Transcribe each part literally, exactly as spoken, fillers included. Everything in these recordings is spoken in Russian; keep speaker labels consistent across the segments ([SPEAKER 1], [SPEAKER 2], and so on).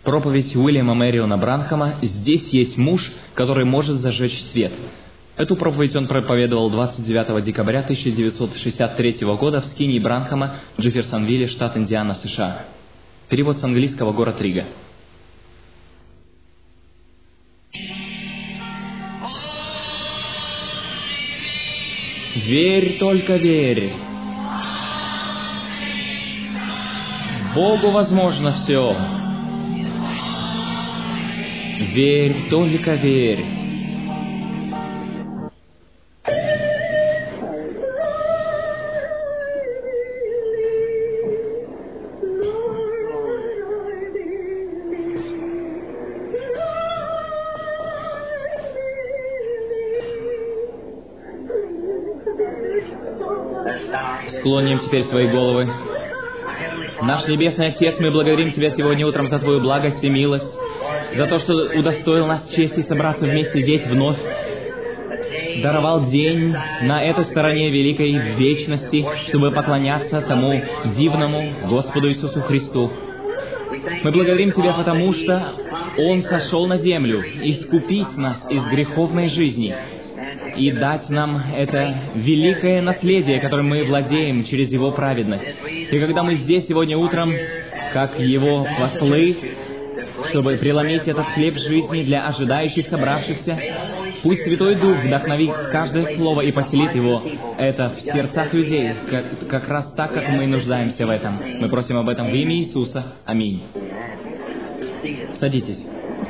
[SPEAKER 1] Проповедь Уильяма Мэриона Бранхама «Здесь есть муж, который может зажечь свет». Эту проповедь он проповедовал двадцать девятого декабря тысяча девятьсот шестьдесят третьего года в скинии Бранхама в Джефферсонвилле, штат Индиана, США. Перевод с английского, город Рига. Верь, только верь. Богу возможно все. Верь, только верь. Склоним теперь свои головы. Наш Небесный Отец, мы благодарим Тебя сегодня утром за Твою благость и милость, за то, что удостоил нас чести собраться вместе здесь вновь, даровал день на этой стороне великой вечности, чтобы поклоняться тому дивному Господу Иисусу Христу. Мы благодарим Тебя, потому что Он сошел на землю искупить нас из греховной жизни и дать нам это великое наследие, которым мы владеем через Его праведность. И когда мы здесь сегодня утром, как Его послы, чтобы преломить этот хлеб жизни для ожидающих собравшихся, пусть Святой Дух вдохновит каждое слово и поселит его это в сердцах людей, как, как раз так, как мы нуждаемся в этом. Мы просим об этом в имя Иисуса. Аминь. Садитесь.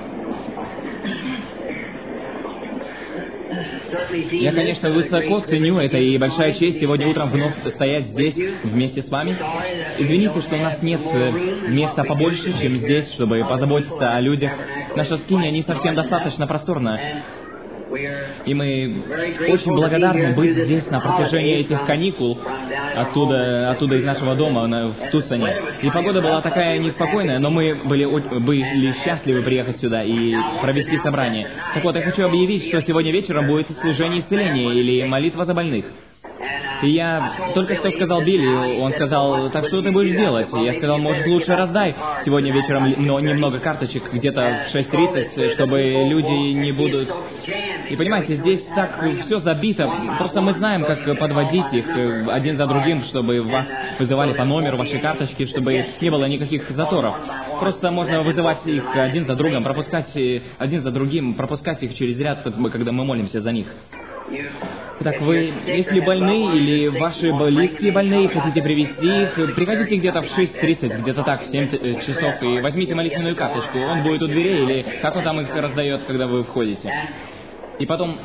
[SPEAKER 1] Я, конечно, высоко ценю это, и большая честь сегодня утром вновь стоять здесь вместе с вами. Извините, что у нас нет места побольше, чем здесь, чтобы позаботиться о людях. Наша скиния не совсем достаточно просторная. И мы очень благодарны быть здесь на протяжении этих каникул, оттуда, оттуда из нашего дома на, в Тусоне. И погода была такая неспокойная, но мы были, были счастливы приехать сюда и провести собрание. Так вот, я хочу объявить, что сегодня вечером будет служение исцеления или молитва за больных. И я только что сказал Билли, он сказал, так что ты будешь делать? И я сказал, может, лучше раздай сегодня вечером немного карточек, где-то в шесть тридцать, чтобы люди не будут... И понимаете, здесь так все забито, просто мы знаем, как подводить их один за другим, чтобы вас вызывали по номеру ваши карточки, чтобы не было никаких заторов. Просто можно вызывать их один за другом, пропускать один за другим, пропускать их через ряд, когда мы молимся за них. Так вы, если больны или ваши близкие больные, хотите привезти их, приходите где-то в шесть тридцать, где-то так, в семь часов, и возьмите молитвенную карточку. Он будет у дверей, или как он там их раздает, когда вы входите. И потом...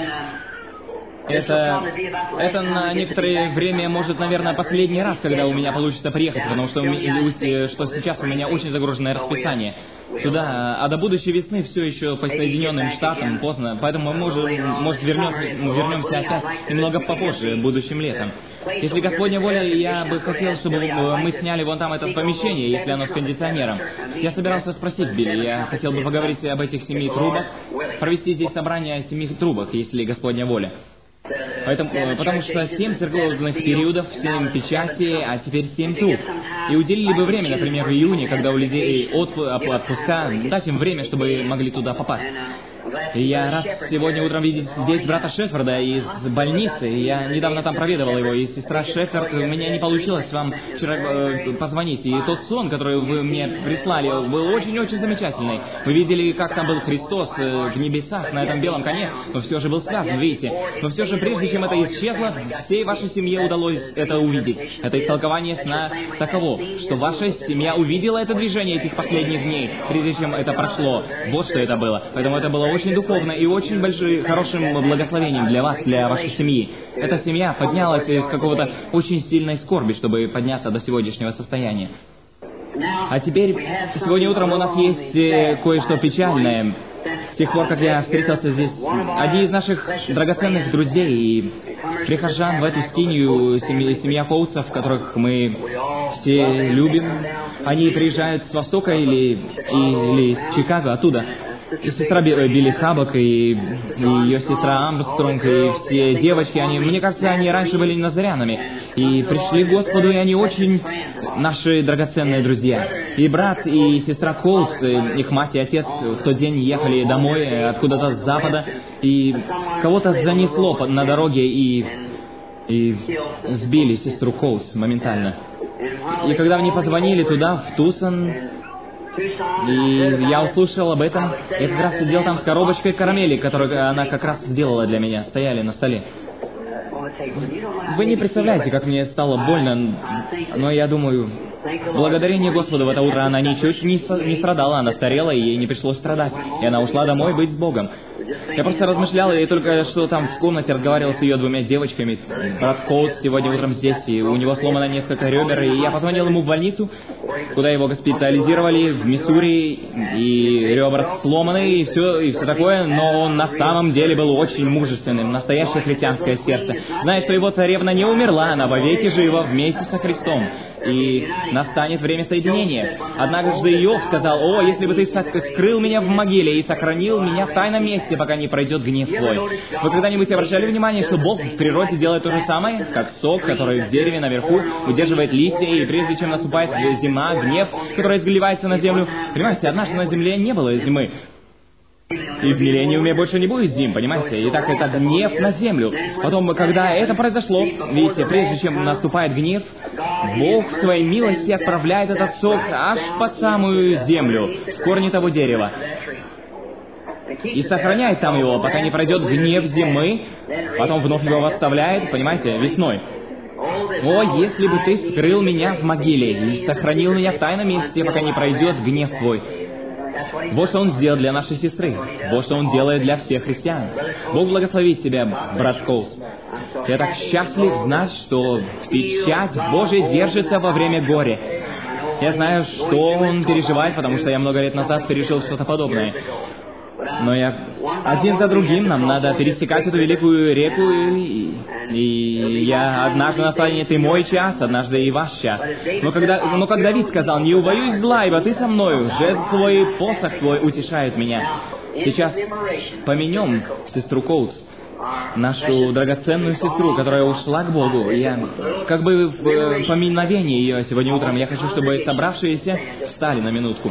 [SPEAKER 1] Это, это на некоторое время, может, наверное, последний раз, когда у меня получится приехать, потому что, что сейчас у меня очень загруженное расписание сюда, а до будущей весны все еще по Соединенным Штатам поздно, поэтому мы, можем, может, вернемся, вернемся опять немного попозже, будущим летом. Если Господня воля, я бы хотел, чтобы мы сняли вон там это помещение, если оно с кондиционером. Я собирался спросить Билли, я хотел бы поговорить об этих семи трубах, провести здесь собрание семи трубок, если Господня воля. Поэтому, потому что семь церковных периодов, семь печати, а теперь семь труб. И уделили бы время, например, в июне, когда у людей отпуска, дать им время, чтобы могли туда попасть. И я рад сегодня утром видеть здесь брата Шеффорда из больницы. Я недавно там проведывал его, и сестра Шеффорд, у меня не получилось вам вчера э, позвонить. И тот сон, который вы мне прислали, был очень-очень замечательный. Вы видели, как там был Христос э, в небесах на этом белом коне, но все же был связан, видите. Но все же, прежде чем это исчезло, всей вашей семье удалось это увидеть. Это истолкование сна таково, что ваша семья увидела это движение этих последних дней, прежде чем это прошло. Вот что это было. Поэтому это было очень очень духовно и очень большим, хорошим благословением для вас, для вашей семьи. Эта семья поднялась из какого-то очень сильной скорби, чтобы подняться до сегодняшнего состояния. А теперь, сегодня утром у нас есть кое-что печальное. С тех пор, как я встретился здесь, один из наших драгоценных друзей и прихожан в эту скинию, семья, семья Коутсов, которых мы все любим, они приезжают с Востока или, или из Чикаго, оттуда. И сестра Билли Хаббок, и, и ее сестра Армстронг, и все девочки, они, мне кажется, они раньше были назарянами, и пришли к Господу, и они очень наши драгоценные друзья. И брат, и сестра Коулс, их мать и отец в тот день ехали домой откуда-то с запада, и кого-то занесло на дороге, и, и сбили сестру Коулс моментально. И когда мне позвонили туда, в Тусон, и я услышал об этом, я как раз сидел там с коробочкой карамели, которую она как раз сделала для меня, стояли на столе. Вы не представляете, как мне стало больно, но я думаю, благодарение Господу в это утро она ничуть не, не страдала, она старела, и ей не пришлось страдать, и она ушла домой быть с Богом. Я просто размышлял, и только что там в комнате разговаривал с ее двумя девочками. Брат Коутс сегодня утром здесь, и у него сломано несколько ребер, и я позвонил ему в больницу, куда его госпитализировали, в Миссури, и ребра сломаны, и все, и все такое, но он на самом деле был очень мужественным, настоящее христианское сердце. Зная, что его царевна не умерла, она вовеки жива вместе со Христом. И настанет время соединения. Однажды Иов сказал: «О, если бы ты скрыл меня в могиле и сохранил меня в тайном месте, пока не пройдет гнев твой». Вы когда-нибудь обращали внимание, что Бог в природе делает то же самое, как сок, который в дереве наверху удерживает листья, и прежде чем наступает зима, гнев, который изливается на землю? Понимаете, однажды на земле не было зимы. И в миллениуме больше не будет зим, понимаете? Итак, это гнев на землю. Потом, когда это произошло, видите, прежде чем наступает гнев, Бог в своей милости отправляет этот сок аж под самую землю, в корни того дерева. И сохраняет там его, пока не пройдет гнев зимы, потом вновь его восставляет, понимаете, весной. «О, если бы ты скрыл меня в могиле и сохранил меня в тайном месте, пока не пройдет гнев твой». Вот что Он сделал для нашей сестры. Вот что Он делает для всех христиан. Бог благословит тебя, брат Коулс. Я так счастлив знать, что печать Божия держится во время горя. Я знаю, что он переживает, потому что я много лет назад пережил что-то подобное. Но я один за другим, нам надо пересекать эту великую реку, и, и я однажды настанет и мой час, однажды и ваш час. Но когда, но как Давид сказал: «Не убоюсь зла, ибо ты со мною, жезл твой и посох твой утешают меня». Сейчас поменем сестру Коутс, нашу драгоценную сестру, которая ушла к Богу. Я, как бы в поминовении ее сегодня утром, я хочу, чтобы собравшиеся встали на минутку.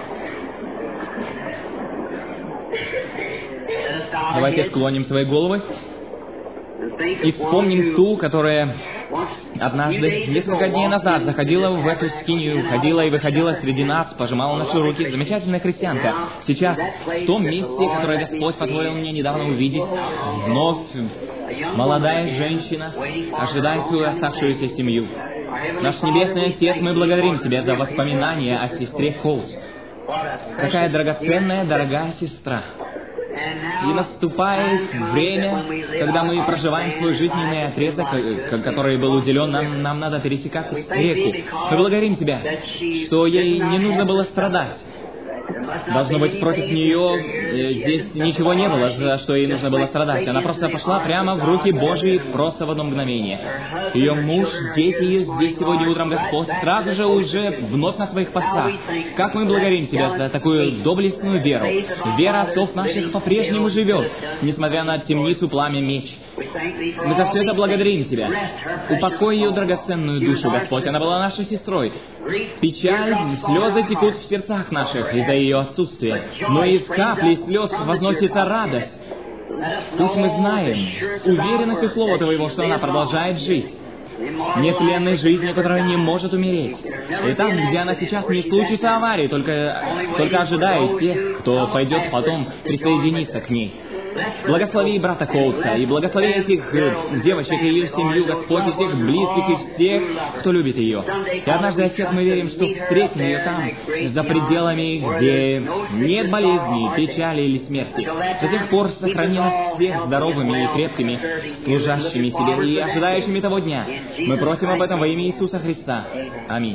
[SPEAKER 1] Давайте склоним свои головы и вспомним ту, которая однажды, несколько дней назад, заходила в эту скинию, ходила и выходила среди нас, пожимала наши руки. Замечательная христианка. Сейчас, в том месте, которое Господь позволил мне недавно увидеть, вновь молодая женщина ожидает свою оставшуюся семью. Наш Небесный Отец, мы благодарим Тебя за воспоминания о сестре Коулс. Какая драгоценная, дорогая сестра. И наступает время, когда мы проживаем свой жизненный отрезок, который был уделен нам, нам надо пересекать реку. Мы благодарим Тебя, что ей не нужно было страдать. Должно быть, против нее э, здесь ничего не было, за что ей нужно было страдать. Она просто пошла прямо в руки Божьи просто в одно мгновение. Ее муж, дети ее здесь сегодня утром, Господь, сразу же уже вновь на своих постах. Как мы благодарим Тебя за такую доблестную веру. Вера отцов наших по-прежнему живет, несмотря на темницу, пламя, меч. Мы за все это благодарим Тебя. Упокой ее драгоценную душу, Господь. Она была нашей сестрой. Печаль, слезы текут в сердцах наших из-за ее отсутствия, но из капли слез возносится радость. Пусть мы знаем уверенностью слова Твоего, что она продолжает жить. Нетленной жизнью, которая не может умереть. И там, где она сейчас, не случится аварии, только, только ожидает тех, кто пойдет потом присоединиться к ней. Благослови брата Коутса, и благослови этих девочек и ее семью, Господь, и всех близких, и всех, кто любит ее. И однажды, Отец, мы верим, что встретим ее там, за пределами, где нет болезней, печали или смерти. До тех пор сохрани нас всех здоровыми и крепкими, служащими Тебе и ожидающими того дня. Мы просим об этом во имя Иисуса Христа. Аминь.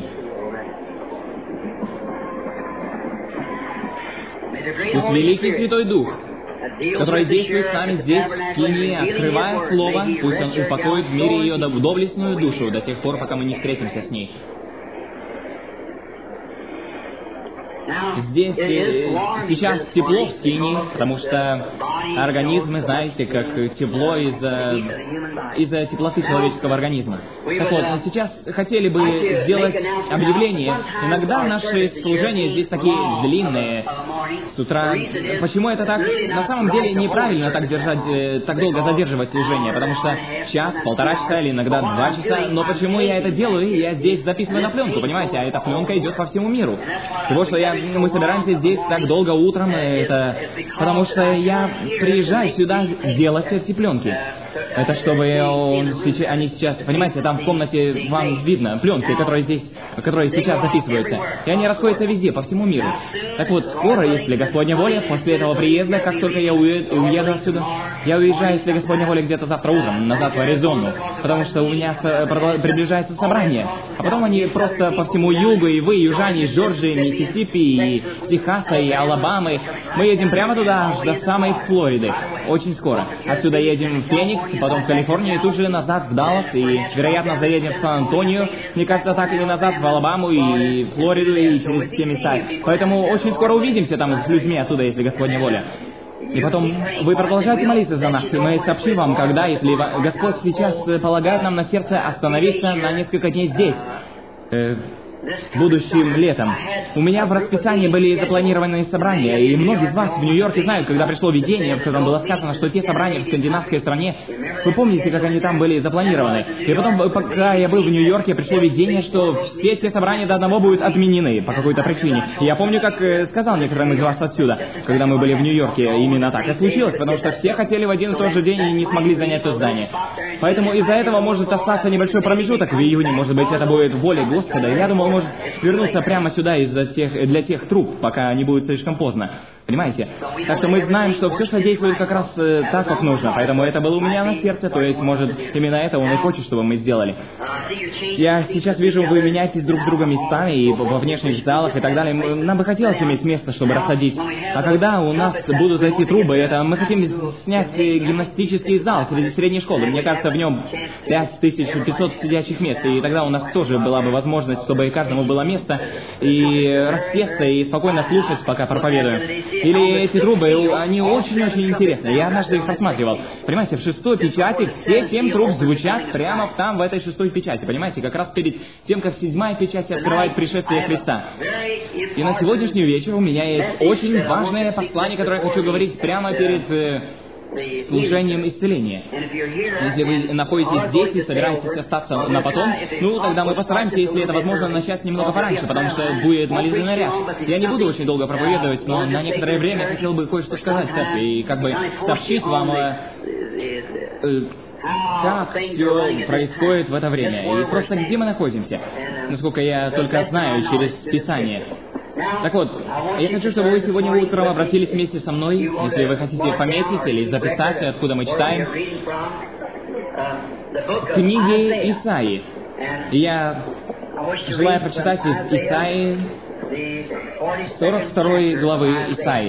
[SPEAKER 1] Пусть Великий Святой Дух, который действует с нами здесь, в скинии, открывая Слово, пусть Он упокоит в мире ее доблестную душу до тех пор, пока мы не встретимся с ней. Здесь э, сейчас тепло в Скинии, потому что организмы, знаете, как тепло из-за из-за теплоты человеческого организма. Так вот, сейчас хотели бы сделать объявление. Иногда наши служения здесь такие длинные с утра. Почему это так? На самом деле неправильно так держать, э, так долго задерживать служение, потому что час, полтора часа или иногда два часа. Но почему я это делаю? Я здесь записываю на пленку, понимаете? А эта пленка идет по всему миру. Того, что я, мы собираемся здесь так долго утром, это потому что я приезжаю сюда делать эти пленки. Это чтобы он, они сейчас, понимаете, там в комнате вам видно пленки, которые здесь, которые сейчас записываются. И они расходятся везде, по всему миру. Так вот, скоро, если Господня воля, после этого приезда, как только я уеду отсюда, я уезжаю, если Господня воля, где-то завтра утром, назад в Аризону, потому что у меня приближается собрание. А потом они просто по всему югу, и вы, южане, из Джорджии, Миссисипи, и Техаса, и Алабамы, мы едем прямо туда, аж до самой Флориды, очень скоро. Отсюда едем в Феникс, потом в Калифорнию, и тут же назад в Даллас, и, вероятно, заедем в Сан-Антонио, мне кажется, так или назад в Алабаму, и Флориду, и через все места. Поэтому очень скоро увидимся там с людьми оттуда, если Господня воля. И потом вы продолжайте молиться за нас, и мы сообщим вам, когда, если Господь сейчас полагает нам на сердце остановиться на несколько дней здесь, э, будущим летом. У меня в расписании были запланированы собрания, и многие из вас в Нью-Йорке знают, когда пришло видение, в котором было сказано, что те собрания в скандинавской стране, вы помните, как они там были запланированы. И потом, пока я был в Нью-Йорке, пришло видение, что все те собрания до одного будут отменены по какой-то причине. И я помню, как сказал некоторым из вас отсюда, когда мы были в Нью-Йорке, именно так и случилось, потому что все хотели в один и тот же день и не смогли занять то здание. Поэтому из-за этого может остаться небольшой промежуток в июне, может быть, это будет воля Господа. Я думал, может вернуться прямо сюда из-за тех, для тех труп, пока не будет слишком поздно. Понимаете? Так что мы знаем, что все содействует как раз э, так, как нужно. Поэтому это было у меня на сердце, то есть, может, именно это он и хочет, чтобы мы сделали. Я сейчас вижу, вы меняетесь друг с другом местами и во внешних залах и так далее. Нам бы хотелось иметь место, чтобы рассадить. А когда у нас будут эти трубы, это мы хотим снять гимнастический зал среди средней школы. Мне кажется, в нем пять тысяч пятьсот сидячих мест. И тогда у нас тоже была бы возможность, чтобы каждому было место и распесться и спокойно слушать, пока проповедуем. Или эти трубы, они очень-очень интересные. Я однажды их просматривал. Понимаете, в шестой печати все семь труб звучат прямо там, в этой шестой печати. Понимаете, как раз перед тем, как седьмая печать открывает пришествие Христа. И на сегодняшний вечер у меня есть очень важное послание, которое я хочу говорить прямо перед э, служением исцеления. Если вы находитесь здесь и собираетесь остаться на потом, ну, тогда мы постараемся, если это возможно, начать немного пораньше, потому что будет молитвенный ряд. Я не буду очень долго проповедовать, но на некоторое время хотел бы кое-что сказать, церкви, и как бы сообщить вам, э, э, как все происходит в это время, и просто где мы находимся, насколько я только знаю через Писание. Так вот, я хочу, чтобы вы сегодня утром обратились вместе со мной, если вы хотите пометить или записать, откуда мы читаем, книги Исаии. Я желаю прочитать из Исаии, сорок второй главы Исаии.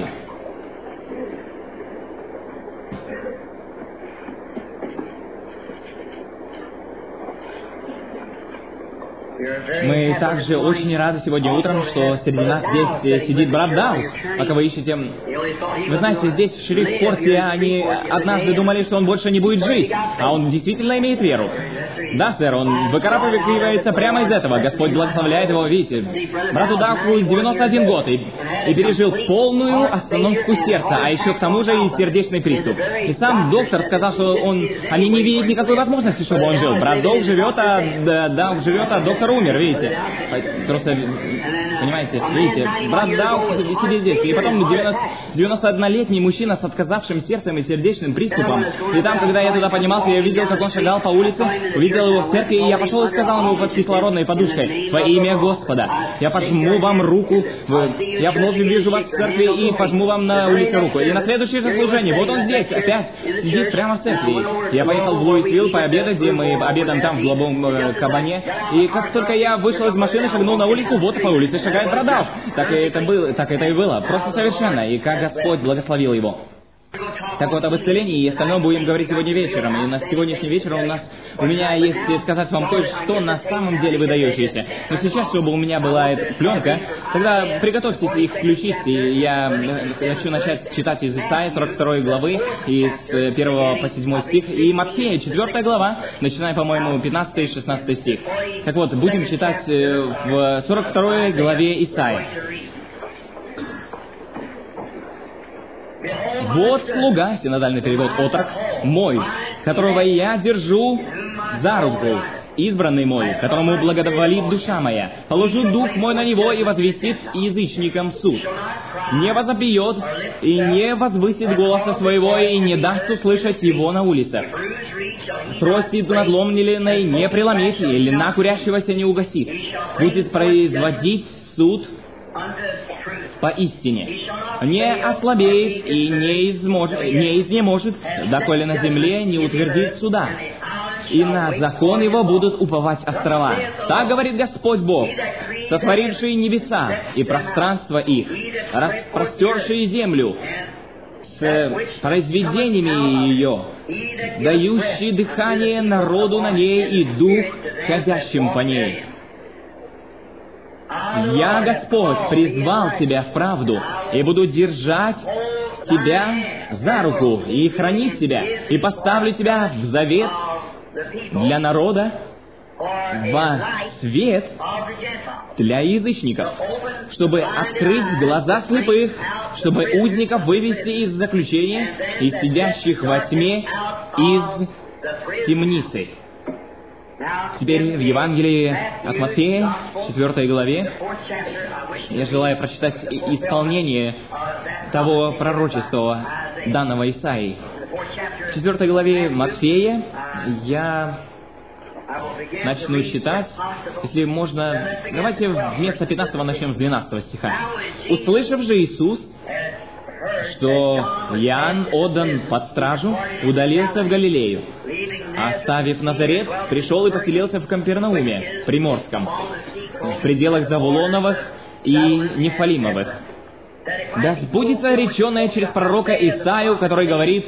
[SPEAKER 1] Мы также очень рады сегодня утром, что среди нас здесь сидит брат Даус. Пока вы ищете... Вы знаете, здесь в Шериф-Порте они однажды думали, что он больше не будет жить, а он действительно имеет веру. Да, сэр, он выкарабкивается прямо из этого. Господь благословляет его, видите. Брату Даусу девяносто один год и, и пережил полную остановку сердца, а еще к тому же и сердечный приступ. И сам доктор сказал, что он, они не видят никакой возможности, чтобы он жил. Брат Даук живет, а да, Даук живет, а доктор умер, видите. Просто, понимаете, видите, брат Даук сидит здесь. И потом девяностооднолетний мужчина с отказавшим сердцем и сердечным приступом. И там, когда я туда поднимался, я видел, как он шагал по улице, увидел его в церкви, и я пошел и сказал ему под кислородной подушкой: во имя Господа, я пожму вам руку, я вновь вижу вас в церкви и пожму вам на улице руку. И на следующее же служение, вот он здесь, опять сидит прямо в церкви. Я поехал в Луисвилл пообедать, где мы обедаем там в голубом э, кабане, и как только я вышел из машины, шагнул на улицу, вот по улице шагает брат Даук. Так это было, так это и было, просто совершенно, и как Господь благословил его. Так вот, об исцелении и остальном будем говорить сегодня вечером. И на сегодняшний вечер у нас, у меня есть сказать вам кое-что на самом деле выдающееся. Но сейчас, чтобы у меня была эта пленка, тогда приготовьтесь их включить, и я хочу начать читать из Исаии сорок второй главы, из первого по седьмой стих, и Матфея четвёртая глава, начиная, по-моему, пятнадцатый и шестнадцатый стих. Так вот, будем читать в сорок второй главе Исаии. «Вот слуга», синодальный перевод, «отрок мой, которого я держу за руку, избранный мой, которому благоволит душа моя. Положу дух мой на него и возвестит язычникам суд. Не возопьет и не возвысит голоса своего, и не даст услышать его на улицах. Трости надломленной не преломит, и льна курящегося не угасит. Будет производить суд поистине, не ослабеет и не, изможет, не изнеможет, доколе на земле не утвердит суда, и на закон его будут уповать острова. Так говорит Господь Бог, сотворивший небеса и пространство их, распростерший землю с произведениями ее, дающий дыхание народу на ней и дух ходящим по ней. Я, Господь, призвал тебя в правду, и буду держать тебя за руку, и хранить тебя, и поставлю тебя в завет для народа, во свет для язычников, чтобы открыть глаза слепых, чтобы узников вывести из заключения и сидящих во тьме из темницы». Теперь в Евангелии от Матфея, четвёртой главе, я желаю прочитать исполнение того пророчества, данного Исаией. В четвёртой главе Матфея я начну читать, если можно, давайте вместо пятнадцатого начнем с двенадцатого стиха. «Услышав же Иисус, что Иоанн отдан под стражу, удалился в Галилею. Оставив Назарет, пришел и поселился в Кампернауме, Приморском, в пределах Завулоновых и Нефалимовых. Да сбудется реченное через пророка Исаию, который говорит: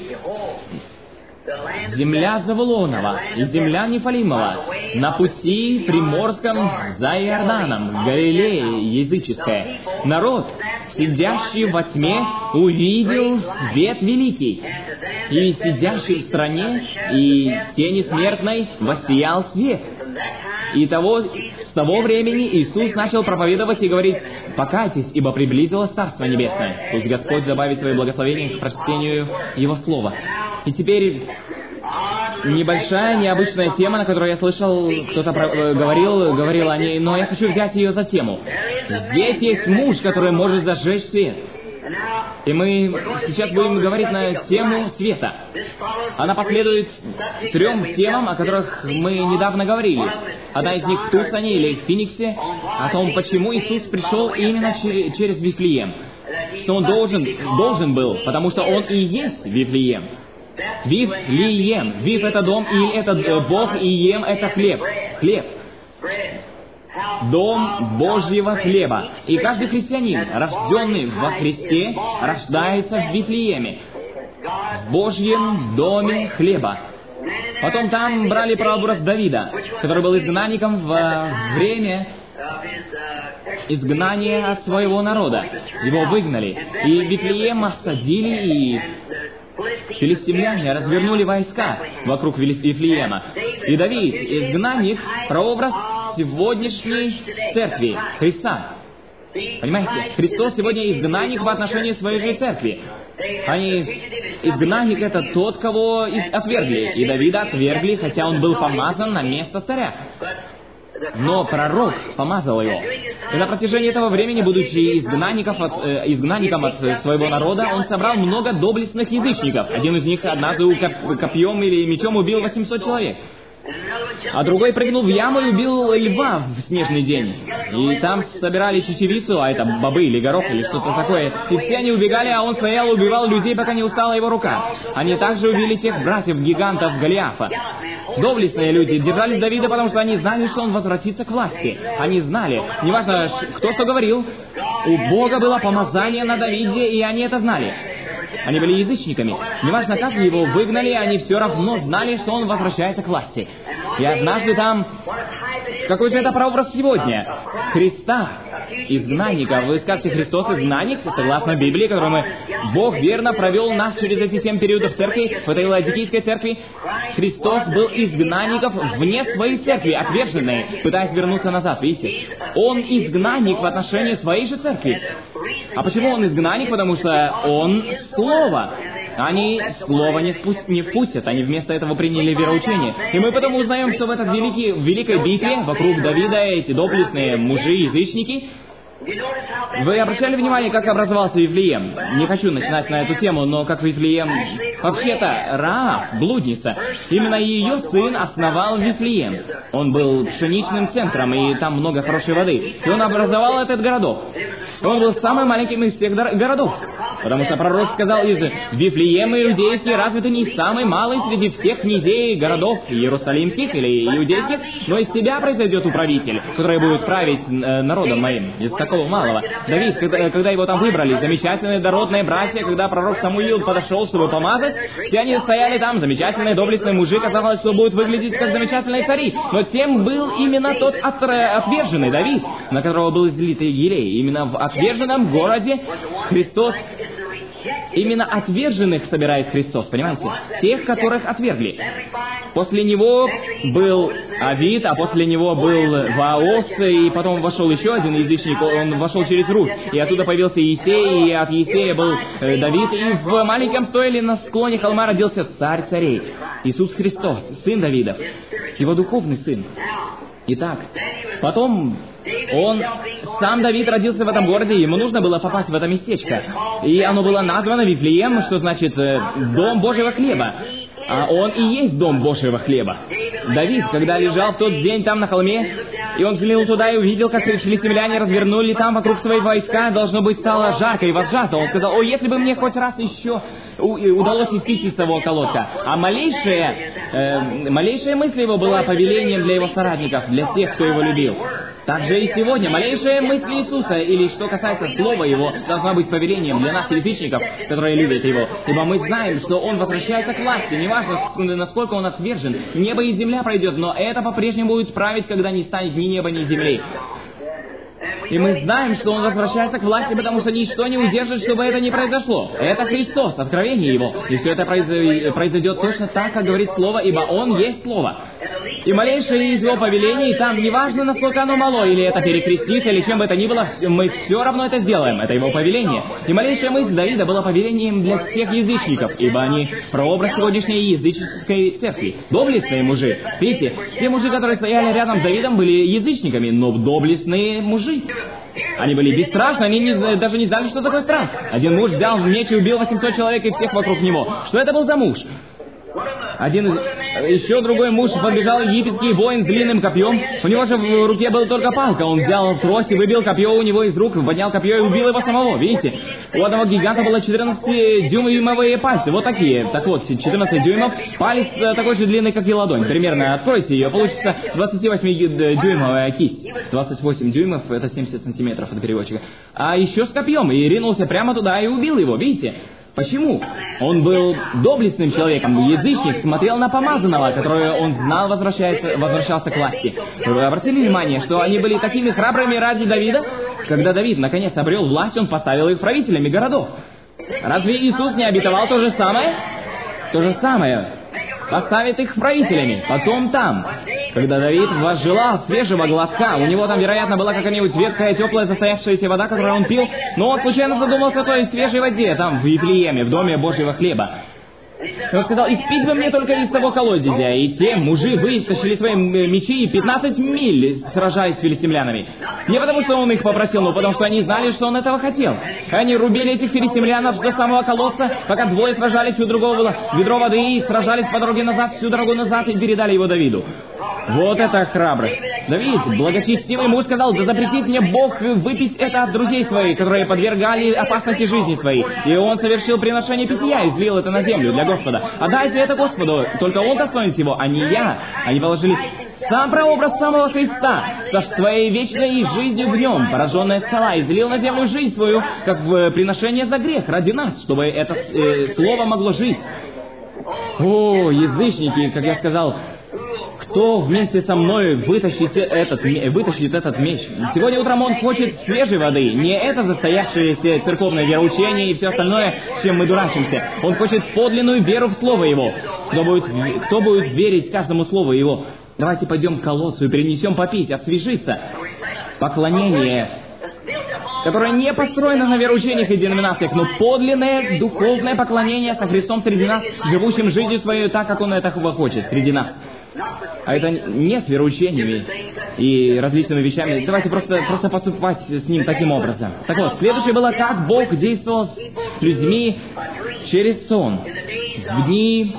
[SPEAKER 1] земля Завулонова и земля Нефалимова, на пути Приморском за Иорданом, Галилея языческая. Народ, сидящий во тьме, увидел свет великий, и сидящий в стране и тени смертной воссиял свет». И того, с того времени Иисус начал проповедовать и говорить: «Покайтесь, ибо приблизилось Царство Небесное». Пусть Господь добавит свои благословения к прочтению Его Слова. И теперь небольшая, необычная тема, на которую я слышал, кто-то про- говорил, говорил о ней, но я хочу взять ее за тему. Здесь есть муж, который может зажечь свет. И мы сейчас будем говорить на тему света. Она последует трем темам, о которых мы недавно говорили. Одна из них в Тусоне или в Финиксе, о том, почему Иисус пришел именно чер- через Вифлеем. Что Он должен, должен был, потому что Он и есть Вифлеем. Вифлеем. Виф — это дом, и это Бог, и Ем — это хлеб. Хлеб. Дом Божьего хлеба. И каждый христианин, рожденный во Христе, рождается в Вифлееме, в Божьем доме хлеба. Потом там брали прообраз Давида, который был изгнанником во время изгнания от своего народа. Его выгнали. И Вифлеем осадили, и филистимляне развернули войска вокруг Вифлеема. И Давид, изгнанник, прообраз сегодняшней церкви, Христа. Понимаете, Христос сегодня изгнанник в отношении своей же церкви. Они, изгнанник — это тот, кого отвергли. И Давида отвергли, хотя он был помазан на место царя. Но пророк помазал его. И на протяжении этого времени, будучи изгнанников от, э, изгнанником от своего народа, он собрал много доблестных язычников. Один из них однажды копьем или мечом убил восемьсот человек. А другой прыгнул в яму и убил льва в снежный день. И там собирали чечевицу, а это бобы или горох или что-то такое. И все они убегали, а он стоял и убивал людей, пока не устала его рука. Они также убили тех братьев-гигантов Голиафа. Доблестные люди держались Давида, потому что они знали, что он возвратится к власти. Они знали, неважно, кто что говорил, у Бога было помазание на Давиде, и они это знали. Они были язычниками. Неважно, как его выгнали, они все равно знали, что он возвращается к власти. И однажды там... Какой же это прообраз сегодня? Христа, изгнанника. Вы скажете, Христос изгнанник, согласно Библии, которую мы... Бог верно провел нас через эти семь периодов церкви, в этой Ладикийской церкви. Христос был изгнанников вне своей церкви, отверженные, пытаясь вернуться назад, видите? Он изгнанник в отношении своей же церкви. А почему он изгнанник? Потому что он Слово. Они Слово не, впу- не впустят, они вместо этого приняли вероучение. И мы потом узнаем, что в этой великий, в великой битве вокруг Давида эти доблестные мужи-язычники. Вы обращали внимание, как образовался Вифлеем? Не хочу начинать на эту тему, но как Вифлеем... Вообще-то, Раав, блудница, именно ее сын основал Вифлеем. Он был пшеничным центром, и там много хорошей воды. И он образовал этот городок. И он был самым маленьким из всех городов. Потому что пророк сказал из Вифлеема иудейский, разве ты не самый малый среди всех князей городов иерусалимских или иудейских, но из тебя произойдет управитель, который будет править э, народом моим. Из такого малого. Давид, когда, когда его там выбрали, замечательные дородные братья, когда пророк Самуил подошел, чтобы помазать, все они стояли там, замечательные доблестные мужи, казалось, что будут выглядеть как замечательные цари. Но тем был именно тот отверженный Давид, на которого был излит елей. Именно в отверженном городе Христос... Именно отверженных собирает Христос, понимаете? Тех, которых отвергли. После него был Авид, а после него был Ваос, и потом вошел еще один язычник, он вошел через Русь, и оттуда появился Иисей, и от Иисея был э, Давид, и в маленьком стойле на склоне холма родился царь царей, Иисус Христос, сын Давидов, его духовный сын. Итак, потом он, сам Давид родился в этом городе, ему нужно было попасть в это местечко. И оно было названо Вифлеем, что значит «дом Божьего хлеба». А он и есть дом Божьего хлеба. Давид, когда лежал в тот день там на холме, и он взглянул туда и увидел, как филистимляне развернули там вокруг свои войска, должно быть, стало жарко и возжато. Он сказал: «О, если бы мне хоть раз еще удалось испить из того колодца». А малейшая, э, малейшая мысль его была повелением для его соратников, для тех, кто его любил. Также и сегодня малейшая мысль Иисуса, или что касается слова Его, должна быть повелением для нас, язычников, которые любят Его. Ибо мы знаем, что Он возвращается к власти, неважно, насколько Он отвержен. Небо и земля пройдет, но это по-прежнему будет править, когда не станет ни неба, ни земли. И мы знаем, что Он возвращается к власти, потому что ничто не удержит, чтобы это не произошло. Это Христос, откровение Его. И все это произойдет точно так, как говорит Слово, ибо Он есть Слово. И малейшее из Его повелений, там, неважно, насколько оно мало, или это перекрестит, или чем бы это ни было, мы все равно это сделаем. Это Его повеление. И малейшая мысль Давида была повелением для всех язычников, ибо они прообраз сегодняшней языческой церкви. Доблестные мужи. Видите, те мужи, которые стояли рядом с Давидом, были язычниками, но доблестные мужи. Они были бесстрашны, они не, даже не знали, что такое страх. Один муж взял меч и убил восемьсот человек и всех вокруг него. Что это был за муж? Один из... Еще другой муж побежал, египетский воин с длинным копьем. У него же в руке была только палка. Он взял трость и выбил копье у него из рук, поднял копье и убил его самого. Видите? У одного гиганта было четырнадцатидюймовые пальцы. Вот такие. Так вот, четырнадцать дюймов. Палец такой же длинный, как и ладонь. Примерно откройте ее. Получится двадцативосьмидюймовая кисть. двадцать восемь дюймов — это семьдесят сантиметров от переводчика. А еще с копьем. И ринулся прямо туда и убил его. Видите? Почему? Он был доблестным человеком, язычник, смотрел на помазанного, которого он знал, возвращается, возвращался к власти. Вы обратили внимание, что они были такими храбрыми ради Давида? Когда Давид наконец обрел власть, он поставил их правителями городов. Разве Иисус не обетовал то же самое? То же самое. Поставит их правителями, потом там. Когда Давид возжелал свежего глотка, у него там, вероятно, была какая-нибудь ветхая, теплая, застоявшаяся вода, которую он пил, но он случайно задумался о той свежей воде, там, в Вифлееме, в доме Божьего хлеба. И он сказал: «Испить бы мне только из того колодезя». И те мужи вытащили свои мечи и пятнадцать миль сражались с филистимлянами. Не потому, что он их попросил, но потому, что они знали, что он этого хотел. Они рубили этих филистимлянов до самого колодца, пока двое сражались, у другого было ведро воды, и сражались по дороге назад, всю дорогу назад, и передали его Давиду. Вот это храбрость. Давид, благочестивый муж, сказал: «Да запретит мне Бог выпить это от друзей своих, которые подвергали опасности жизни своей». И он совершил приношение питья и излил это на землю для Господа. «Отдайте это Господу, только Он достоин всего, а не я». Они положили Сам прообраз самого Христа, со своей вечной жизнью в нем, пораженная скала, излил на землю жизнь свою, как в приношение за грех, ради нас, чтобы это э, слово могло жить. О, язычники, как я сказал, кто вместе со мной вытащит этот, вытащит этот меч? Сегодня утром он хочет свежей воды, не это застоявшееся церковное вероучение и все остальное, с чем мы дурачимся. Он хочет подлинную веру в Слово Его. Кто будет, кто будет верить каждому Слову Его? Давайте пойдем к колодцу и перенесем попить, освежиться. Поклонение, которое не построено на вероучениях и деноминациях, но подлинное духовное поклонение со Христом среди нас, живущим жизнью свою так, как Он этого хочет, среди нас. А это не с вероучениями и различными вещами. Давайте просто, просто поступать с Ним таким образом. Так вот, следующее было, как Бог действовал с людьми через сон в дни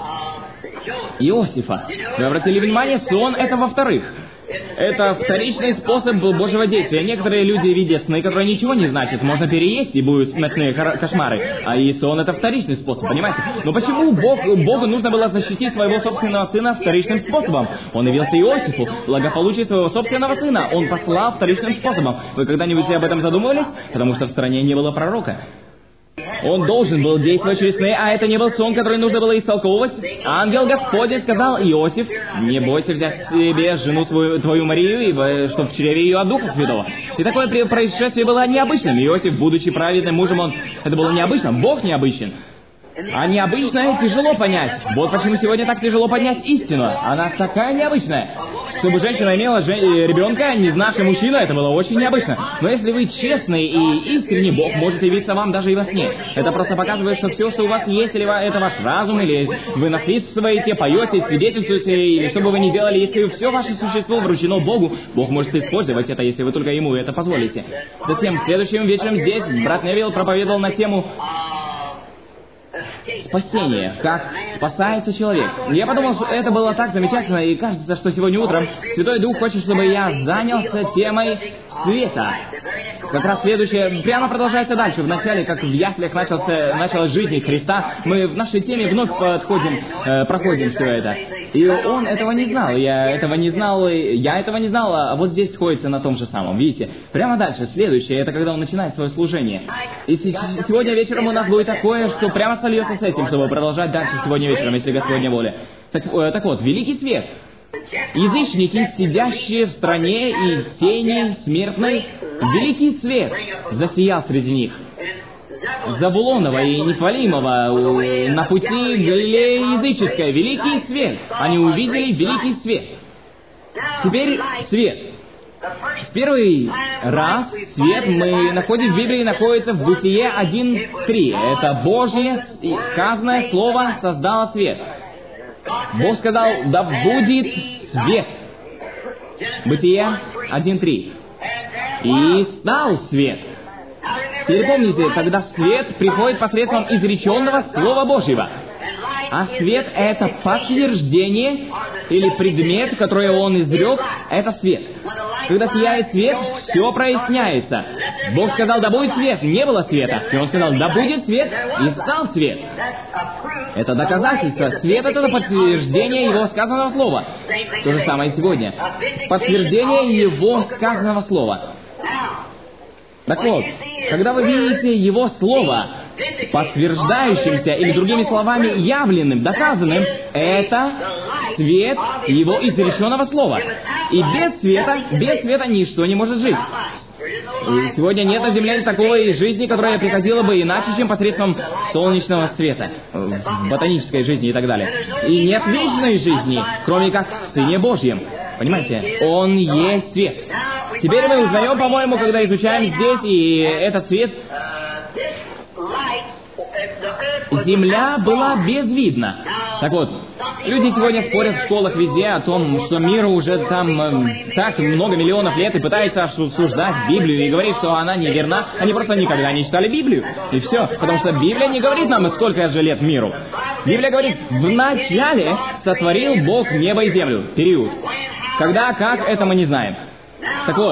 [SPEAKER 1] Иосифа. Вы обратили внимание, сон — это во-вторых. Это вторичный способ Божьего действия. Некоторые люди видят сны, которые ничего не значат. Можно переесть, и будут ночные кошмары. А и сон — это вторичный способ, понимаете? Но почему Бог, Богу нужно было защитить своего собственного сына вторичным способом? Он явился Иосифу, благополучие своего собственного сына. Он послал вторичным способом. Вы когда-нибудь об этом задумывались? Потому что в стране не было пророка. Он должен был действовать через сны, а это не был сон, который нужно было истолковывать. Ангел Господень сказал: Иосиф, не бойся взять к себе жену свою, твою Марию, ибо что в чреве ее от Духа Святого. И такое происшествие было необычным. Иосиф, будучи праведным мужем, он... это было необычно. Бог необычен. А необычное тяжело понять. Вот почему сегодня так тяжело понять истину. Она такая необычная. Чтобы женщина имела жен... ребенка, не знавший мужчину, это было очень необычно. Но если вы честный и искренний, Бог может явиться вам даже и во сне. Это просто показывает, что все, что у вас есть, или это ваш разум, или вы наследствуете, поете, свидетельствуете, или что бы вы ни делали, если все ваше существо вручено Богу, Бог может использовать это, если вы только Ему это позволите. Затем, следующим вечером здесь брат Невилл проповедовал на тему спасение, как спасается человек. Я подумал, что это было так замечательно, и кажется, что сегодня утром Святой Дух хочет, чтобы я занялся темой света. Как раз следующее, прямо продолжается дальше. Вначале, как в яслях начался, началась жизнь Христа, мы в нашей теме вновь подходим, э, проходим все это. И он этого не знал, я этого не знал, я этого не знал, а вот здесь сходится на том же самом. Видите? Прямо дальше, следующее, это когда он начинает свое служение. И сегодня вечером у нас будет такое, что прямо сольется с этим, чтобы продолжать дальше сегодня вечером, если Господня воля. Так, э, так вот, великий свет. Язычники, сидящие в стране и в тени смертной, великий свет засиял среди них. Завулонова и Нефалимова на пути Галилея языческая, великий свет. Они увидели великий свет. Теперь свет. В первый раз свет мы находим в Библии, находится в Бытие один три. Это Божье сказанное слово создало свет. Бог сказал: да будет свет. Бытие один три. И стал свет. Теперь помните, когда свет приходит посредством изреченного Слова Божьего. А свет — это подтверждение или предмет, который он изрек, это свет. Когда сияет свет, все проясняется. Бог сказал: да будет свет, не было света. И он сказал: да будет свет, и стал свет. Это доказательство. Свет — это подтверждение его сказанного слова. То же самое и сегодня. Подтверждение его сказанного слова. Так вот, когда вы видите его слово подтверждающимся, или другими словами, явленным, доказанным, это свет его изреченного слова. И без света, без света ничто не может жить. И сегодня нет на земле такого жизни, которая приходила бы иначе, чем посредством солнечного света, в ботанической жизни и так далее. И нет вечной жизни, кроме как в Сыне Божьем. Понимаете? Он есть свет. Теперь мы узнаем, по-моему, когда изучаем здесь, и этот свет... Земля была безвидна. Так вот, люди сегодня спорят в школах везде о том, что миру уже там э, так много миллионов лет, и пытаются осуждать Библию и говорить, что она неверна. Они просто никогда не читали Библию. И все. Потому что Библия не говорит нам, сколько же лет миру. Библия говорит: вначале сотворил Бог небо и землю. Период. Когда, как, это мы не знаем. Так вот,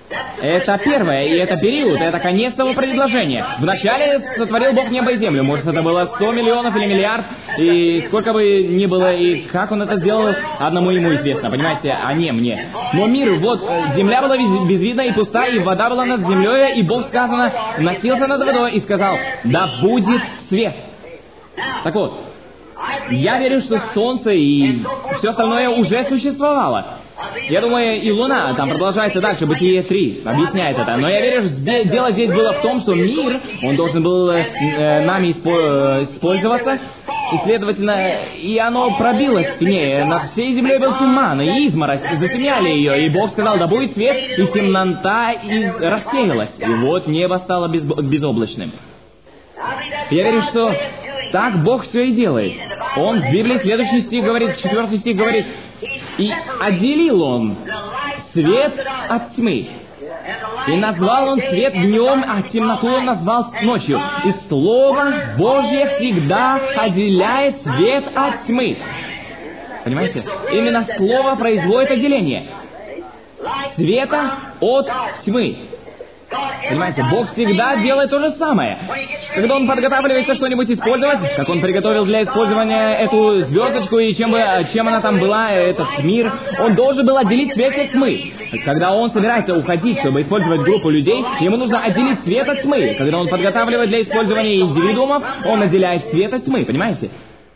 [SPEAKER 1] Это первое, и это период, это конец того предложения. Вначале сотворил Бог небо и землю. Может, это было сто миллионов или миллиард, и сколько бы ни было, и как Он это сделал, одному Ему известно, понимаете, а не мне. Но мир, вот, земля была безвидна и пуста, и вода была над землей, и Бог, сказано, носился над водой и сказал: «Да будет свет». Так вот, я верю, что Солнце и все остальное уже существовало. Я думаю, и Луна, там продолжается дальше, Бытие три, объясняет это. Но я верю, что здесь, дело здесь было в том, что мир, он должен был э, нами испо- использоваться, и, следовательно, и оно пробилось в тьме. Над всей землей был туман, и изморозь, затемняли ее, и Бог сказал: «Да будет свет», и темнота и рассеялась, и вот небо стало без- безоблачным. Я верю, что так Бог все и делает. Он в Библии, следующий стих говорит, четвертый стих говорит: «И отделил Он свет от тьмы, и назвал Он свет днем, а темноту Он назвал ночью. И Слово Божье всегда отделяет свет от тьмы». Понимаете? Именно Слово производит отделение света от тьмы. Понимаете, Бог всегда делает то же самое. Когда Он подготавливается что-нибудь использовать, как Он приготовил для использования эту звездочку, и чем, бы, чем она там была, этот мир, Он должен был отделить свет от тьмы. Когда Он собирается уходить, чтобы использовать группу людей, Ему нужно отделить свет от тьмы. Когда Он подготавливает для использования индивидуумов, Он отделяет свет от тьмы, понимаете?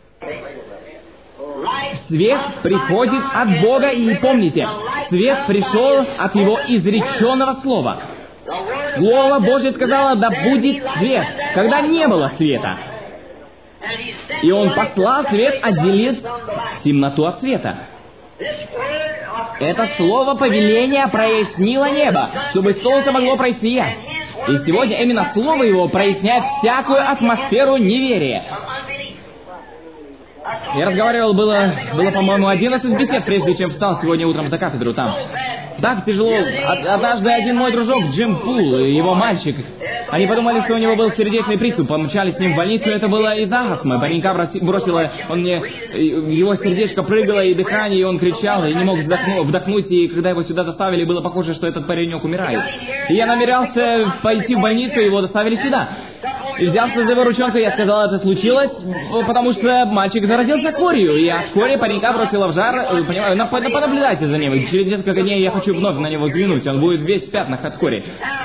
[SPEAKER 1] Свет приходит от Бога, и помните, свет пришел от Его изреченного слова. Слово Божье сказало: «Да будет свет», когда не было света. И Он послал свет, отделил темноту от света. Это слово повеления прояснило небо, чтобы солнце могло просиять. И сегодня именно слово Его проясняет всякую атмосферу неверия. Я разговаривал, было, было, по-моему, одиннадцать бесед, прежде чем встал сегодня утром за кафедру там. Так тяжело. Однажды один мой дружок, Джим Пул, его мальчик, они подумали, что у него был сердечный приступ, помчали с ним в больницу, это было из-за астмы. Паренька бросило, он мне, его сердечко прыгало, и дыхание, и он кричал, и не мог вдохнуть, вдохнуть, и когда его сюда доставили, было похоже, что этот паренек умирает. И я намерялся пойти в больницу, его доставили сюда. И взялся за его ручонку, я сказал, это случилось, потому что мальчик заразился корью, и от кори паренька бросило в жар, понимаю, понаблюдайте за ним, через несколько дней я хочу вновь на него взглянуть, он будет весь в пятнах от кори.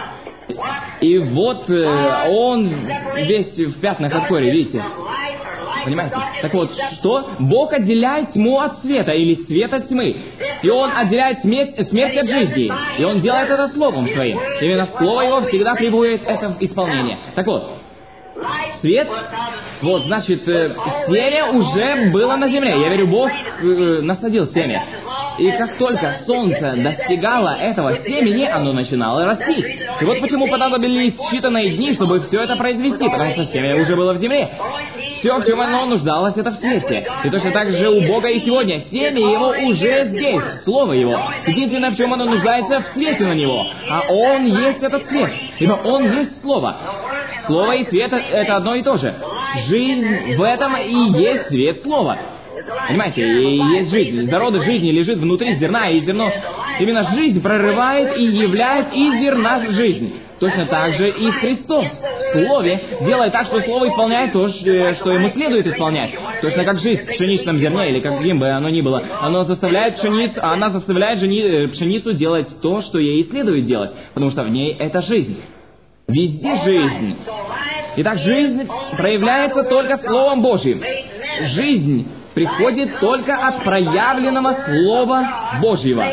[SPEAKER 1] И вот он весь в пятнах от кори, видите? Понимаете? Так вот, что? Бог отделяет тьму от света, или свет от тьмы. И Он отделяет смерть, смерть от жизни. И Он делает это словом своим. Именно слово Его всегда приводит это в исполнение. Так вот, свет, вот, значит, э, семя уже было на земле. Я верю, Бог э, насадил семя. И как только солнце достигало этого семени, оно начинало расти. И вот почему понадобились считанные дни, чтобы все это произвести, потому что семя уже было в земле. Все, в чем оно нуждалось, это в свете. И точно так же у Бога и сегодня. Семя Его уже здесь, Слово Его. Единственное, в чем оно нуждается, в свете на Него. А Он есть этот свет. Ибо Он есть Слово. Слово и свет — это одно и то же. Жизнь в этом и есть свет Слова. Понимаете, и есть жизнь. Зародыш жизни лежит внутри зерна, и зерно, именно жизнь прорывает и являет из зерна жизнь. Точно так же и Христос в Слове делает так, что Слово исполняет то, что Ему следует исполнять. Точно как жизнь в пшеничном зерне, или каким бы оно ни было, оно заставляет пшеницу, а она заставляет жени, пшеницу делать то, что ей следует делать, потому что в ней это жизнь. Везде жизнь. Итак, жизнь проявляется только Словом Божьим. Жизнь приходит только от проявленного Слова Божьего.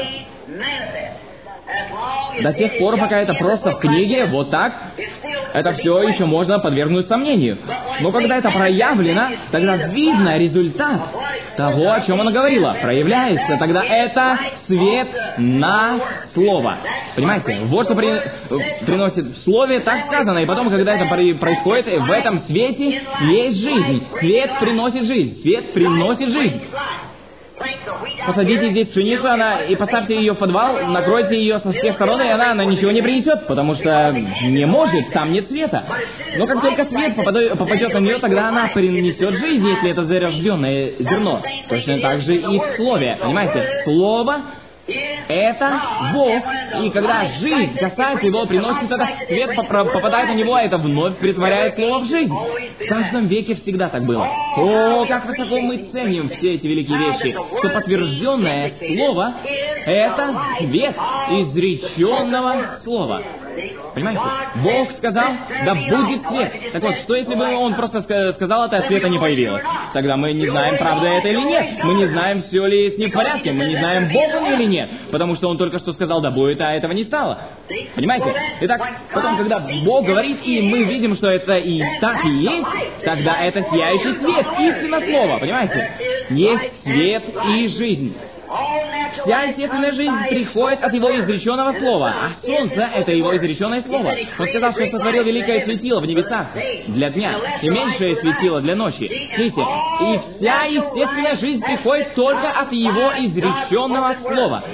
[SPEAKER 1] До тех пор, пока это просто в книге, вот так, это все еще можно подвергнуть сомнению. Но когда это проявлено, тогда видно результат того, о чем она говорила. Проявляется, тогда это свет на Слово. Понимаете? Вот что при... приносит в Слове, так сказано. И потом, когда это происходит, в этом свете есть жизнь. Свет приносит жизнь. Свет приносит жизнь. Посадите здесь пшеницу, она, и поставьте ее в подвал, накройте ее со всех сторон, и она, она ничего не принесет, потому что не может, там нет света. Но как только свет попадет, попадет на нее, тогда она принесет жизнь, если это зарожденное зерно. Точно так же и в Слове, понимаете? Слово Это Бог, и когда жизнь касается Его, приносит этот свет, попадает на Него, это вновь претворяет Слово в жизнь. В каждом веке всегда так было. О, как высоко мы ценим все эти великие вещи, что подтвержденное Слово — это свет изреченного Слова. Понимаете? Бог сказал, да будет свет. Так вот, что если бы Он просто сказал это, а света не появилось? Тогда мы не знаем, правда это или нет. Мы не знаем, все ли с ним в порядке. Мы не знаем, Бог он или нет. Потому что Он только что сказал, да будет, а этого не стало. Понимаете? Итак, потом, когда Бог говорит, и мы видим, что это и так и есть, тогда это сияющий свет, истинно Слово. Понимаете? Есть свет и жизнь. Вся естественная жизнь приходит от Его изреченного Слова, а Солнце — это Его изреченное Слово. Он сказал, что сотворил великое светило в небесах для дня и меньшее светило для ночи. Видите? И вся естественная жизнь приходит только от Его изреченного Слова.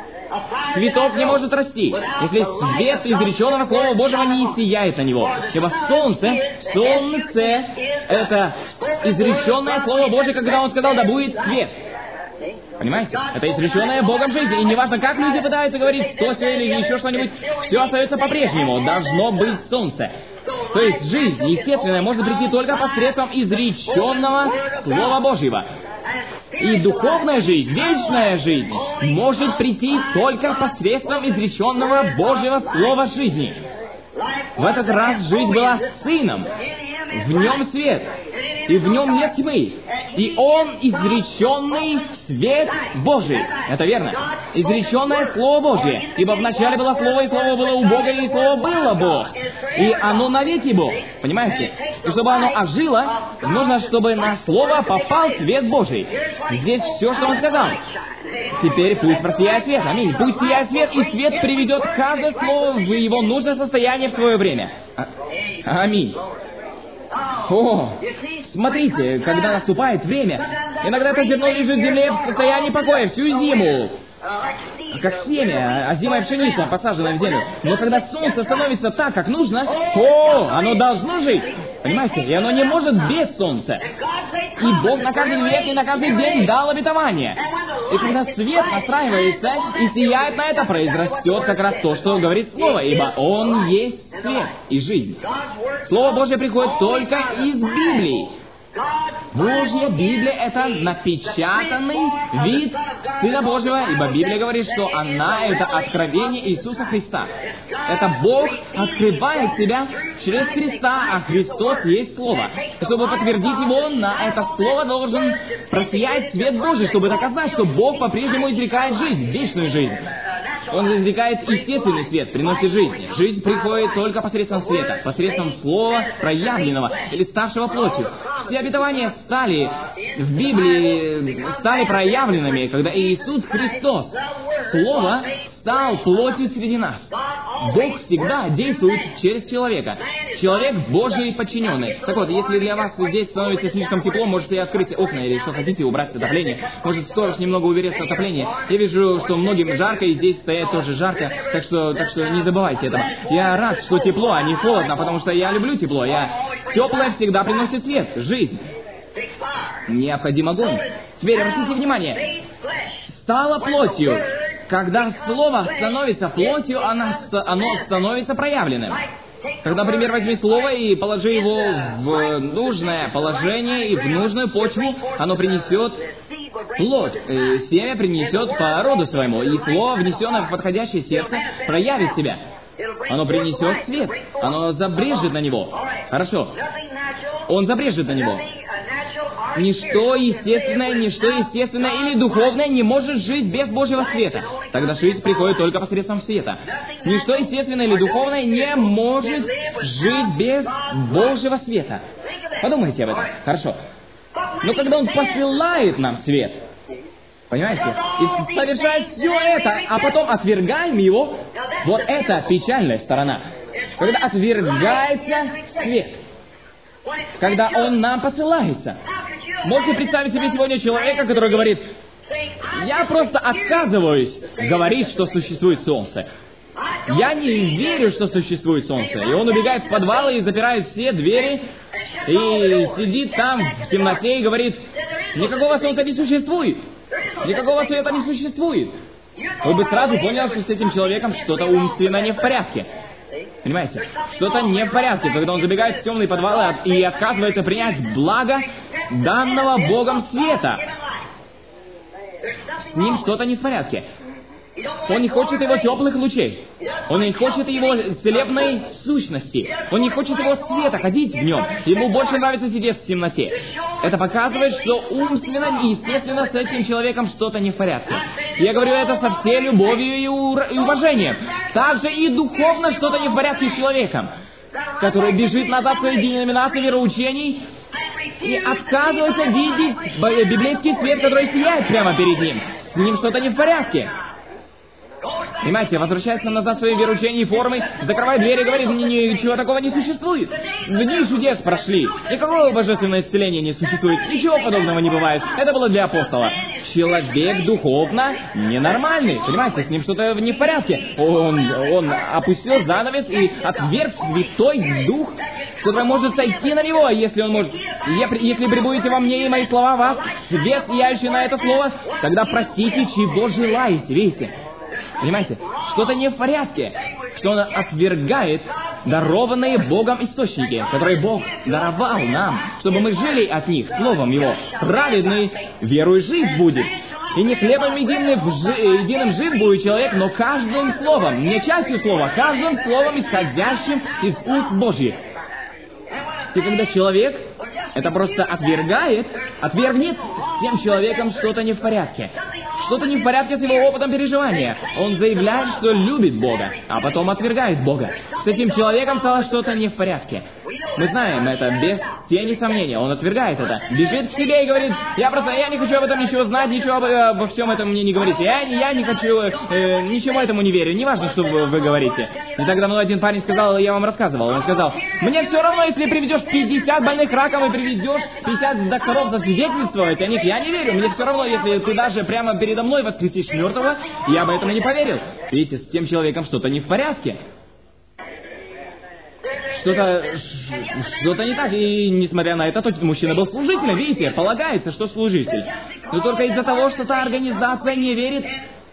[SPEAKER 1] Цветок не может расти, если свет изреченного Слова Божьего не сияет на него. Ибо солнце, солнце — это изреченное Слово Божье, когда Он сказал, да будет свет. Понимаете? Это изреченная Богом жизнь. И неважно, как люди пытаются говорить, то все или еще что-нибудь, все остается по-прежнему. Должно быть солнце. То есть жизнь естественная может прийти только посредством изреченного Слова Божьего. И духовная жизнь, вечная жизнь, может прийти только посредством изреченного Божьего Слова жизни. В этот раз жизнь была Сыном. В Нем свет, и в Нем нет тьмы. И Он изреченный свет Божий. Это верно. Изреченное Слово Божье. Ибо вначале было Слово, и Слово было у Бога, и Слово было Бог. И оно навеки Бог. Понимаете? И чтобы оно ожило, нужно, чтобы на Слово попал свет Божий. Здесь все, что Он сказал. Теперь пусть просияет свет. Аминь. Пусть сияет свет, и свет приведет каждое слово в его нужное состояние в свое время. А- Аминь. О, смотрите, когда наступает время, иногда это зерно лежит в земле в состоянии покоя всю зиму, как семя, озимая пшеница, посаженная в землю. Но когда солнце становится так, как нужно, о, оно должно жить. Понимаете? И оно не может без солнца. И Бог на каждый век и на каждый день дал обетование. И когда свет настраивается и сияет на это, произрастет как раз то, что говорит Слово, ибо Он есть свет и жизнь. Слово Божье приходит только из Библии. Божья Библия — это напечатанный вид Сына Божьего, ибо Библия говорит, что она — это откровение Иисуса Христа. Это Бог открывает себя через Христа, а Христос есть Слово. И чтобы подтвердить Его, на это Слово должен просиять свет Божий, чтобы доказать, что Бог по-прежнему изрекает жизнь, вечную жизнь. Он изрекает естественный свет, приносит жизнь. Жизнь приходит только посредством света, посредством Слова проявленного или ставшего плотью. Все обетования стали в Библии, стали проявленными, когда Иисус Христос, Слово, стал плотью среди нас. Бог всегда действует через человека. Человек Божий подчиненный. Так вот, если для вас здесь становится слишком тепло, можете открыть окна или что хотите, убрать отопление. Может, сторож немного уберет отопление. Я вижу, что многим жарко, и здесь стоять тоже жарко, так что, так что не забывайте этого. Я рад, что тепло, а не холодно, потому что я люблю тепло. Я... Теплое всегда приносит свет, жизнь. Необходим огонь. Теперь обратите внимание. Стало плотью. Когда Слово становится плотью, оно, оно становится проявленным. Когда, например, возьми Слово и положи его в нужное положение и в нужную почву, оно принесет плод, э, семя принесет по роду своему, и Слово, внесенное в подходящее сердце, проявит себя. Оно принесет свет, оно забрежет на него. Хорошо. Он забрежет на него. Ничто естественное, ничто естественное или духовное не может жить без Божьего света. Тогда жизнь приходит только посредством света. Ничто естественное или духовное не может жить без Божьего света. Подумайте об этом. Хорошо. Но когда Он посылает нам свет, понимаете, и совершает все это, а потом отвергаем его, вот это печальная сторона. Когда отвергается свет. Когда Он нам посылается. Можете представить себе сегодня человека, который говорит: я просто отказываюсь говорить, что существует солнце. Я не верю, что существует солнце. И он убегает в подвал и запирает все двери, и сидит там в темноте и говорит: никакого солнца не существует. Никакого света не существует. вы бы сразу поняли, что с этим человеком что-то умственно не в порядке. Понимаете? Что-то не в порядке, когда он забегает в темный подвал и отказывается принять благо данного Богом света. С ним что-то не в порядке. Он не хочет его теплых лучей. Он не хочет его целебной сущности. Он не хочет его света, ходить в нем. Ему больше нравится сидеть в темноте. Это показывает, что умственно и естественно с этим человеком что-то не в порядке. Я говорю это со всей любовью и, ур- и уважением. Также и духовно что-то не в порядке с человеком, который бежит назад в своей деноминации вероучений и отказывается видеть библейский свет, который сияет прямо перед ним. С ним что-то не в порядке. Понимаете, возвращается назад в свои вероучения и формы, закрывает дверь и говорит, ничего такого не существует. Дни чудес прошли. Никакого божественного исцеления не существует. Ничего подобного не бывает. Это было для апостола. Человек духовно ненормальный. Понимаете, с ним что-то не в порядке. Он, он опустил занавес и отверг Святой Дух, который может сойти на него, если он может. Если прибудете во мне и мои слова вас, свет, сияющий на это слово, тогда простите, чего желаете. Видите? Понимаете? Что-то не в порядке, что он отвергает дарованные Богом источники, которые Бог даровал нам, чтобы мы жили от них, словом Его. Праведный верой жив будет. И не хлебом единым, единым жив будет человек, но каждым словом, не частью слова, каждым словом, исходящим из уст Божьих. И когда человек это просто отвергает, отвергнет, с тем человеком что-то не в порядке. Что-то не в порядке с его опытом переживания. Он заявляет, что любит Бога, а потом отвергает Бога. С этим человеком стало что-то не в порядке. Мы знаем это без тени сомнения. Он отвергает это. Бежит к себе и говорит, я просто, я не хочу об этом ничего знать, ничего обо, обо всем этом мне не говорите. Я, я не хочу, э, ничего этому не верю. Не важно, что вы, вы говорите. И тогда мной один парень сказал, я вам рассказывал. Он сказал, мне все равно, если приведешь пятьдесят больных раком и приведешь пятьдесят докторов засвидетельствовать о них, я не верю. Мне все равно, если ты даже прямо передо мной воскресишь мертвого, я бы этому не поверил. Видите, с тем человеком что-то не в порядке. Что-то, что-то не так. И несмотря на это, тот мужчина был служителем. Видите, полагается, что служитель. Но только из-за того, что та организация не верит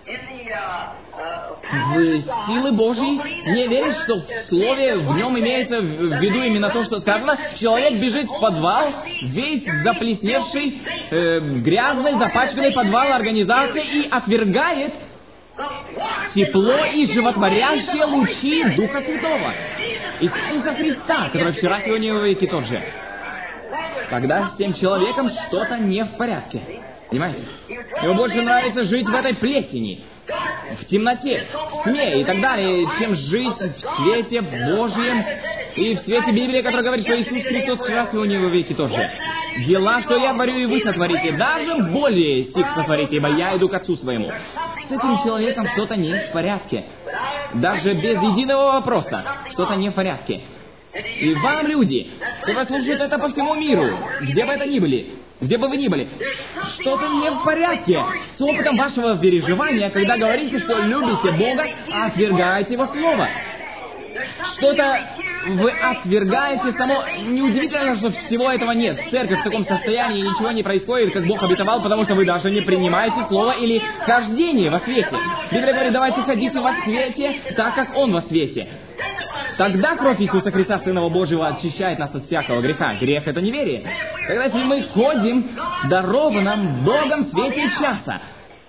[SPEAKER 1] в силы Божьи, не верит, что в слове в нем имеется в виду именно то, что сказано, человек бежит в подвал, весь заплесневший, э, грязный, запачканный подвал организации и отвергает тепло и животворящие лучи Духа Святого, Иисуса Христа, который вчера, сегодня и во веки тот же. Тогда с тем человеком что-то не в порядке. Понимаете? Ему больше нравится жить в этой плесени, в темноте, в тьме и так далее, чем жить в свете Божьем и в свете Библии, которая говорит, что Иисус Христос вчера, сегодня и во веки тот же. Дела, что я творю, и вы сотворите, даже более сих сотворите, ибо я иду к Отцу своему. С этим человеком что-то не в порядке. Даже без единого вопроса что-то не в порядке. И вам, люди, которые слушают это по всему миру, где бы это ни были, где бы вы ни были, что-то не в порядке с опытом вашего переживания, когда говорите, что любите Бога, а отвергаете Его Слово. Что-то вы отвергаете само... Неудивительно, что всего этого нет. Церковь в таком состоянии, ничего не происходит, как Бог обетовал, потому что вы даже не принимаете Слово или хождение во свете. Библия говорит, давайте ходите во свете, так как Он во свете. Тогда кровь Иисуса Христа, Сына Божьего, очищает нас от всякого греха. Грех — это неверие. Когда если мы ходим в дарованном Богом свете часа,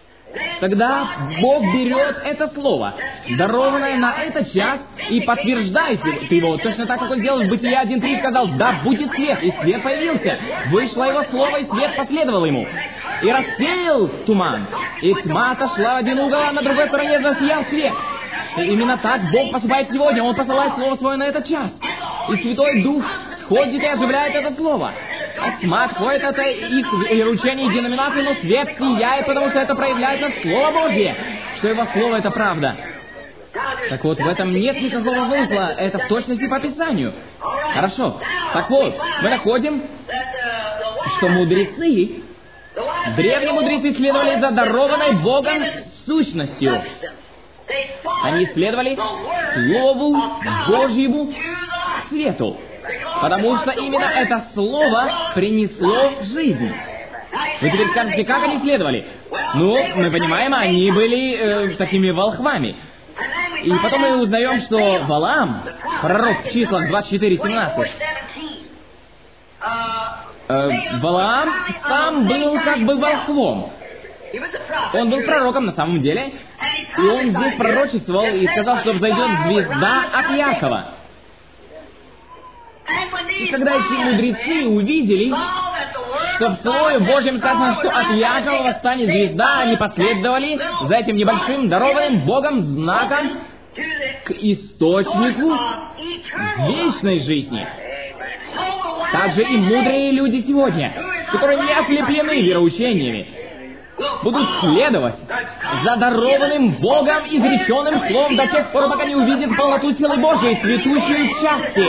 [SPEAKER 1] тогда Бог берет это слово, дарованное на этот час, и подтверждает его. Точно так, как Он делал в Бытие один три, сказал, да будет свет, и свет появился. Вышло Его слово, и свет последовал Ему. И рассеял туман, и тьма отошла в один угол, а на другой стороне засиял свет. И именно так Бог поступает сегодня. Он посылает Слово Свое на этот час. И Святой Дух ходит и оживляет это Слово. А тьма отходит от их вероучений и деноминаций, но свет сияет, потому что это проявляется Слово Божье, что Его Слово — это правда. Так вот, в этом нет никакого вымысла. Это в точности по Писанию. Хорошо. Так вот, мы находим, что мудрецы, древние мудрецы следовали за дарованной Богом сущностью. Они следовали Слову Божьему, свету, потому что именно это Слово принесло жизнь. Вы теперь скажете, как они следовали? Ну, мы понимаем, они были э, такими волхвами. И потом мы узнаем, что Валаам, пророк в числах двадцать четыре семнадцать, э, Валаам сам был как бы волхвом. Он был пророком на самом деле, и он здесь пророчествовал и сказал, что взойдет звезда от Якова. И когда эти мудрецы увидели, что в Слове Божьем сказано, что от Якова восстанет звезда, они последовали за этим небольшим, дарованным Богом знаком к источнику вечной жизни. Также и мудрые люди сегодня, которые не ослеплены вероучениями, будут следовать за дарованным Богом изреченным словом до тех пор, пока не увидят полноту силы Божией, цветущую в части.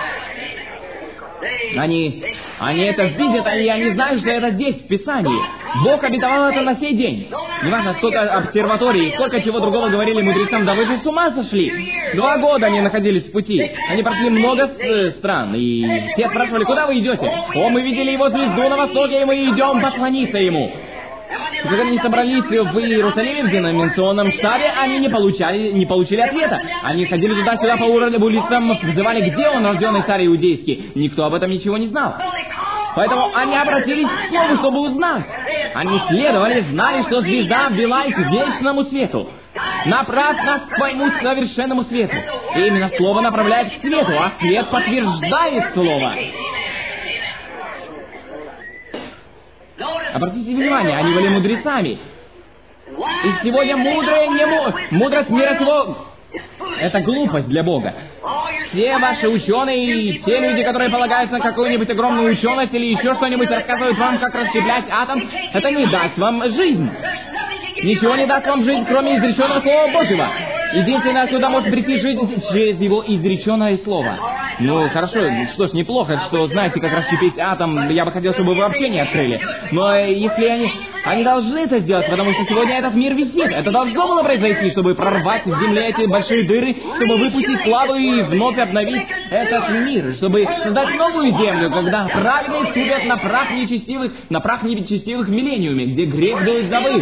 [SPEAKER 1] Они, они это видят, и они знают, что это здесь, в Писании. Бог обетовал это на сей день. Неважно, сколько обсерваторий, сколько чего другого говорили мудрецам, да вы же с ума сошли. Два года они находились в пути. Они прошли много э, стран, и все спрашивали, куда вы идете? О, мы видели его звезду на востоке, и мы идем поклониться ему. И когда они собрались в Иерусалиме, в деноминационном штабе, они не получали, не получили ответа. Они ходили туда-сюда по улицам, взывали, где он, рожденный царь иудейский. Никто об этом ничего не знал. Поэтому они обратились к Слову, чтобы узнать. Они следовали, знали, что звезда ввела их к вечному свету. Направь нас к твоему совершенному свету. И именно Слово направляет к свету, а свет подтверждает Слово. Обратите внимание, они были мудрецами. И сегодня мудрые не му... мудрость мира сего — это глупость для Бога. Все ваши ученые и те люди, которые полагаются на какую-нибудь огромную ученость или еще что-нибудь, рассказывают вам, как расщеплять атом, это не даст вам жизнь. Ничего не даст вам жизнь, кроме изреченного Слова Божьего. Единственное, куда может прийти жизнь, через его изреченное Слово. Ну, хорошо, что ж, неплохо, что знаете, как расщепить атом. Я бы хотел, чтобы вы вообще не открыли. Но если они... Они должны это сделать, потому что сегодня этот мир висит. Это должно было произойти, чтобы прорвать в земле эти большие дыры, чтобы выпустить славу и вновь обновить этот мир, чтобы создать новую землю, когда праведные ступят на прах нечестивых, на прах нечестивых миллениуме, где грех был забыт.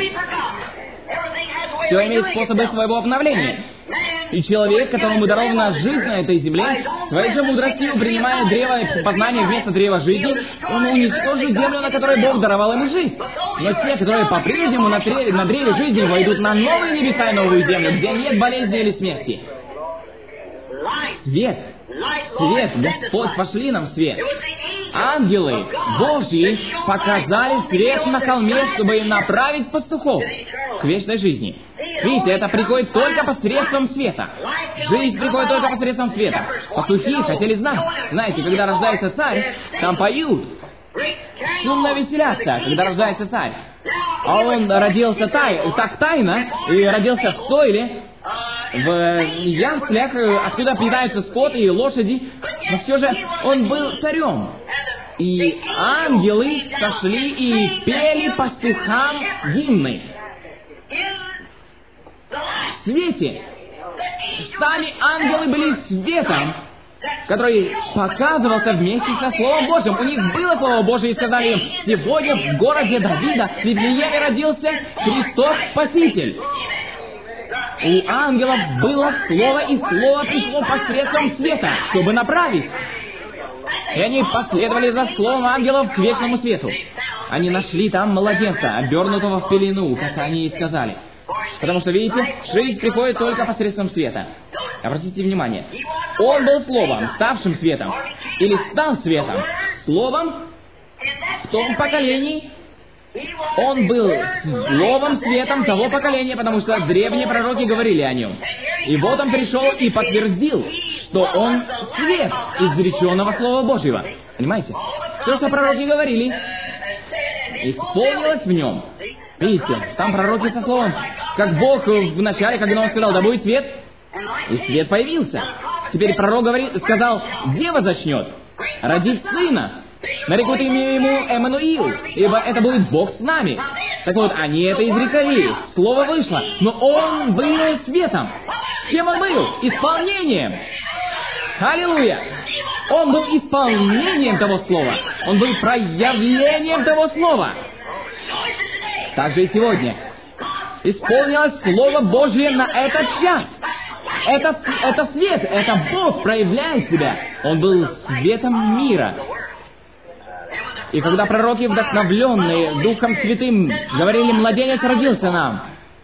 [SPEAKER 1] Все имеет способы своего обновления. И человек, которому дарована жизнь на этой земле, своей же мудростью, принимая древо познания вместо древа жизни, он уничтожит землю, на которой Бог даровал ему жизнь. Но те, которые по-прежнему на древе, на древе жизни войдут на новые небеса и новую землю, где нет болезни или смерти. Свет, свет, Господь, пошли нам свет. Ангелы Божьи показали свет на холме, чтобы направить пастухов к вечной жизни. Видите, это приходит только посредством света. Жизнь приходит только посредством света. Пастухи хотели знать. Знаете, когда рождается царь, там поют, шумно веселятся, когда рождается царь. А он родился тай, так тайно и родился в стойле, в яслях, откуда питаются скот и лошади, но все же он был царем. И ангелы сошли и пели пастухам гимны. В свете. Сами ангелы были светом, который показывался вместе со Словом Божьим. У них было Слово Божие, и сказали им: сегодня в городе Давида, в Вифлееме, родился Христос Спаситель. У ангелов было Слово, и Слово пришло посредством света, чтобы направить. И они последовали за Словом ангелов к вечному свету. Они нашли там младенца, обернутого в пелену, как они и сказали. Потому что, видите, жизнь приходит только посредством света. Обратите внимание. Он был Словом, ставшим светом. Или стал светом. Словом в том поколении. Он был словом, светом того поколения, потому что древние пророки говорили о нем. И вот он пришел и подтвердил, что он свет изреченного Слова Божьего. Понимаете? Все, что пророки говорили, исполнилось в нем. Видите, там пророки со словом, как Бог в начале, когда он сказал: да будет свет, и свет появился. Теперь пророк говорит, сказал: дева зачнет родить сына, нарекут имя ему Эммануил, ибо это будет Бог с нами. Так вот, они это изрекали, слово вышло, но он был светом. Чем он был? Исполнением. Аллилуйя! Он был исполнением того слова. Он был проявлением того слова. Так же и сегодня. Исполнилось Слово Божье на этот час. Это, это свет, это Бог проявляет себя. Он был светом мира. И когда пророки, вдохновленные Духом Святым, говорили: «Младенец родился нам,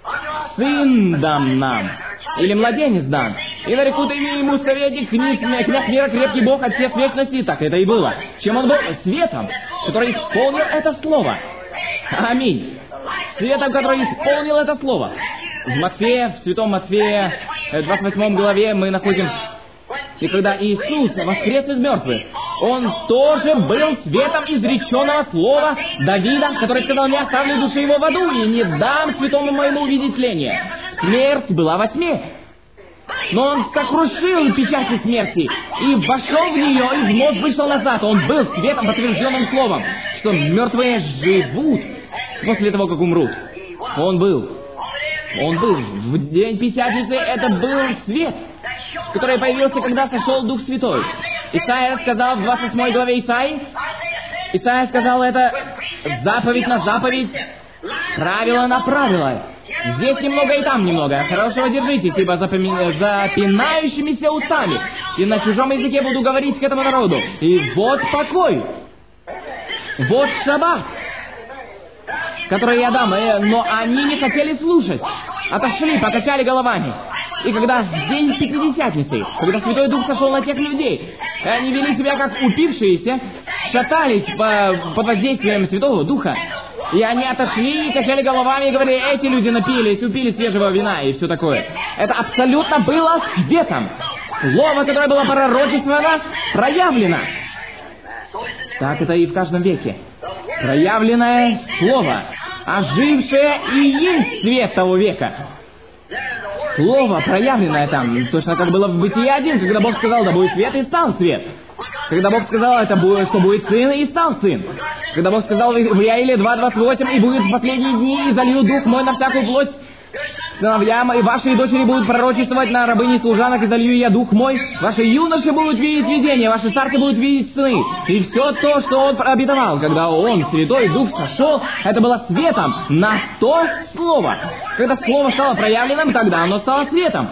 [SPEAKER 1] сын дам нам, или младенец дан, и нарекут имя ему советник, князь, князь мира, крепкий Бог, Отец вечности», так это и было. Чем он был? Светом, который исполнил это слово. Аминь. Светом, который исполнил это слово. В Матфея, в Святом Матфея, двадцать восьмой главе мы находим: и когда Иисус воскрес из мертвых, Он тоже был светом изреченного слова Давида, который сказал: «Не оставлю души его в аду, и не дам святому моему увидеть тление». Смерть была во тьме, но Он сокрушил печати смерти и вошел в нее, и вновь вышел назад. Он был светом, подтвержденным словом, что мертвые живут после того, как умрут. Он был. Он был. В день Пятидесятницы это был свет, который появился, когда сошел Дух Святой. Исайя сказал в двадцать восьмой главе Исаии, Исайя сказал это: заповедь на заповедь, правило на правило. Здесь немного и там немного. Хорошего держитесь, ибо запоми... запинающимися устами, и на чужом языке буду говорить к этому народу. И вот покой, вот шаббат, который я дам, но они не хотели слушать. Отошли, покачали головами. И когда в день Пятидесятницы, когда Святой Дух сошел на тех людей, и они вели себя как упившиеся, шатались по, под воздействием Святого Духа, и они отошли и качали головами и говорили: эти люди напились, упили свежего вина и все такое. Это абсолютно было светом. Слово, которое было пророчествовано, проявлено. Так это и в каждом веке. Проявленное Слово, ожившее и есть свет того века. Слово, проявленное там, точно как было в Бытие один, когда Бог сказал: да будет свет, и стал свет. Когда Бог сказал, это будет, что будет сын, и стал сын. Когда Бог сказал в Иаиле два двадцать восемь: и будет в последние дни, и залью дух мой на всякую плоть, сыновья мои, ваши дочери будут пророчествовать, на рабыни и служанок, и залью я дух мой, ваши юноши будут видеть видения, ваши старцы будут видеть сны. И все то, что Он обетовал, когда Он, Святой Дух, сошел, это было светом на то Слово. Когда Слово стало проявленным, тогда оно стало светом.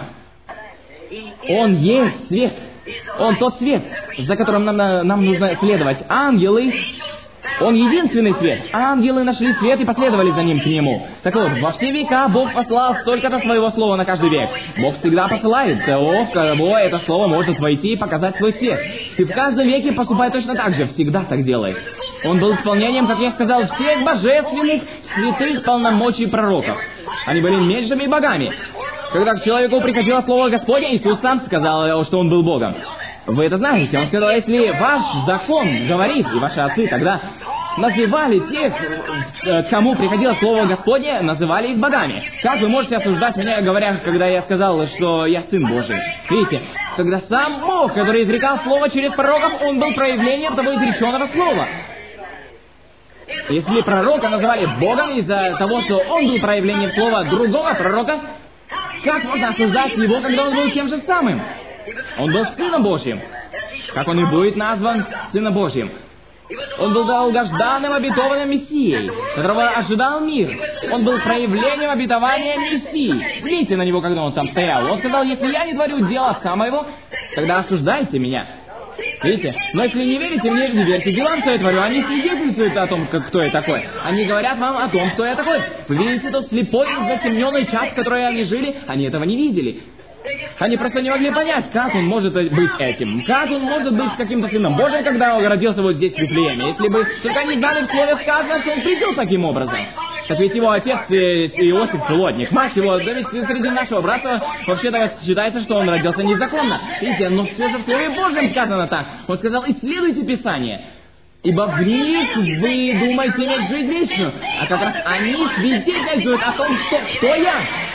[SPEAKER 1] Он есть свет. Он тот свет, за которым нам, нам нужно следовать. Ангелы, Он единственный свет. Ангелы нашли свет и последовали за ним к Нему. Так вот, во все века Бог послал столько-то своего слова на каждый век. Бог всегда посылает того, в кого это слово может войти и показать свой свет. И в каждом веке поступает точно так же, всегда так делает. Он был исполнением, как я сказал, всех божественных, святых полномочий пророков. Они были меньшими богами. Когда к человеку приходило слово Господне, Иисус сам сказал, что Он был Богом. Вы это знаете. Он сказал: если ваш закон говорит, и ваши отцы тогда называли тех, кому приходило слово Господне, называли их богами. Как вы можете осуждать меня, говоря, когда я сказал, что я Сын Божий? Видите, когда сам Бог, который изрекал слово через пророков, Он был проявлением того изреченного слова. Если пророка называли Богом из-за того, что он был проявлением слова другого пророка, как можно осуждать его, когда он был тем же самым? Он был Сыном Божьим. Как он и будет назван Сыном Божьим. Он был долгожданным обетованным Мессией, которого ожидал мир. Он был проявлением обетования Мессии. Взгляните на него, когда он там стоял. Он сказал: если я не творю дело отца моего, тогда осуждайте меня. Видите? Но если не верите мне, не верьте делам, что я творю. Они свидетельствуют о том, как, кто я такой. Они говорят вам о том, кто я такой. Вы видите тот слепой, затемненный час, в который они жили? Они этого не видели. Они просто не могли понять, как он может быть этим. Как он может быть каким-то сыном Божьим, когда он родился вот здесь, в Вифлееме. Если бы только они знали, в слове сказано, что он придет таким образом. Так ведь его отец Иосиф Плотник, мать его, да ведь среди нашего братства вообще-то считается, что он родился незаконно. Видите, но все же в Слове Божьем сказано так. Он сказал: исследуйте Писание, ибо в них вы думаете иметь жизнь вечную. А как раз они свидетельствуют о том, что кто я.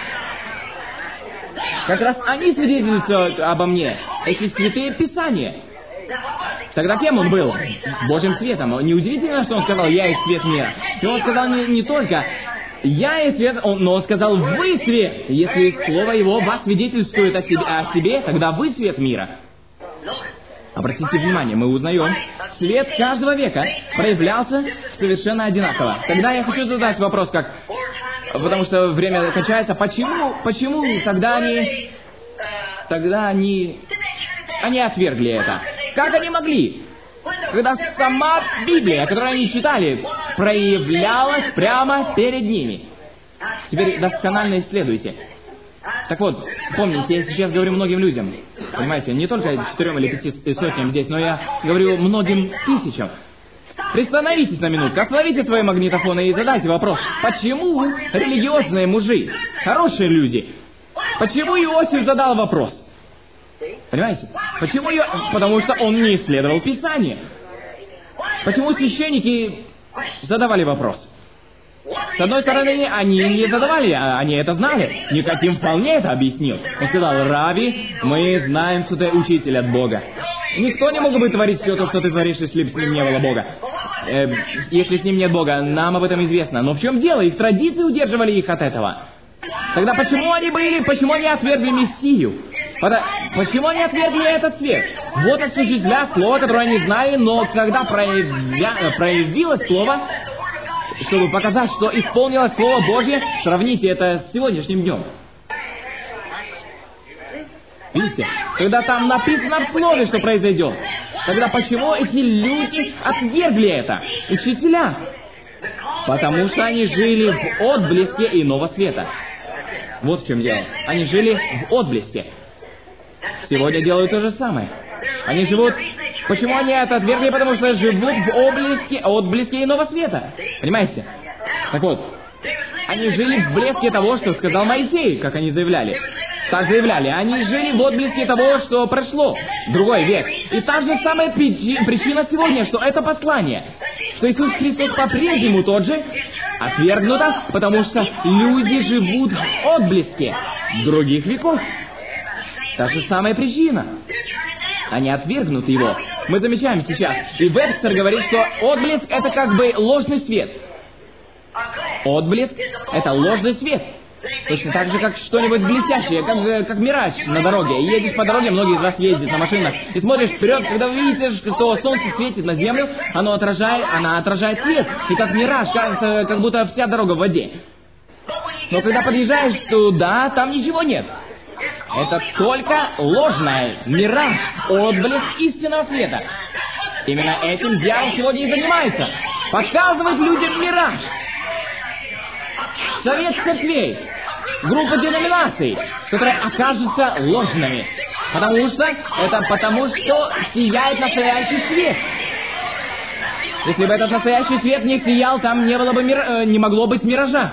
[SPEAKER 1] Как раз они свидетельствуют обо мне, эти святые Писания. Тогда кем он был? Божьим светом. Неудивительно, что он сказал: я есть свет мира. И он сказал не, не только я есть свет, но он сказал: вы свет. Если слово его вас свидетельствует о себе, о себе, тогда вы свет мира. Обратите внимание, мы узнаем, свет каждого века проявлялся совершенно одинаково. Тогда я хочу задать вопрос, как... Потому что время кончается. Почему, почему тогда они... Тогда они... Они отвергли это? Как они могли? Когда сама Библия, которую они читали, проявлялась прямо перед ними. Теперь досконально исследуйте. Так вот, помните, я сейчас говорю многим людям. Понимаете, не только четырем или пяти сотням здесь, но я говорю многим тысячам. Приостановитесь на минутку, остановите свои магнитофоны и задайте вопрос. Почему религиозные мужи, хорошие люди, почему Иосиф задал вопрос? Понимаете? Почему Иосиф? Потому что он не исследовал Писание. Почему священники задавали вопрос? С одной стороны, они не задавали, а они это знали. Никаким вполне это объяснил. Он сказал: «Рави, мы знаем, что ты учитель от Бога. Никто не мог бы творить все то, что ты творишь, если бы с ним не было Бога. Э, если с ним нет Бога, нам об этом известно. Но в чем дело? Их традиции удерживали их от этого. Тогда почему они были, почему они отвергли Мессию? Почему они отвергли этот свет? Вот осуществляя слово, которое они знали, но когда проявля... проявилось слово, чтобы показать, что исполнилось Слово Божье, сравните это с сегодняшним днем. Видите? Когда там написано в Слове, что произойдет. Тогда почему эти люди отвергли это? Учителя. Потому что они жили в отблеске иного света. Вот в чем дело. Они жили в отблеске. Сегодня делают то же самое. Они живут... Почему они это отвергли? Потому что живут в отблеске, отблеске иного света. Понимаете? Так вот, они жили в блеске того, что сказал Моисей, как они заявляли. Так заявляли. Они жили в отблеске того, что прошло. Другой век. И та же самая причина сегодня, что это послание, что Иисус Христос по-прежнему тот же, отвергнуто, потому что люди живут в отблеске других веков. Та же самая причина. Они отвергнут его. Мы замечаем сейчас. И Вебстер говорит, что отблеск — это как бы ложный свет. Отблеск — это ложный свет. Точно так же, как что-нибудь блестящее, как, как мираж на дороге. И едешь по дороге, многие из вас ездят на машинах, и смотришь вперед, когда вы видите, что солнце светит на землю, оно отражает, она отражает свет. И как мираж, кажется, как будто вся дорога в воде. Но когда подъезжаешь туда, там ничего нет. Это только ложная мираж, отблеск истинного света. Именно этим дьявол сегодня и занимается. Показывает людям мираж. Совет церквей, группа деноминаций, которые окажутся ложными. Потому что, это потому что сияет настоящий свет. Если бы этот настоящий свет не сиял, там не было бы мир, э, не могло быть миража.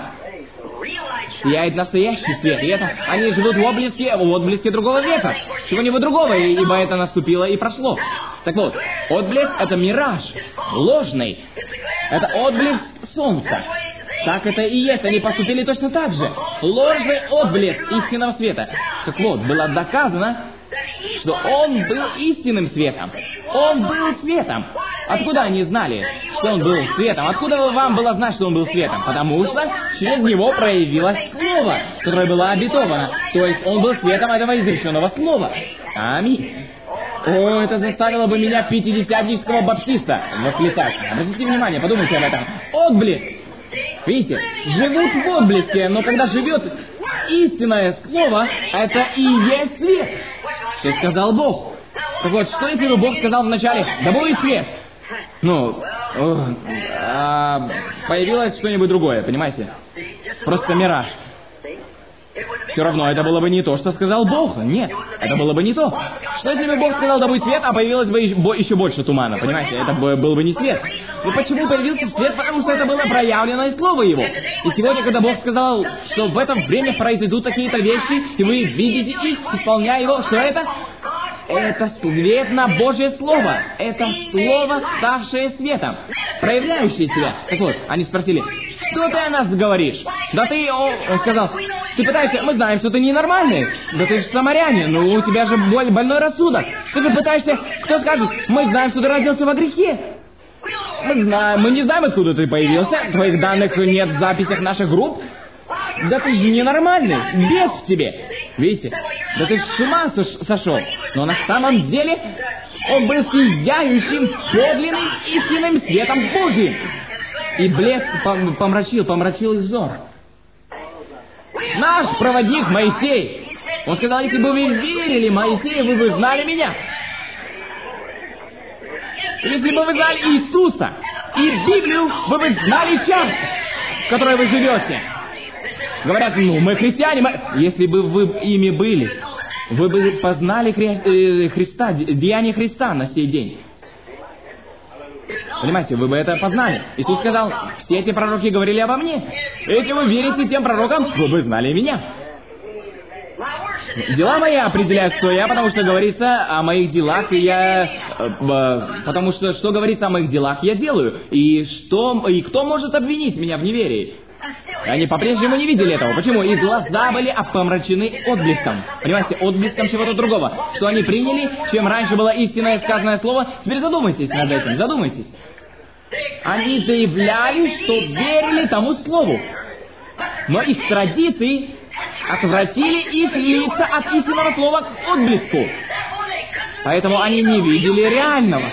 [SPEAKER 1] Сияет настоящий свет, и это они живут в отблеске, в отблеске другого века, чего-нибудь другого, ибо это наступило и прошло. Так вот, отблеск — это мираж, ложный, это отблеск солнца. Так это и есть, они поступили точно так же. Ложный отблеск истинного света. Так вот, было доказано, что он был истинным светом. Он был светом. Откуда они знали, что он был светом? Откуда вам было знать, что он был светом? Потому что через него проявилось слово, которое было обетовано. То есть он был светом этого изреченного слова. Аминь. О, это заставило бы меня пятидесятнического баптиста восклицать. Обратите внимание, подумайте об этом. Отблеск. Видите, живут в отблеске, но когда живет истинное слово, это и есть свет. Что сказал Бог. Так вот, что если бы Бог сказал вначале: да будет свет? Ну, о, а, появилось что-нибудь другое, понимаете? Просто мираж. Все равно это было бы не то, что сказал Бог. Нет, это было бы не то. Что если бы Бог сказал: да будет свет, а появилось бы еще больше тумана, понимаете? Это был бы не свет. И почему появился свет? Потому что это было проявленное слово Его. И сегодня, когда Бог сказал, что в это время произойдут такие-то вещи, и вы видите их, исполняя его, что это? Это свет на Божье Слово. Это Слово, ставшее светом, проявляющее себя. Так вот, они спросили: что ты о нас говоришь? Да ты, он, он сказал, ты пытаешься, мы знаем, что ты ненормальный. Да ты же самарянин, ну у тебя же боль, больной рассудок. Ты же пытаешься, кто скажет, мы знаем, что ты родился во грехе. Мы знаем, мы не знаем, откуда ты появился. Твоих данных нет в записях наших групп. Да ты же ненормальный, бес в тебе. Видите, да ты с ума сош- сошел. Но на самом деле он был сияющим, подлинным, истинным светом Божьим. И блеск пом- помрачил, помрачил их взор. Наш проводник Моисей, он сказал, если бы вы верили Моисею, вы бы знали меня. Если бы вы знали Иисуса и Библию, вы бы знали час, в которой вы живете. Говорят, ну, мы христиане, мы... Если бы вы ими были, вы бы познали Хри... э, Христа, деяния Христа на сей день. Понимаете, вы бы это познали. Иисус сказал, все эти пророки говорили обо мне. Если вы верите тем пророкам, вы бы знали меня. Дела мои определяют, кто я, потому что говорится о моих делах, и я... Э, э, потому что, что говорится о моих делах, я делаю. И, что, и кто может обвинить меня в неверии? Они по-прежнему не видели этого. Почему? Их глаза были помрачены отблеском. Понимаете, отблеском чего-то другого. Что они приняли, чем раньше было истинное сказанное слово. Теперь задумайтесь над этим, задумайтесь. Они заявляли, что верили тому слову. Но их традиции отвратили их лица от истинного слова к отблеску. Поэтому они не видели реального.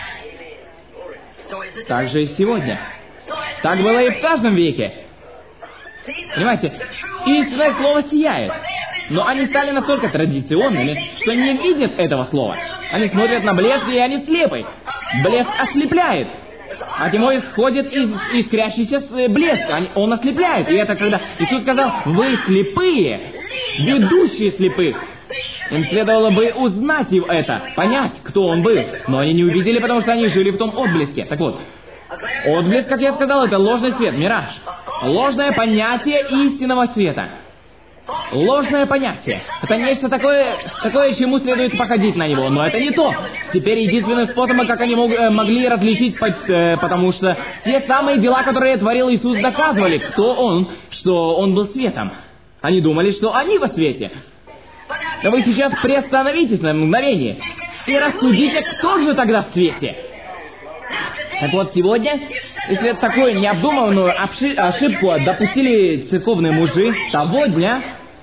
[SPEAKER 1] Так же и сегодня. Так было и в каждом веке. Понимаете, истинное слово сияет. Но они стали настолько традиционными, что не видят этого слова. Они смотрят на блеск, и они слепы. Блеск ослепляет. От него исходит из, искрящийся блеск. Он ослепляет. И это когда Иисус сказал, вы слепые, ведущие слепых. Им следовало бы узнать его это, понять, кто он был. Но они не увидели, потому что они жили в том отблеске. Так вот, отблеск, как я сказал, это ложный свет, мираж. Ложное понятие истинного света. Ложное понятие. Это нечто такое, такое, чему следует походить на него. Но это не то. Теперь единственным способом, как они мог, э, могли различить, э, потому что те самые дела, которые творил Иисус, доказывали, кто Он, что Он был светом. Они думали, что они во свете. Но вы сейчас приостановитесь на мгновение и рассудите, кто же тогда в свете. Так вот, сегодня, если такую необдуманную ошибку допустили церковные мужи того дня,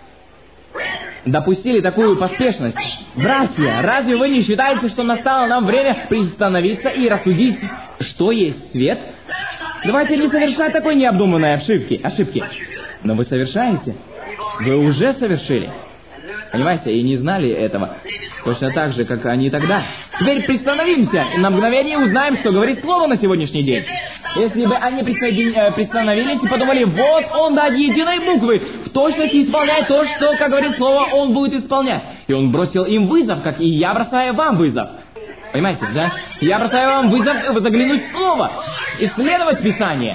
[SPEAKER 1] допустили такую поспешность. Братья, разве вы не считаете, что настало нам время приостановиться и рассудить, что есть свет? Давайте не совершать такой необдуманной ошибки. ошибки. Но вы совершаете. Вы уже совершили. Понимаете, и не знали этого. Точно так же, как они тогда. Теперь приостановимся и на мгновение узнаем, что говорит Слово на сегодняшний день. Если бы они приостановились и подумали, вот он до единой буквы в точности исполняет то, что, как говорит Слово, он будет исполнять. И он бросил им вызов, как и я бросаю вам вызов. Понимаете, да? Я бросаю вам вызов заглянуть в Слово, исследовать Писание.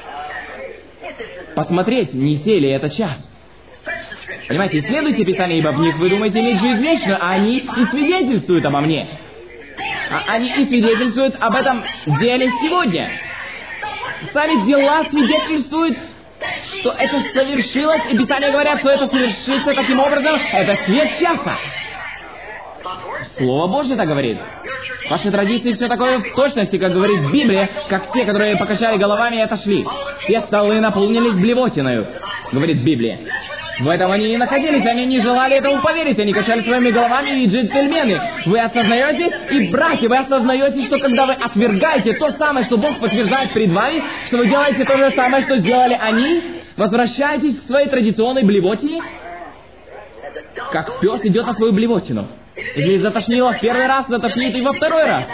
[SPEAKER 1] Посмотреть, не сей ли это час. Понимаете, исследуйте Писание, ибо в них вы думаете иметь жизнь вечную, а они и свидетельствуют обо мне. А они и свидетельствуют об этом деле сегодня. Сами дела свидетельствуют, что это совершилось, и Писание говорят, что это совершится таким образом, это свет часа. Слово Божье так говорит. Ваши традиции все такое в точности, как говорит Библия, как те, которые покачали головами и отошли. Все столы наполнились блевотиною, говорит Библия. В этом они не находились, они не желали этому поверить, они качали своими головами, и джентльмены. Вы осознаете, и братья, вы осознаете, что когда вы отвергаете то самое, что Бог подтверждает перед вами, что вы делаете то же самое, что сделали они, возвращаетесь к своей традиционной блевотине, как пес идет на свою блевотину. Если затошнило в первый раз, затошнит и во второй раз.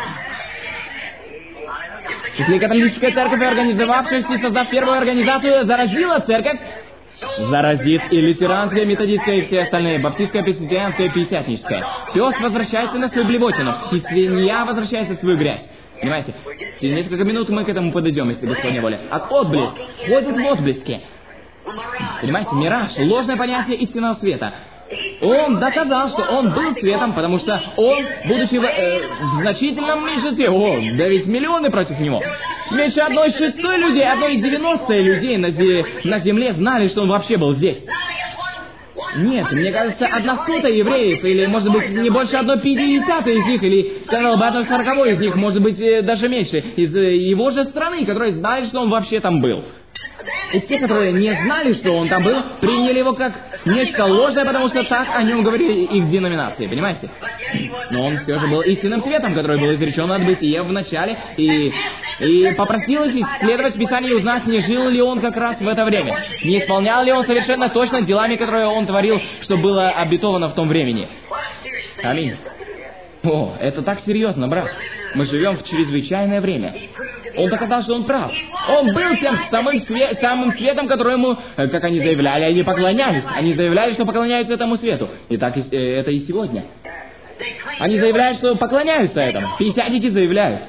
[SPEAKER 1] Если католическая церковь, организовавшаяся и создав первую организацию, заразила церковь, заразит и лютеранская, методистская, и все остальные, баптистская, пресвитерианская, пятидесятническая. Пес возвращается на свою блевотину, и свинья возвращается в свою грязь. Понимаете? Через несколько минут мы к этому подойдем, если Господня воля. А отблеск ходит в отблеске. Понимаете? Мираж, ложное понятие истинного света. Он доказал, что он был светом, потому что он, будучи в, э, в значительном меньшинстве, о, да ведь миллионы против него, меньше одной шестой людей, одной девяностой людей на, зе, на земле знали, что он вообще был здесь. Нет, мне кажется, одна сотая евреев, или, может быть, не больше одной пятидесятой из них, или, сказал бы, одной сороковой из них, может быть, даже меньше, из его же страны, которые знали, что он вообще там был. И те, которые не знали, что он там был, приняли его как нечто ложное, потому что так о нем говорили их деноминации, понимаете? Но он все же был истинным светом, который был изречен от бытия в начале, и, и попросил их исследовать Писание и узнать, не жил ли он как раз в это время, не исполнял ли он совершенно точно делами, которые он творил, что было обетовано в том времени. Аминь. О, это так серьезно, брат. Мы живем в чрезвычайное время. Он доказал, что он прав. Он был тем самым, све- самым светом, которому, как они заявляли, они поклонялись. Они заявляли, что поклоняются этому свету. И так и, э, это и сегодня. Они заявляют, что поклоняются этому. Пятидесятники заявляют.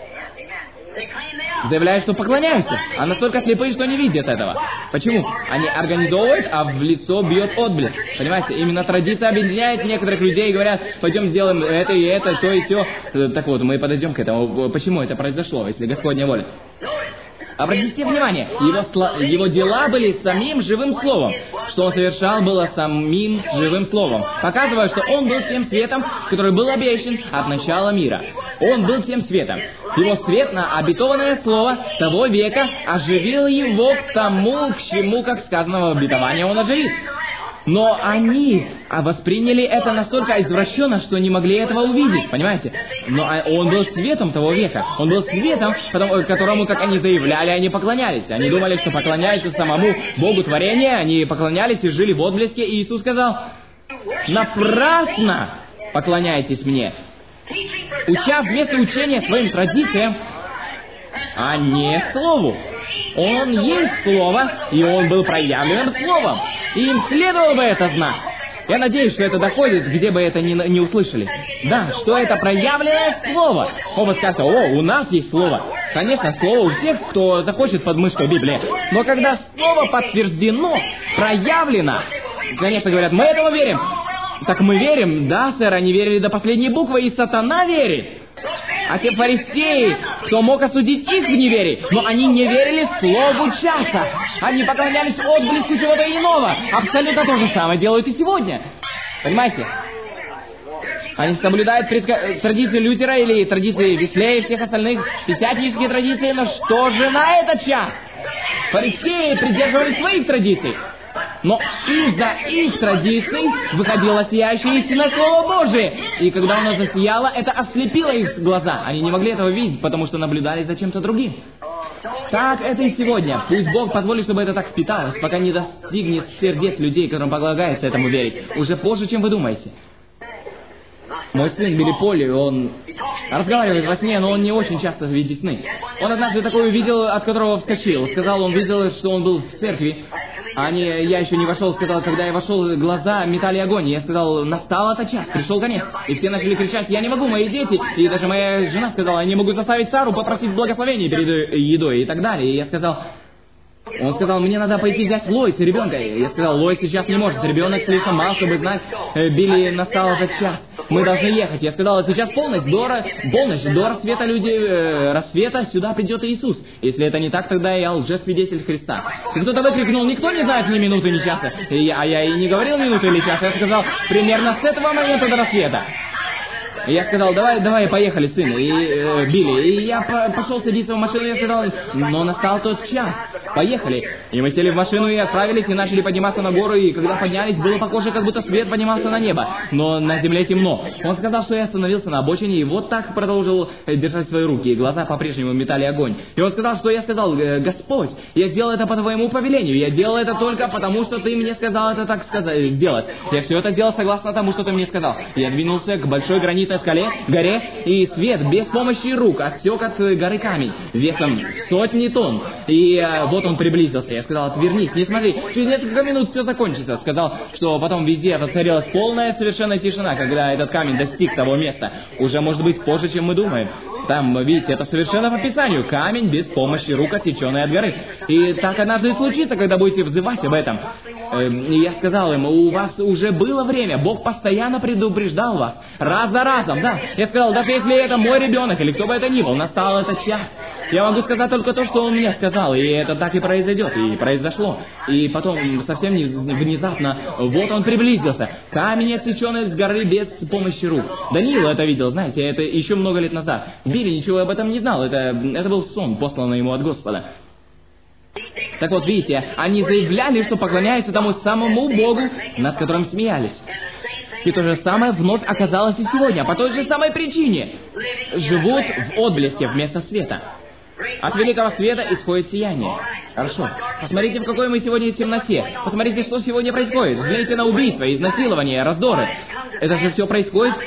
[SPEAKER 1] Заявляют, что поклоняются, а настолько слепые, что не видят этого. Почему? Они организовывают, а в лицо бьет отблеск. Понимаете, именно традиция объединяет некоторых людей и говорят, пойдем сделаем это и это, то и все. Так вот, мы подойдем к этому. Почему это произошло, если Господня воля? Обратите внимание, его, сло... его дела были самим живым словом. Что он совершал, было самим живым словом, показывая, что он был тем светом, который был обещан от начала мира. Он был тем светом. Его свет на обетованное слово того века оживил его к тому, к чему, как сказано в обетовании, он оживит. Но они восприняли это настолько извращенно, что не могли этого увидеть, понимаете? Но он был светом того века. Он был светом, которому, как они заявляли, они поклонялись. Они думали, что поклоняются самому Богу творения, они поклонялись и жили в отблеске. И Иисус сказал: напрасно поклоняйтесь мне, уча вместо учения своим традициям, а не Слову. Он есть Слово, и Он был проявленным Словом. И им следовало бы это знать. Я надеюсь, что это доходит, где бы это ни, не услышали. Да, что это проявленное Слово. Оба скажут: о, у нас есть Слово. Конечно, Слово у всех, кто захочет под мышкой Библии. Но когда Слово подтверждено, проявлено, конечно, говорят: мы этому верим. Так мы верим, да, сэр, они верили до последней буквы, и сатана верит. А те фарисеи, кто мог осудить их в неверии, но они не верили слову часа. Они поклонялись отблеску чего-то иного. Абсолютно то же самое делают и сегодня. Понимаете? Они соблюдают предска... традиции Лютера или традиции Веслея и всех остальных, пятидесятнические традиции, но что же на этот час? Фарисеи придерживались своих традиций. Но из-за их традиций выходило сияющее истинное Слово Божие. И когда оно засияло, это ослепило их глаза. Они не могли этого видеть, потому что наблюдали за чем-то другим. Так это и сегодня. Пусть Бог позволит, чтобы это так впиталось, пока не достигнет сердец людей, которым полагается этому верить. Уже позже, чем вы думаете. Мой сын Билли Полли, он разговаривает во сне, но он не очень часто видит сны. Он однажды такое увидел, от которого вскочил. Сказал, он видел, что он был в церкви. Они, я еще не вошел, сказал, когда я вошел, глаза метали огонь. Я сказал: настал этот час, пришел конец. И все начали кричать: я не могу, мои дети. И даже моя жена сказала: я не могу заставить Сару попросить благословения перед едой и так далее. И я сказал... Он сказал: мне надо пойти взять Лойса, ребенка. Я сказал: Лой сейчас не может, ребенок слишком мал, чтобы знать, Билли, настал этот час. Мы должны ехать. Я сказал: сейчас полночь, до, полночь, до рассвета людей, э, рассвета сюда придет Иисус. Если это не так, тогда я лжесвидетель Христа. И кто-то выкрикнул: никто не знает ни минуты, ни часа. И я, а я и не говорил минуты или час. Я сказал: примерно с этого момента до рассвета. И я сказал: давай, давай, поехали, сын, и э, Билли. И я по пошел садиться в машину, и я сказал: но настал тот час, поехали. И мы сели в машину и отправились, и начали подниматься на гору, и когда поднялись, было похоже, как будто свет поднимался на небо, но на земле темно. Он сказал, что я остановился на обочине, и вот так продолжил держать свои руки, и глаза по-прежнему метали огонь. И он сказал, что я сказал: Господь, я сделал это по твоему повелению, я делал это только потому, что ты мне сказал это так сказать, сделать. Я все это сделал согласно тому, что ты мне сказал. Я двинулся к большой гранитной скале, горе, и свет без помощи рук отсек от горы камень весом сотни тонн. И э, вот он приблизился. Я сказал: отвернись, не смотри, через несколько минут все закончится. Сказал, что потом везде воцарилась полная совершенная тишина, когда этот камень достиг того места. Уже может быть позже, чем мы думаем. Там, видите, это совершенно по Писанию. Камень без помощи рук, отсеченный от горы. И так однажды и случится, когда будете взывать об этом. И я сказал ему: у вас уже было время, Бог постоянно предупреждал вас, раз за разом, да. Я сказал: даже если это мой ребенок, или кто бы это ни был, настал этот час. Я могу сказать только то, что он мне сказал, и это так и произойдет, и произошло. И потом, совсем внезапно, вот он приблизился. Камень, отсеченный с горы без помощи рук. Даниил это видел, знаете, это еще много лет назад. Билли ничего об этом не знал, это, это был сон, посланный ему от Господа. Так вот, видите, они заявляли, что поклоняются тому самому Богу, над которым смеялись. И то же самое вновь оказалось и сегодня, по той же самой причине. Живут в отблеске вместо света. От великого света исходит сияние. Хорошо. Посмотрите, в какой мы сегодня темноте. Посмотрите, что сегодня происходит. Взгляните на убийства, изнасилования, раздоры. Это же все происходит.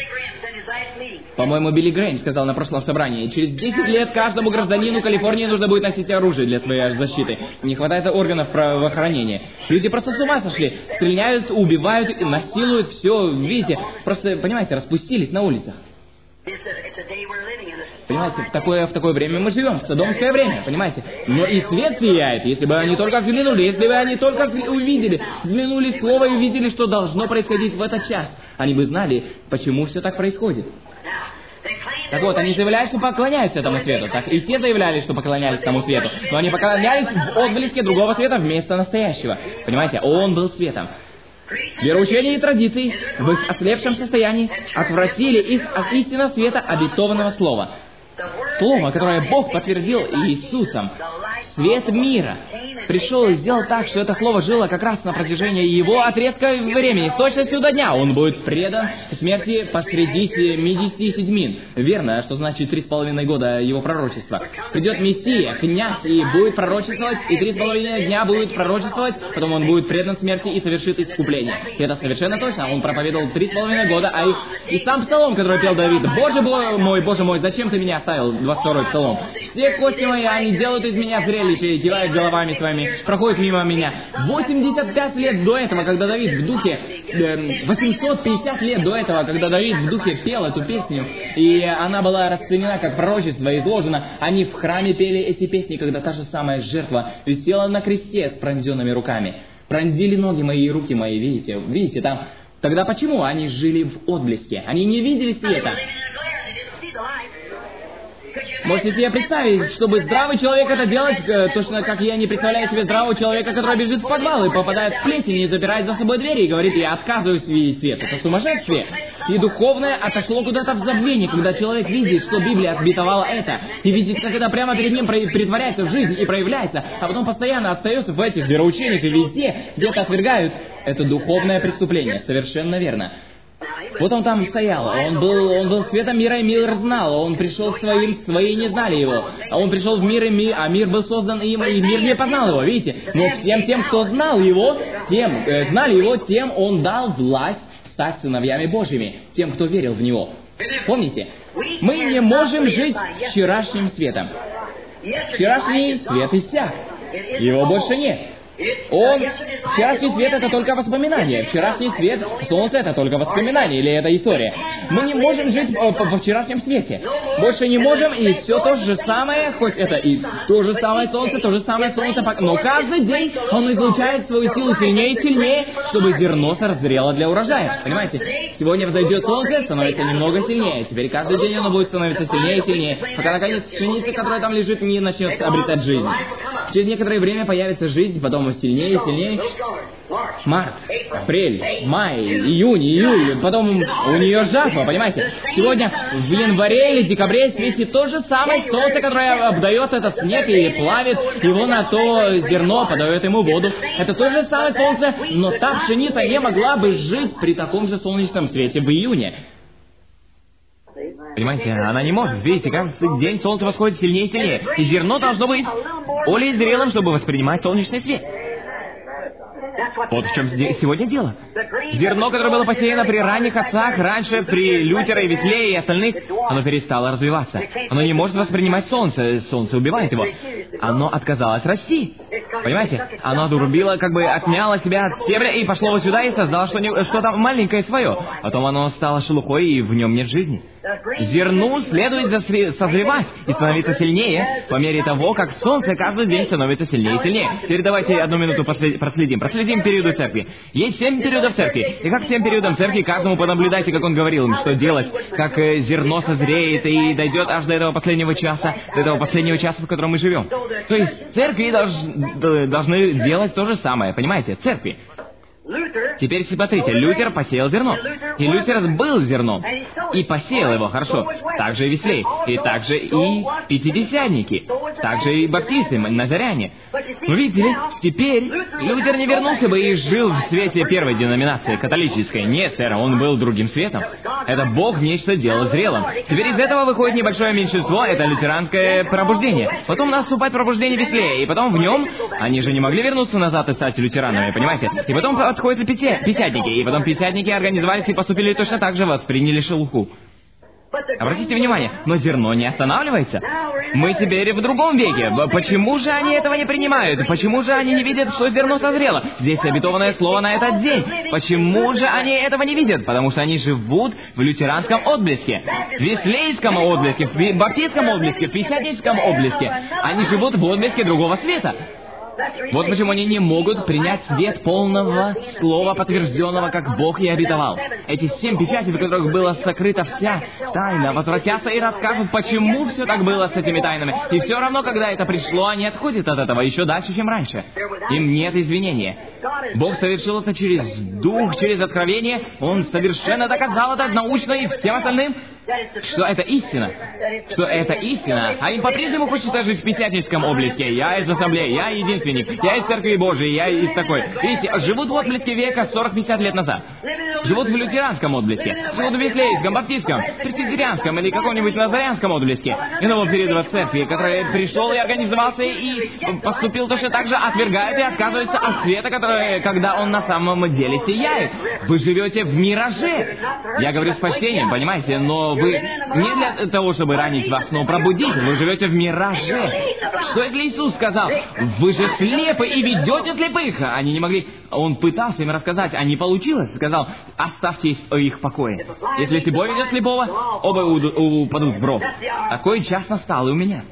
[SPEAKER 1] По-моему, Билли Грэм сказал на прошлом собрании, через десять лет каждому гражданину Калифорнии нужно будет носить оружие для своей защиты. Не хватает органов правоохранения. Люди просто с ума сошли. Стреляют, убивают, насилуют, все, видите, просто, понимаете, распустились на улицах. Понимаете, в такое, в такое время мы живем, в содомское время, понимаете? Но и свет сияет, если бы они только взглянули, если бы они только увидели, взглянули в слово и увидели, что должно происходить в этот час, они бы знали, почему все так происходит. Так вот, они заявляют, что поклоняются этому свету. Так и те заявляли, что поклонялись тому свету. Но они поклонялись в отблеске другого света вместо настоящего. Понимаете, он был светом. Вероучения и традиции в их ослепшем состоянии отвратили их от истинного света обетованного слова. Слово, которое Бог подтвердил Иисусом. Свет мира пришел и сделал так, что это слово жило как раз на протяжении его отрезка времени, с точностью до дня. Он будет предан смерти посреди семидесяти седьмин. Верно, что значит три с половиной года его пророчества. Придет Мессия, князь, и будет пророчествовать, и три с половиной дня будет пророчествовать, потом он будет предан смерти и совершит искупление. И это совершенно точно. Он проповедовал три с половиной года, а и, и сам псалом, который пел Давид: «Боже мой, Боже мой, зачем ты меня оставил?» двадцать второй псалом. «Все кости мои, они делают из меня зрелище, и кивают головами своими, проходят мимо меня». восемьдесят пять лет до этого, когда Давид в духе, э, восемьсот пятьдесят лет до этого, когда Давид в духе пел эту песню, и она была расценена как пророчество, изложена, они в храме пели эти песни, когда та же самая жертва висела на кресте с пронзенными руками. Пронзили ноги мои и руки мои, видите, видите, там. Тогда почему они жили в отблеске? Они не видели света. Можете себе представить, чтобы здравый человек это делать, э, точно как я не представляю себе здравого человека, который бежит в подвал и попадает в плесень и запирает за собой двери и говорит: «Я отказываюсь видеть свет». Это сумасшествие. И духовное отошло куда-то в забвение, когда человек видит, что Библия обетовала это, и видит, как это прямо перед ним притворяется в жизнь и проявляется, а потом постоянно остается в этих вероучениях и везде, где это отвергают. Это духовное преступление. Совершенно верно. Вот он там стоял, он был, он был светом мира, и мир знал, он пришел к своим, свои не знали его, а он пришел в мир, и мир, а мир был создан им, и мир не познал его, видите? Но всем тем, кто знал его, тем, э, знали его, тем он дал власть стать сыновьями Божьими, тем, кто верил в него. Помните, мы не можем жить вчерашним светом. Вчерашний свет иссяк, его больше нет. Он, вчерашний свет — это только воспоминание. Вчерашний свет, солнце — это только воспоминание, или это история. Мы не можем жить во вчерашнем свете. Больше не можем, и все то же самое, хоть это и то же самое солнце, то же самое солнце, но каждый день он излучает свою силу сильнее и сильнее, чтобы зерно созрело для урожая. Понимаете? Сегодня взойдет солнце, становится немного сильнее. Теперь каждый день оно будет становиться сильнее и сильнее, пока наконец пшеница, которая там лежит, не начнет обретать жизнь. Через некоторое время появится жизнь, потом сильнее и сильнее. Март, апрель, май, июнь, июль, потом у нее жатва, понимаете? Сегодня в январе или декабре светит то же самое солнце, которое обдает этот снег и плавит его на то зерно, подает ему воду. Это то же самое солнце, но та пшеница не могла бы жить при таком же солнечном свете в июне. Понимаете, она не может. Видите, каждый день солнце восходит сильнее и сильнее. И зерно должно быть более зрелым, чтобы воспринимать солнечный свет. Вот в чем сегодня дело. Зерно, которое было посеяно при ранних отцах, раньше при Лютере, Веслее и остальных, оно перестало развиваться. Оно не может воспринимать солнце. Солнце убивает его. Оно отказалось расти. Понимаете? Оно отрубило, как бы отняло себя от стебля и пошло вот сюда и создало что-то маленькое свое. Потом оно стало шелухой, и в нем нет жизни. Зерну следует созревать и становиться сильнее по мере того, как солнце каждый день становится сильнее и сильнее. Теперь давайте одну минуту проследим. Проследим периоды церкви. Есть семь периодов церкви. И как всем периодам церкви, каждому понаблюдайте, как он говорил им, что делать, как зерно созреет и дойдет аж до этого последнего часа, до этого последнего часа, в котором мы живем. То есть церкви долж, должны делать то же самое, понимаете? Церкви. Теперь смотрите, Лютер посеял зерно. И Лютер был зерном. И посеял его, хорошо. Также и Веслей. И также и пятидесятники. Также и баптисты, назаряне. Но видите ли, теперь Лютер не вернулся бы и жил в свете первой деноминации, католической. Нет, сэр, он был другим светом. Это Бог нечто делал зрелым. Теперь из этого выходит небольшое меньшинство, это лютеранское пробуждение. Потом наступает пробуждение Веслея, и потом в нем, они же не могли вернуться назад и стать лютеранами, понимаете? И потом отходят пятидесятники, и потом пятидесятники организовались и поступили точно так же, восприняли шелуху. Обратите внимание, но зерно не останавливается. Мы теперь в другом веке. Почему же они этого не принимают? Почему же они не видят, что зерно созрело? Здесь обетованное слово на этот день. Почему же они этого не видят? Потому что они живут в лютеранском отблеске, в веслейском отблеске, в баптистском отблеске, в пятидесятническом отблеске. Они живут в отблеске другого света. Вот почему они не могут принять свет полного слова, подтвержденного, как Бог и обетовал. Эти семь печатей, в которых была сокрыта вся тайна, возвратятся и расскажут, почему все так было с этими тайнами. И все равно, когда это пришло, они отходят от этого еще дальше, чем раньше. Им нет извинения. Бог совершил это через Дух, через откровение. Он совершенно доказал это научно и всем остальным, что это истина. Что это истина. А им по-прежнему хочется жить в пятидесятническом отблеске. Я из ассамблеи, я единственник, я из Церкви Божией, я из такой. Видите, живут в отблеске века сорок-пятьдесят лет назад. Живут в лютеранском отблеске. Живут в веслейском, баптистском, пресвитерианском или каком-нибудь назарянском отблеске. Иного периода в церкви, который пришел и организовался и поступил точно так же, отвергает и отказывается от света, который, когда он на самом деле сияет. Вы живете в мираже. Я говорю с почтением, понимаете, но вы не для того, чтобы ранить вас, но пробудить. Вы живете в мираже. Что если Иисус сказал? Вы же слепы и ведете слепых. Они не могли... Он пытался им рассказать, а не получилось. Сказал, оставьте их в покое. Если слепой ведет слепого, оба упадут в гроб. Такой час настал и у меня.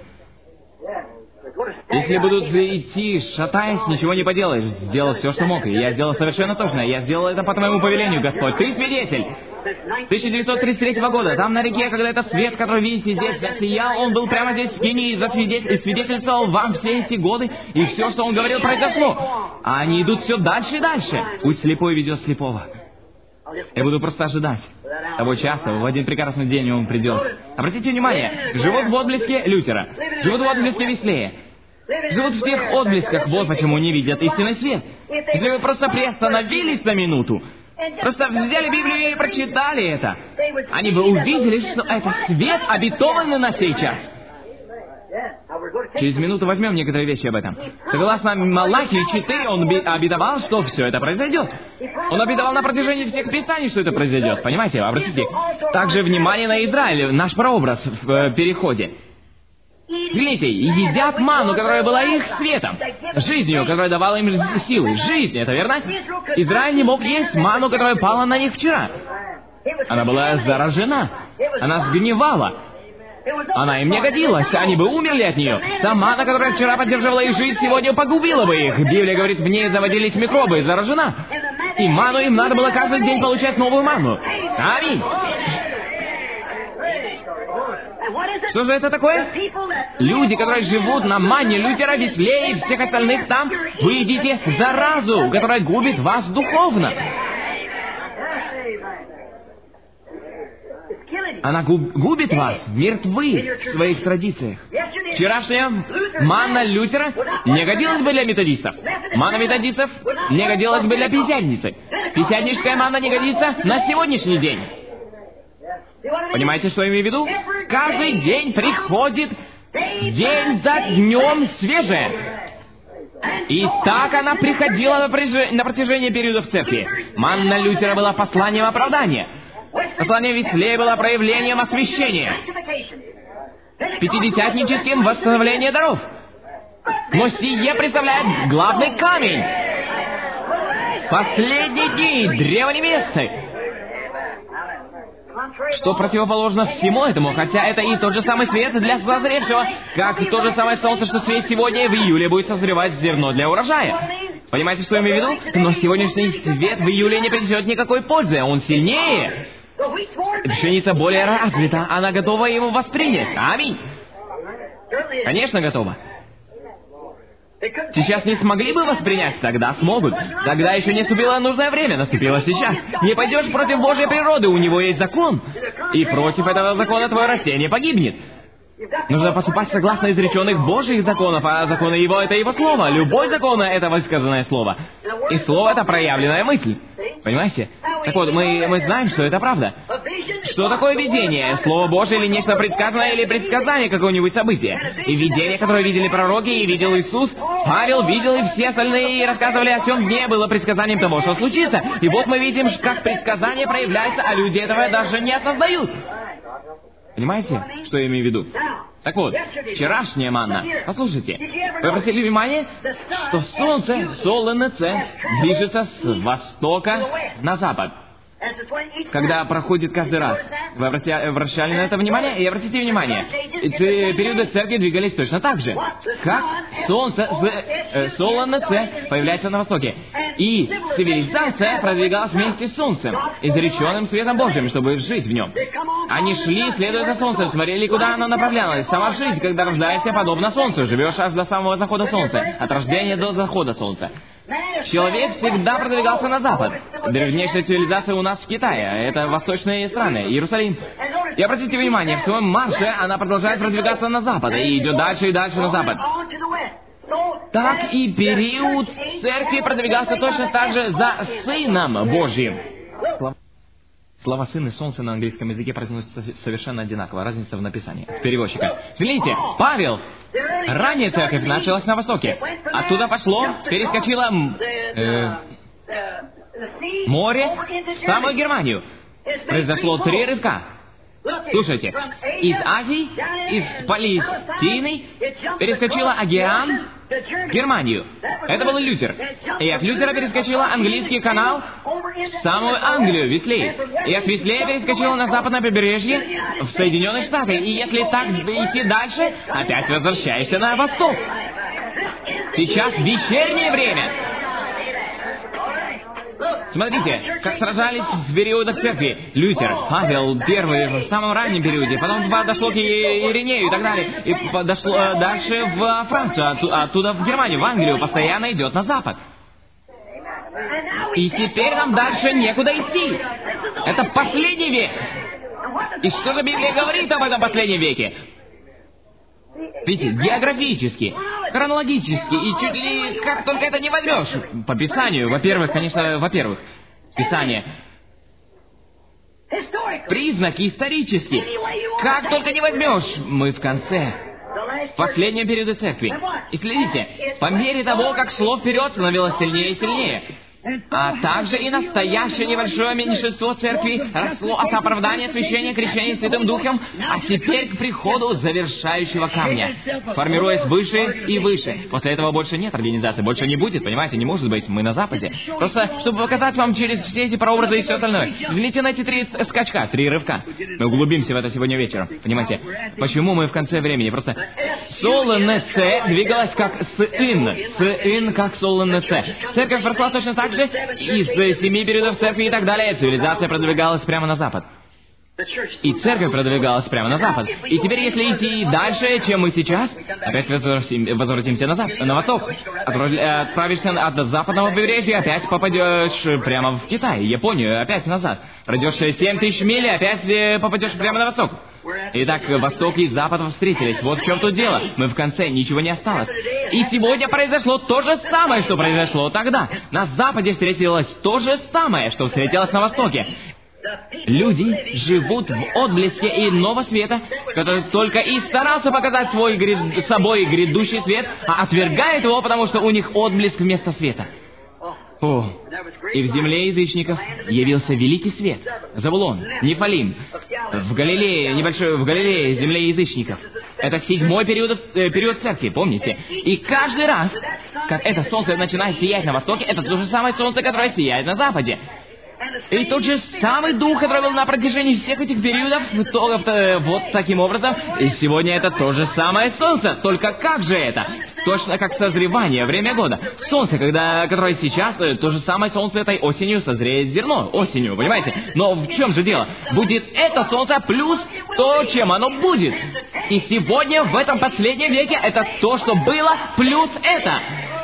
[SPEAKER 1] Если будут идти, шатаясь, ничего не поделаешь. Сделал все, что мог, и я сделал совершенно точно. Я сделал это по твоему повелению, Господь. Ты свидетель. тысяча девятьсот тридцать третьего года, там на реке, когда этот свет, который видите здесь, засиял, он был прямо здесь в Кении и свидетельствовал вам все эти годы, и все, что он говорил, произошло. А они идут все дальше и дальше. Пусть слепой ведет слепого. Я буду просто ожидать того часа, в один прекрасный день он придет. Обратите внимание, живут в отблеске Лютера, живут в отблеске Веслея, живут в тех отблесках, вот почему не видят истинный свет. Если вы просто приостановились на минуту, просто взяли Библию и прочитали это, они бы увидели, что это свет, обетованный на сей час. Через минуту возьмем некоторые вещи об этом. Согласно Малахии четыре, он обетовал, что все это произойдет. Он обетовал на протяжении всех писаний, что это произойдет. Понимаете? Обратите также внимание на Израиль, наш прообраз в э, переходе. Взгляните, едят ману, которая была их светом, жизнью, которая давала им силы. Жизнь, это верно? Израиль не мог есть ману, которая пала на них вчера. Она была заражена. Она сгнивала. Она им не годилась, они бы умерли от нее. Та мана, которая вчера поддерживала их жизнь, сегодня погубила бы их. Библия говорит, в ней заводились микробы, заражена. И ману им надо было каждый день получать новую ману. Аминь. Что же это такое? Люди, которые живут на мане Лютера, Веслея и всех остальных там, вы едите заразу, которая губит вас духовно. Она губ, губит вас, мертвы в своих традициях. Вчерашняя манна Лютера не годилась бы для методистов. Манна методистов не годилась бы для пятидесятницы. Пятидесятническая манна не годится на сегодняшний день. Понимаете, что я имею в виду? Каждый день приходит день за днем свежее. И так она приходила на протяжении периодов церкви. Манна Лютера была посланием оправдания. Послание Веслея было проявлением освящения, пятидесятническим восстановлением даров. Но сие представляет главный камень. Последние дни, древо невесты. Что противоположно всему этому, хотя это и тот же самый свет для созревшего, как то же самое солнце, что светит сегодня, и в июле будет созревать зерно для урожая. Понимаете, что я имею в виду? Но сегодняшний свет в июле не принесет никакой пользы, он сильнее. Пшеница более развита, она готова его воспринять. Аминь. Конечно, готова.
[SPEAKER 2] Сейчас не смогли бы воспринять, тогда смогут. Тогда еще не наступило нужное время, наступило сейчас. Не пойдешь против Божьей природы, у него есть закон. И против этого закона твое растение погибнет. Нужно поступать согласно изреченных Божьих законов, а законы Его — это Его Слово. Любой закон — это высказанное Слово. И Слово — это проявленная мысль. Понимаете? Так вот, мы, мы знаем, что это правда. Что такое видение? Слово Божье или нечто предсказанное, или предсказание какого-нибудь события? И видение, которое видели пророки, и видел Иисус, Павел видел, и все остальные рассказывали о чем дне, было предсказанием того, что случится. И вот мы видим, как предсказание проявляется, а люди этого даже не осознают. Понимаете, что я имею в виду? Так вот, вчерашняя манна. Послушайте, вы обратили внимание, что солнце, солнце, движется с востока на запад, когда проходит каждый раз. Вы обращали на это внимание? И обратите внимание, эти периоды церкви двигались точно так же. Как солнце, э, солнце появляется на востоке. И цивилизация продвигалась вместе с солнцем, изреченным светом Божьим, чтобы жить в нем. Они шли, следуя за солнцем, смотрели, куда оно направлялось. Сама жизнь, когда рождаешься, подобно солнцу. Живешь аж до самого захода солнца. От рождения до захода солнца. Человек всегда продвигался на запад. Древнейшая цивилизация у нас в Китае. Это восточные страны, Иерусалим. И обратите внимание, в своем марше она продолжает продвигаться на запад и идет дальше и дальше на запад. Так и период церкви продвигался точно так же за Сыном Божьим. Слова «сын» и «солнце» на английском языке произносятся совершенно одинаково. Разница в написании. С переводчика. Смотрите, Павел. Ранее церковь началась на востоке. Оттуда пошло, перескочило э, море в самую Германию. Произошло три рывка. Слушайте, из Азии, из Палестины перескочила океан в Германию. Это был Лютер. И от Лютера перескочила английский канал в самую Англию, Вислей. И от Вислея перескочила на западное побережье в Соединенные Штаты. И если так идти дальше, опять возвращаешься на восток. Сейчас вечернее время. Смотрите, как сражались в периодах церкви. Лютер, Павел первый в самом раннем периоде, потом дошло к Иринею и так далее. И дошло дальше в Францию, оттуда в Германию, в Англию, постоянно идет на запад. И теперь нам дальше некуда идти. Это последний век. И что же Библия говорит об этом последнем веке? Видите, географически, хронологически, и чуть ли как только это не возьмешь. По Писанию, во-первых, конечно, во-первых, Писание. Признаки исторические. Как только не возьмешь, мы в конце. В последнем периоде церкви. И следите, по мере того, как шло вперед, становилось сильнее и сильнее. А также и настоящее небольшое меньшинство церкви росло от оправдания священия, крещения Святым Духом, а теперь к приходу завершающего камня, формируясь выше и выше. После этого больше нет организации, больше не будет, понимаете, не может быть, мы на Западе. Просто, чтобы показать вам через все эти прообразы и все остальное. Взгляните на эти три скачка, три рывка. Мы углубимся в это сегодня вечером, понимаете. Почему мы в конце времени? Просто солнце двигалось как сын, сын как солнце. Церковь росла точно так же из семи периодов церкви и так далее. Цивилизация продвигалась прямо на запад. И церковь продвигалась прямо на запад. И теперь, если идти дальше, чем мы сейчас, опять возвратимся на, запад, на восток. Отправишься от западного побережья, опять попадешь прямо в Китай, Японию, опять назад. Пройдешь семь тысяч миль, опять попадешь прямо на восток. Итак, восток и запад встретились. Вот в чем тут дело. Мы в конце, ничего не осталось. И сегодня произошло то же самое, что произошло тогда. На западе встретилось то же самое, что встретилось на востоке. Люди живут в отблеске иного света, который только и старался показать свой гряд... собой грядущий свет, а отвергает его, потому что у них отблеск вместо света. О, и в земле язычников явился великий свет. Завулон, Нефалим, в Галилее, небольшой, в Галилее, земле язычников. Это седьмой период, э, период церкви, помните? И каждый раз, как это солнце начинает сиять на востоке, это то же самое солнце, которое сияет на западе. И тот же самый дух, который был на протяжении всех этих периодов, то, то, вот таким образом, и сегодня это то же самое солнце. Только как же это? Точно как созревание, время года. Солнце, когда, которое сейчас, то же самое солнце этой осенью созреет зерно. Осенью, понимаете? Но в чем же дело? Будет это солнце плюс то, чем оно будет. И сегодня, в этом последнем веке, это то, что было, плюс это.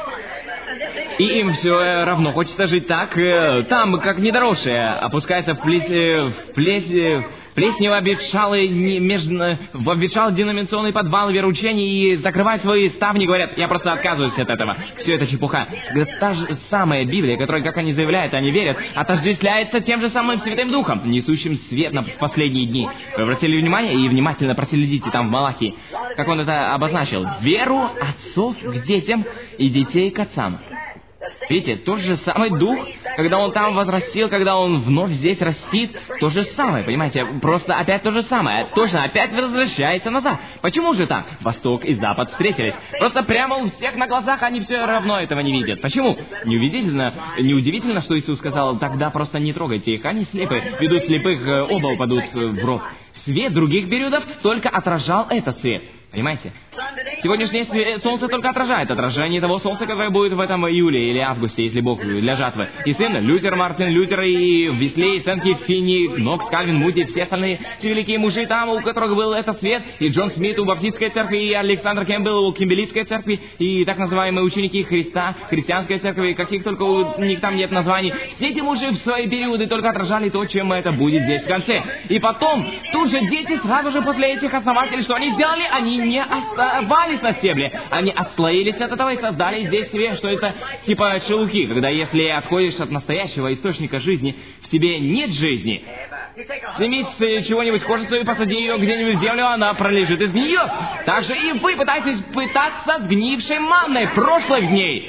[SPEAKER 2] И им все равно хочется жить так, э, там, как недоросшие, опускается в плес... в плес... в плеснево обветшалый, между... в обветшалый деноминационный подвал вероучений и закрывают свои ставни, говорят, я просто отказываюсь от этого. Все это чепуха. Когда та же самая Библия, которая, как они заявляют, они верят, отождествляется тем же самым Святым Духом, несущим свет на последние дни. Вы обратили внимание и внимательно проследите там в Малахии, как он это обозначил. Веру отцов к детям и детей к отцам. Видите, тот же самый дух, когда он там возрастил, когда он вновь здесь растит, то же самое, понимаете, просто опять то же самое, точно опять возвращается назад. Почему же так? Восток и Запад встретились. Просто прямо у всех на глазах они все равно этого не видят. Почему? Неудивительно, неудивительно, что Иисус сказал, тогда просто не трогайте их, они слепы, ведут слепых, оба упадут в ров. Свет других периодов только отражал этот свет. Понимаете? Сегодняшнее солнце только отражает отражение того солнца, которое будет в этом июле или августе, если Бог для жатвы. И сын Лютер, Мартин Лютер, и Веслей, Сенки, Финни, Нокс, Кальвин, Муди, все остальные все великие мужи там, у которых был этот свет, и Джон Смит у Баптистской церкви, и Александр Кэмпбелл у Кимбелитской церкви, и так называемые ученики Христа, христианской церкви, каких только у них там нет названий. Все эти мужи в свои периоды только отражали то, чем это будет здесь в конце. И потом, тут же дети сразу же после этих основателей, что они сделали, они не оставались на стебле. Они отслоились от этого и создали здесь себе, что это типа шелухи, когда если отходишь от настоящего источника жизни, в тебе нет жизни. Сними с чего-нибудь кожицу и посади ее где-нибудь в землю, она пролежит и сгниет. Так же и вы пытаетесь пытаться сгнившей манной прошлых дней.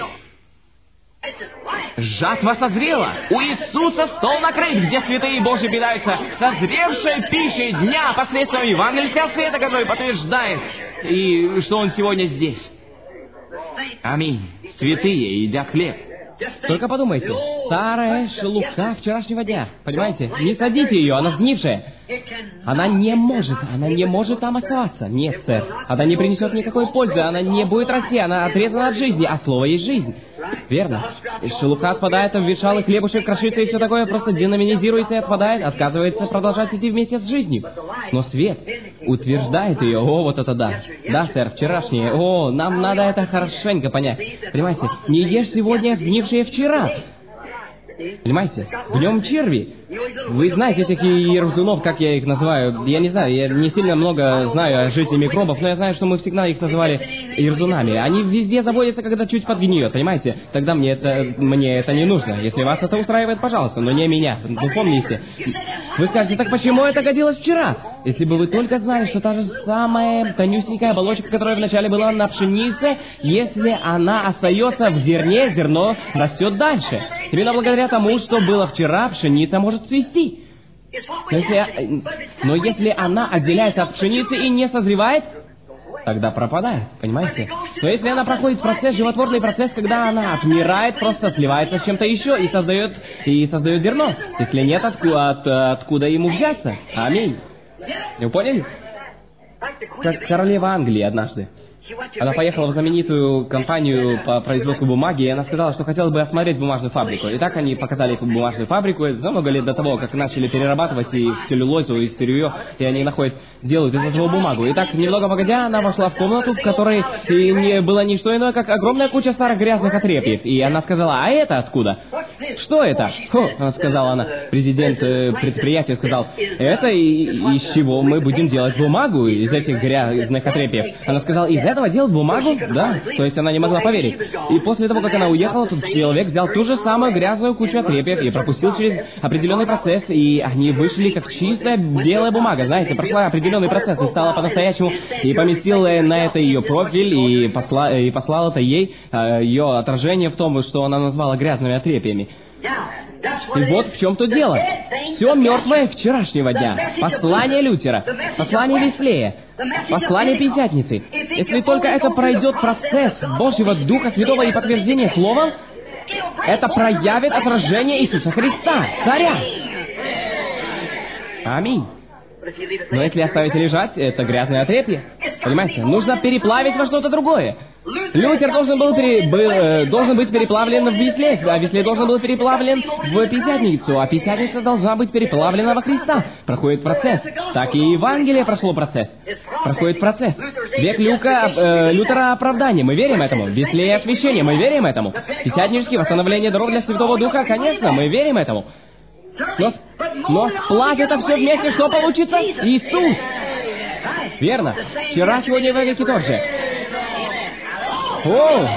[SPEAKER 2] Жатва созрела. У Иисуса стол накрыт, где святые Божьи питаются созревшей пищей дня посредством евангельского света, который подтверждает, и что Он сегодня здесь. Аминь. Святые едят хлеб. Только подумайте, старая шелуха вчерашнего дня, понимаете? Не садите ее, она сгнившая. Она не может, она не может там оставаться. Нет, сэр. Она не принесет никакой пользы, она не будет расти, она отрезана от жизни, а слово есть жизнь. Верно. Шелуха отпадает, обветшалый хлебушек крошится и все такое просто деноминизируется и отпадает, отказывается продолжать идти вместе с жизнью. Но свет утверждает ее. О, вот это да. Да, сэр, вчерашнее. О, нам надо это хорошенько понять. Понимаете, не ешь сегодня сгнившее вчера. Понимаете? Днем черви. Вы знаете этих ерзунов, как я их называю. Я не знаю, я не сильно много знаю о жизни микробов, но я знаю, что мы всегда их называли ерзунами. Они везде заводятся, когда чуть подгниет, понимаете? Тогда мне это, мне это не нужно. Если вас это устраивает, пожалуйста, но не меня. Ну, помните. Вы скажете, так почему это годилось вчера? Если бы вы только знали, что та же самая тонюсенькая оболочка, которая вначале была на пшенице, если она остается в зерне, зерно растет дальше. Именно благодаря тому, что было вчера, пшеница может цвести. Но если, но если она отделяется от пшеницы и не созревает, тогда пропадает, понимаете? Но если она проходит процесс, животворный процесс, когда она отмирает, просто сливается с чем-то еще и создает, и создает зерно. Если нет, откуда, от, откуда ему взяться? Аминь. Вы поняли? Как королева Англии однажды. Она поехала в знаменитую компанию по производству бумаги, и она сказала, что хотела бы осмотреть бумажную фабрику. И так они показали эту бумажную фабрику за много лет до того, как начали перерабатывать и целлюлозу, и сырье, и они находят, делают из этого бумагу. И так, немного погодя, она вошла в комнату, в которой и не было ни что иное, как огромная куча старых грязных отрепьев. И она сказала, а это откуда? Что это? Хо, сказала она. Президент э, предприятия сказал, это и, из чего мы будем делать бумагу из этих грязных отрепьев. Она сказала, из этого делать бумагу? Да. То есть она не могла поверить. И после того, как она уехала, тут человек взял ту же самую грязную кучу отрепьев и пропустил через определенный процесс, и они вышли как чистая белая бумага. Знаете, прошла определенный процесс и стала по-настоящему, и поместил на это ее профиль, и, посла, и послал это ей, ее отражение в том, что она назвала грязными отрепьями. И вот в чем тут дело. Все мертвое вчерашнего дня. Послание Лютера, послание Веслея, послание Пятидесятницы. Если только это пройдет процесс Божьего Духа Святого и подтверждение Словом,
[SPEAKER 3] Это проявит отражение Иисуса Христа, царя. Аминь. Но если оставить лежать, это грязное отрепье. Понимаете? Нужно переплавить во что-то другое. Лютер должен был, пере, был, э, должен быть переплавлен в Весле, а Весле должен был переплавлен в Пятидесятницу, а Пятидесятница должна быть переплавлена во Христа. Проходит процесс. Так и Евангелие прошло процесс. Проходит процесс. Век Люка, э, Лютера оправдание. Мы верим этому. Весле освящение. Мы верим этому. Пятидесятнические восстановление даров для Святого Духа. Конечно, мы верим этому. Но, но сплавь это все вместе, что получится? Иисус! Верно. Вчера, сегодня и в веки тоже. О!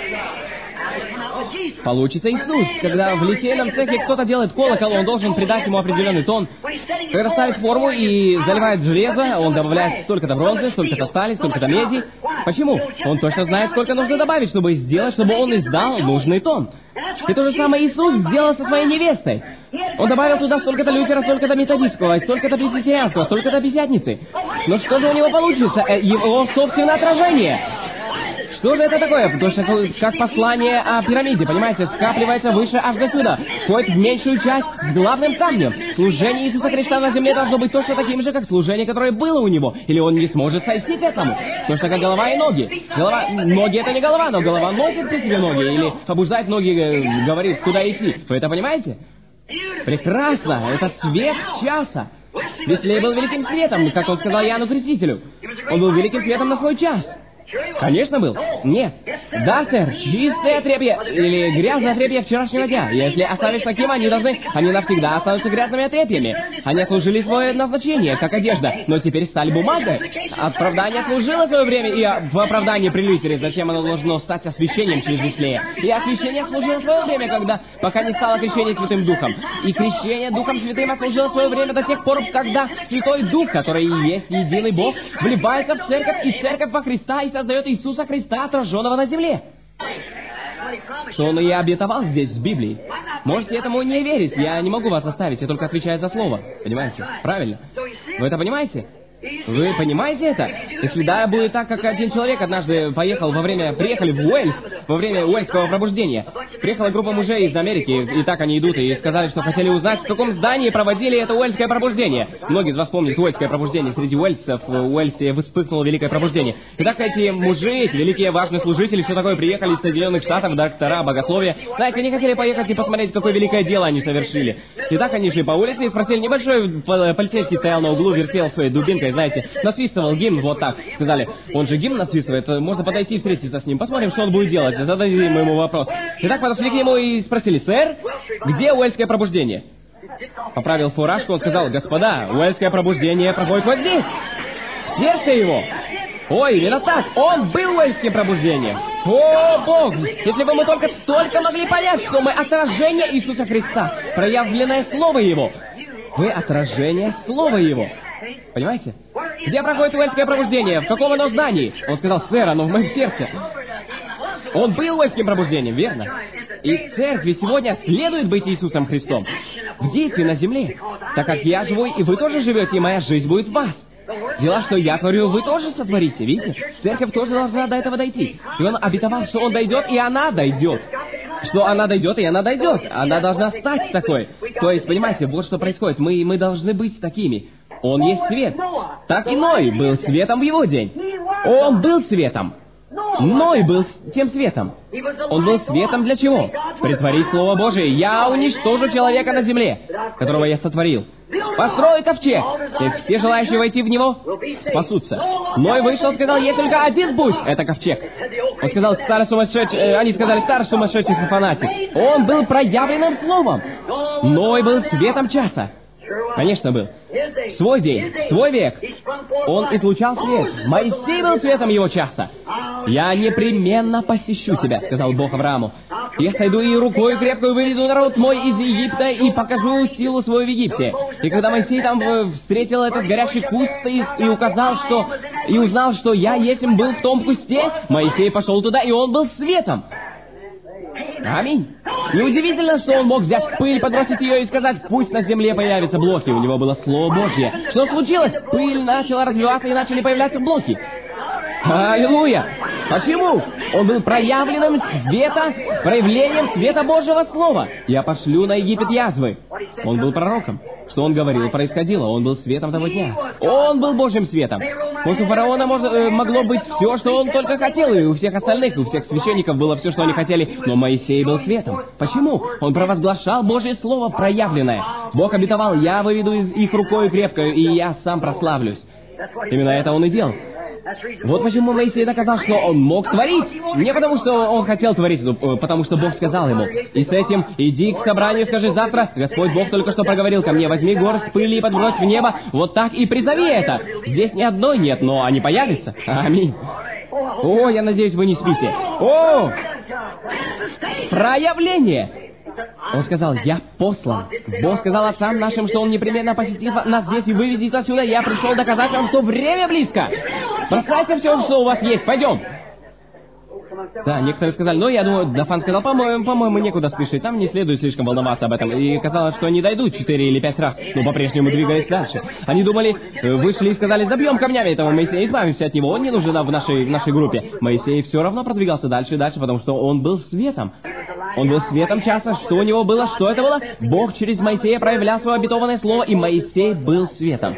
[SPEAKER 3] Получится Иисус. Когда в литейном цехе кто-то делает колокол, он должен придать ему определенный тон. Когда ставит форму и заливает железо, он добавляет столько-то бронзы, столько-то стали, столько-то меди. Почему? Он точно знает, сколько нужно добавить, чтобы сделать, чтобы он издал нужный тон. И то же самое Иисус сделал со своей невестой. Он добавил туда столько-то Лютера, столько-то методистского, столько-то пресвитерианского, столько-то пятидесятницы. Но что же у него получится? Его собственное отражение. Что же это такое? Потому что как послание о пирамиде, понимаете, скапливается выше аж до сюда, входит в меньшую часть с главным камнем. Служение Иисуса Христа на земле должно быть точно таким же, как служение, которое было у него, или он не сможет сойти к этому. Точно как голова и ноги. Голова, ноги это не голова, но голова носит при себе ноги, или побуждает ноги, говорит, куда идти. Вы это понимаете? Прекрасно! Это свет часа. Веслей был великим светом, как он сказал Иоанну Крестителю. Он был великим светом на свой час. Конечно, был. Нет. Да, сэр, чистое отрепье, или грязное отрепье вчерашнего дня. Если оставишь таким, они должны... Они навсегда останутся грязными отрепьями. Они отслужили свое назначение, как одежда, но теперь стали бумагой. Оправдание служило свое время, и в оправдании при Лютере, затем оно должно стать освящением через Веслея. И освящение служило свое время, когда... пока не стало крещение Святым Духом. И крещение Духом Святым отслужило свое время до тех пор, когда Святой Дух, который и есть единый Бог, вливается в церковь, и церковь во Христа, и создает Иисуса Христа, отраженного на земле. Что он и обетовал здесь, в Библии. Можете этому не верить, я не могу вас заставить, я только отвечаю за слово. Понимаете? Правильно? Вы это понимаете? Вы понимаете это? Если да, будет так, как один человек однажды поехал во время... Приехали в Уэльс, во время Уэльского пробуждения. Приехала группа мужей из Америки, и так они идут, и сказали, что хотели узнать, в каком здании проводили это Уэльское пробуждение. Многие из вас помнят Уэльское пробуждение. Среди уэльсов в Уэльсе вспыхнуло великое пробуждение. И так эти мужи, эти великие важные служители, что такое, приехали из Соединенных Штатов, доктора, богословия. Знаете, они хотели поехать и посмотреть, какое великое дело они совершили. И так они шли по улице и спросили, небольшой полицейский стоял на углу, вертел своей дубинкой, знаете, насвистывал гимн вот так. Сказали, он же гимн насвистывает, можно подойти и встретиться с ним. Посмотрим, что он будет делать. Зададим ему вопрос. И так подошли к нему и спросили, сэр, где Уэльское пробуждение? Поправил фуражку, он сказал, господа, Уэльское пробуждение проходит вот здесь, в сердце его. Ой, именно так, он был Уэльским пробуждением. О, Бог, если бы мы только столько могли понять, что мы отражение Иисуса Христа, проявленное Слово Его. Вы отражение Слова Его. Понимаете? Где проходит Уэльское пробуждение? В каком оно здании? Он сказал, сэр, оно в моем сердце. Он был Уэльским пробуждением, верно? И церкви сегодня следует быть Иисусом Христом в действии на земле, так как я живу, и вы тоже живете, и моя жизнь будет в вас. Дела, что я творю, вы тоже сотворите, видите? Церковь тоже должна до этого дойти. И он обетовал, что он дойдет, и она дойдет. Что она дойдет, и она дойдет. Она должна стать такой. То есть, понимаете, вот что происходит. Мы, мы должны быть такими. Он есть свет. Так и Ной был светом в его день. Он был светом. Ной был тем светом. Он был светом для чего? Притворить Слово Божие. Я уничтожу человека на земле, которого я сотворил. Построй ковчег, и все желающие войти в него спасутся. Ной вышел и сказал, есть только один путь, это ковчег. Он сказал, старый сумасшедший, э, они сказали, старый сумасшедший фанатик. Он был проявленным словом. Ной был светом часа. Конечно, был. В свой день, в свой век он излучал свет. Моисей был светом его часа. «Я непременно посещу тебя», — сказал Бог Аврааму. «Я сойду и рукой крепкую выведу народ мой из Египта и покажу силу свою в Египте». И когда Моисей там встретил этот горящий куст и, и указал, что... и узнал, что я этим был в том кусте, Моисей пошел туда, и он был светом. Аминь. Неудивительно, что он мог взять пыль, подбросить ее и сказать, пусть на земле появятся блоки. У него было Слово Божье. Что случилось? Пыль начала развиваться и начали появляться блоки. Аллилуйя! Почему? Он был проявленным света, проявлением света Божьего Слова. Я пошлю на Египет язвы. Он был пророком. Что он говорил, происходило. Он был светом того дня. Он был Божьим светом. Вот у фараона может, э, могло быть все, что он только хотел, и у всех остальных, у всех священников было все, что они хотели, но Моисей был светом. Почему? Он провозглашал Божье Слово проявленное. Бог обетовал: я выведу из их рукою крепкою, и я сам прославлюсь. Именно это он и делал. Вот почему Моисей доказал, что он мог творить. Не потому, что он хотел творить, но потому, что Бог сказал ему. И с этим: иди к собранию, скажи завтра: Господь Бог только что проговорил ко мне: возьми горсть пыли и подбрось в небо. Вот так и призови это. Здесь ни одной нет, но они появятся. Аминь. О, я надеюсь, вы не спите. О! Проявление! Он сказал: я послан. Бог сказал отцам нашим, что Он непременно посетит нас здесь и выведет отсюда. Я пришел доказать вам, что время близко. Бросайте все, что у вас есть. Пойдем. Да, некоторые сказали: ну, я думаю, Дафан сказал, по-моему, по-моему, некуда спешить, там не следует слишком волноваться об этом. И казалось, что они дойдут четыре или пять раз, но по-прежнему двигались дальше. Они думали, вышли и сказали: забьем камнями этого Моисея, избавимся от него, он не нужен в нашей, в нашей группе. Моисей все равно продвигался дальше и дальше, потому что он был светом. Он был светом часа. Что у него было? Что это было? Бог через Моисея проявлял свое обетованное слово, и Моисей был светом.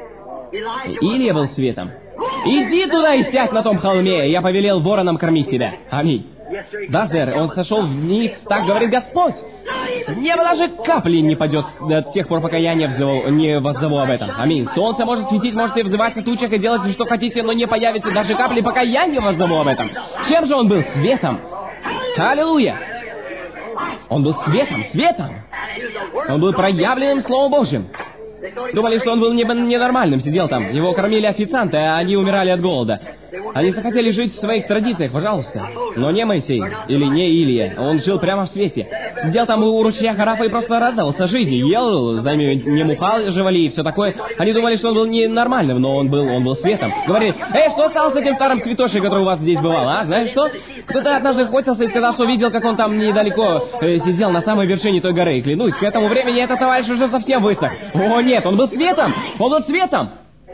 [SPEAKER 3] Илия был светом. Иди туда и сядь на том холме, я повелел воронам кормить тебя. Аминь. Да, сэр, он сошел вниз, так говорит Господь. Небо даже капли не падет до тех пор, пока я не, взыву, не воззову об этом. Аминь. Солнце может светить, можете взывать о тучах и делать, что хотите, но не появится даже капли, пока я не воззову об этом. Чем же он был? Светом. Аллилуйя. Он был светом, светом. Он был проявленным Словом Божьим. Думали, что он был ненормальным, сидел там. Его кормили официанты, а они умирали от голода. Они захотели жить в своих традициях, пожалуйста. Но не Моисей, или не Илия. Он жил прямо в свете. Сидел там у ручья Харафа и просто радовался жизни. Ел, за ним не мухаживали и все такое. Они думали, что он был ненормальным, но он был, он был светом. Говорили: эй, что стало с этим старым святошей, который у вас здесь бывал, а? Знаешь что? Кто-то однажды охотился и сказал, что видел, как он там недалеко э, сидел на самой вершине той горы. Клянусь, к этому времени этот товарищ уже совсем высох. О, нет, он был светом! Он был светом!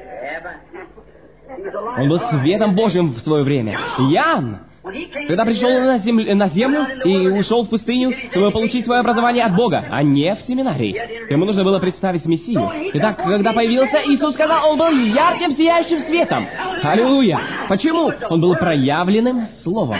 [SPEAKER 3] Он был светом Божьим в свое время. Ян, когда пришел на землю, на землю и ушел в пустыню, чтобы получить свое образование от Бога, а не в семинарии. Ему нужно было представить Мессию. Итак, когда появился Иисус, сказал, он был ярким, сияющим светом. Аллилуйя! Почему? Он был проявленным Словом.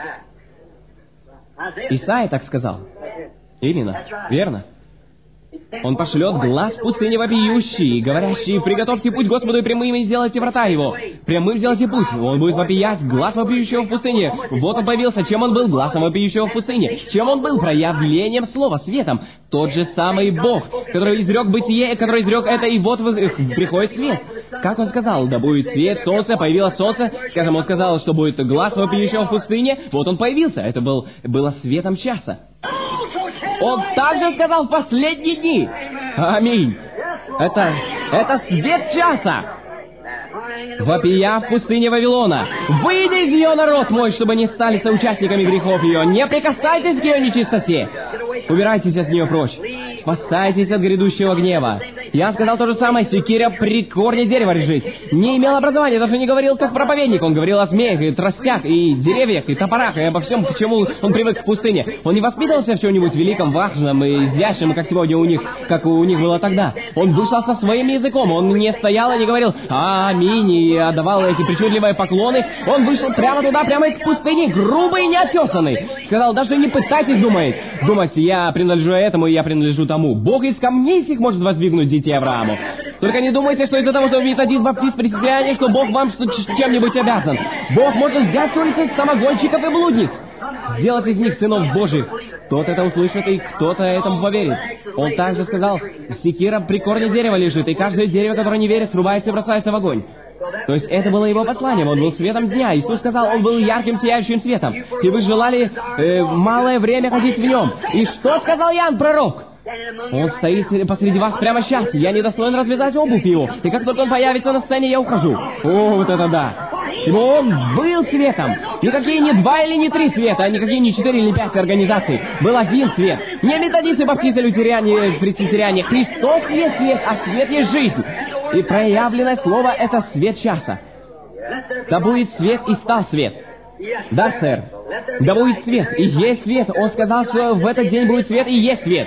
[SPEAKER 3] Исайя так сказал. Именно. Верно. Он пошлет глаз в пустыне вопиющий, говорящий: приготовьте путь Господу и прямым, и сделайте врата его. Прямым сделайте путь. Он будет вопиять, глаз вопиющего в пустыне. Вот он появился. Чем он был? Глазом вопиющего в пустыне. Чем он был? Проявлением слова, светом. Тот же самый Бог, который изрек бытие, который изрек это, и вот приходит свет. Как он сказал? Да будет свет, солнце, появилось солнце. Скажем, он сказал, что будет глаз вопиющего в пустыне. Вот он появился. Это был, было светом часа. Он также сказал в последние дни. Аминь. Это, это свет часа. Вопия в пустыне Вавилона. Выйди из нее, народ мой, чтобы не стали соучастниками грехов ее. Не прикасайтесь к ее нечистоте. Убирайтесь от нее прочь. Спасайтесь от грядущего гнева. Я сказал то же самое. Секира при корне дерева лежит. Не имел образования, даже не говорил как проповедник. Он говорил о змеях, и тростях, и деревьях, и топорах, и обо всем, к чему он привык в пустыне. Он не воспитывался в чем-нибудь великом, важном и изящном, как сегодня у них, как у них было тогда. Он вышел со своим языком. Он не стоял и не говорил «Аминь» и отдавал эти причудливые поклоны. Он вышел прямо туда, прямо из пустыни, грубый и неотесанный. Сказал: даже не пытайтесь думать, думать, я принадлежу этому, и я принадлежу тому. Бог из камней сих может воздвигнуть детей Аврааму. Только не думайте, что из-за того, что вы методист, баптист, пресвитериане, что Бог вам что- чем-нибудь обязан. Бог может взять с улицы самогонщиков и блудниц, сделать из них сынов Божьих. Кто-то это услышит, и кто-то этому поверит. Он также сказал: секира при корне дерева лежит, и каждое дерево, которое не верит, срубается и бросается в огонь. То есть это было его посланием. Он был светом дня. Иисус сказал, он был ярким, сияющим светом. И вы желали э, малое время ходить в нем. И что сказал Иоанн, пророк? Он стоит посреди вас прямо сейчас. Я не достоин развязать обувь его. И как только он появится на сцене, я ухожу. О, вот это да. Ибо он был светом. Никакие не два или не три света, а никакие не четыре или пять организаций. Был один свет. Не методисты, баптисты, лютеряне, пресвитеряне. Христос есть свет, а свет есть жизнь. И проявленное слово — это свет часа. Да будет свет, и стал свет. Да, сэр. Да будет свет, и есть свет. Он сказал, что в этот день будет свет, и есть свет.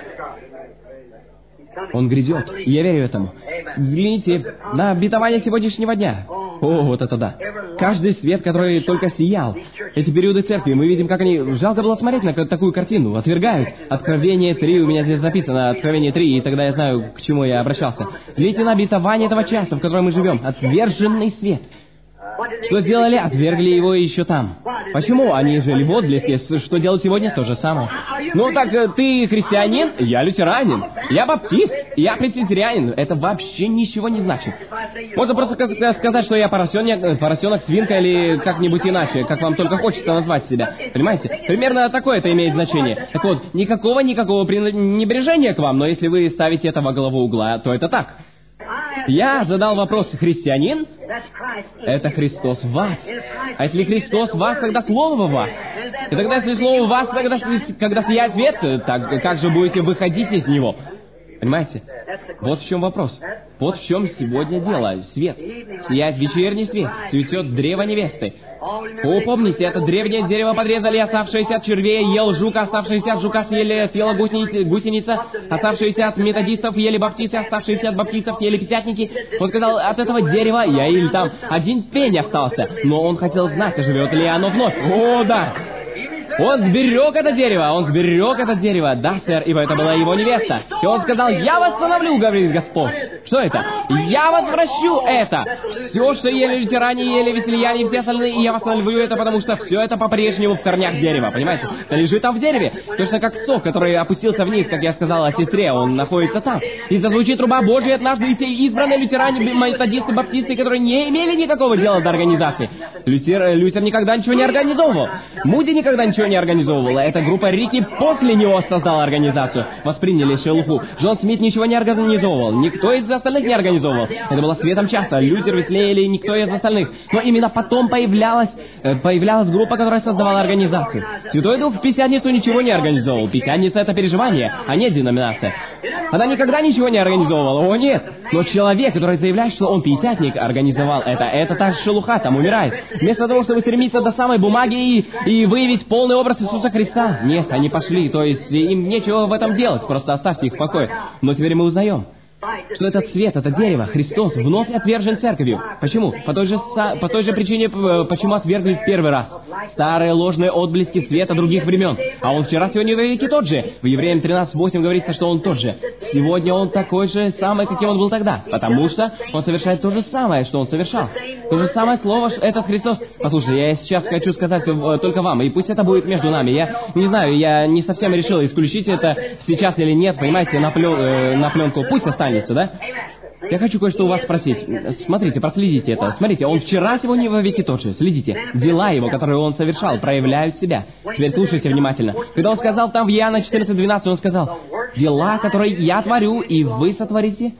[SPEAKER 3] Он грядет, и я верю этому. Взгляните на обетование сегодняшнего дня. О, вот это да. Каждый свет, который только сиял. Эти периоды церкви, мы видим, как они... Жалко было смотреть на такую картину. Отвергают. Откровение три, у меня здесь написано, Откровение три, и тогда я знаю, к чему я обращался. Взгляните на обетование этого часа, в котором мы живем. Отверженный свет. Что сделали? Отвергли его еще там. Почему? Они жили в отблеске. Что делать сегодня? То же самое. Ну так ты христианин? Я лютеранин. Я баптист. Я пресвитерианин. Это вообще ничего не значит. Можно просто сказать, что я поросенок, поросенок, свинка или как-нибудь иначе, как вам только хочется назвать себя. Понимаете? Примерно такое это имеет значение. Так вот, никакого-никакого пренебрежения к вам, но если вы ставите это во главу угла, то это так. Я задал вопрос: христианин? Это Христос в вас. А если Христос в вас, тогда Слово в вас. И тогда, если Слово в вас, тогда, когда сияет свет, так как же будете выходить из него? Понимаете? Вот в чем вопрос. Вот в чем сегодня дело. Свет. Сияет вечерний свет. Цветет древо невесты. О, помните, это древнее дерево подрезали, оставшееся от червей ел жука, оставшееся от жука съели, съела гусеница, гусеница, оставшиеся от методистов ели баптисты, оставшиеся от баптистов съели пятидесятники. Он сказал, от этого дерева я или там один пень остался, но он хотел знать, живет ли оно вновь. О, да! Он сберег это дерево, он сберег это дерево, да, сэр, ибо это была его невеста. И он сказал, я восстановлю, говорит Господь. Что это? Я возвращу это. Все, что ели лютеране, ели весельяне и все остальные, и я восстановлю это, потому что все это по-прежнему в корнях дерева, понимаете? Это лежит там в дереве. Точно как сок, который опустился вниз, как я сказал о сестре, он находится там. И зазвучит труба Божия, однажды те избранные лютеране, методисты, баптисты, которые не имели никакого дела до организации. Лютер, Лютер никогда ничего не организовывал. Муди никогда ничего не организовывала. Эта группа Рики после него создала организацию. Восприняли шелуху. Джон Смит ничего не организовывал. Никто из остальных не организовывал. Это было светом часа. Лютер, Веслей или никто из остальных. Но именно потом появлялась, появлялась группа, которая создавала организацию. Святой Дух в Пятидесятницу ничего не организовывал. Пятидесятница — это переживание, а не деноминация. Она никогда ничего не организовывала. О, нет. Но человек, который заявляет, что он пятидесятник, организовал это. Это та же шелуха, там умирает. Вместо того, чтобы стремиться до самой бумаги и, и выявить полный образ Иисуса Христа. Нет, они пошли, то есть им нечего в этом делать, просто оставьте их в покое. Но теперь мы узнаем, что этот свет, это дерево, Христос, вновь отвержен церковью. Почему? По той же, по той же причине, почему отвергли в первый раз. Старые ложные отблески света других времен. А он вчера, сегодня и во веки тот же. В Евреям тринадцать восемь говорится, что он тот же. Сегодня он такой же самый, каким он был тогда. Потому что он совершает то же самое, что он совершал. То же самое слово, этот Христос. Послушайте, я сейчас хочу сказать только вам, и пусть это будет между нами. Я не знаю, я не совсем решил, исключить это сейчас или нет, понимаете, на, плен, э, на пленку. Пусть останется, да? Я хочу кое-что у вас спросить. Смотрите, проследите это. Смотрите, он вчера, сегодня во веки тот же. Следите. Дела его, которые он совершал, проявляют себя. Теперь слушайте внимательно. Когда он сказал там в Иоанна четырнадцать двенадцать, он сказал, дела, которые я творю, и вы сотворите,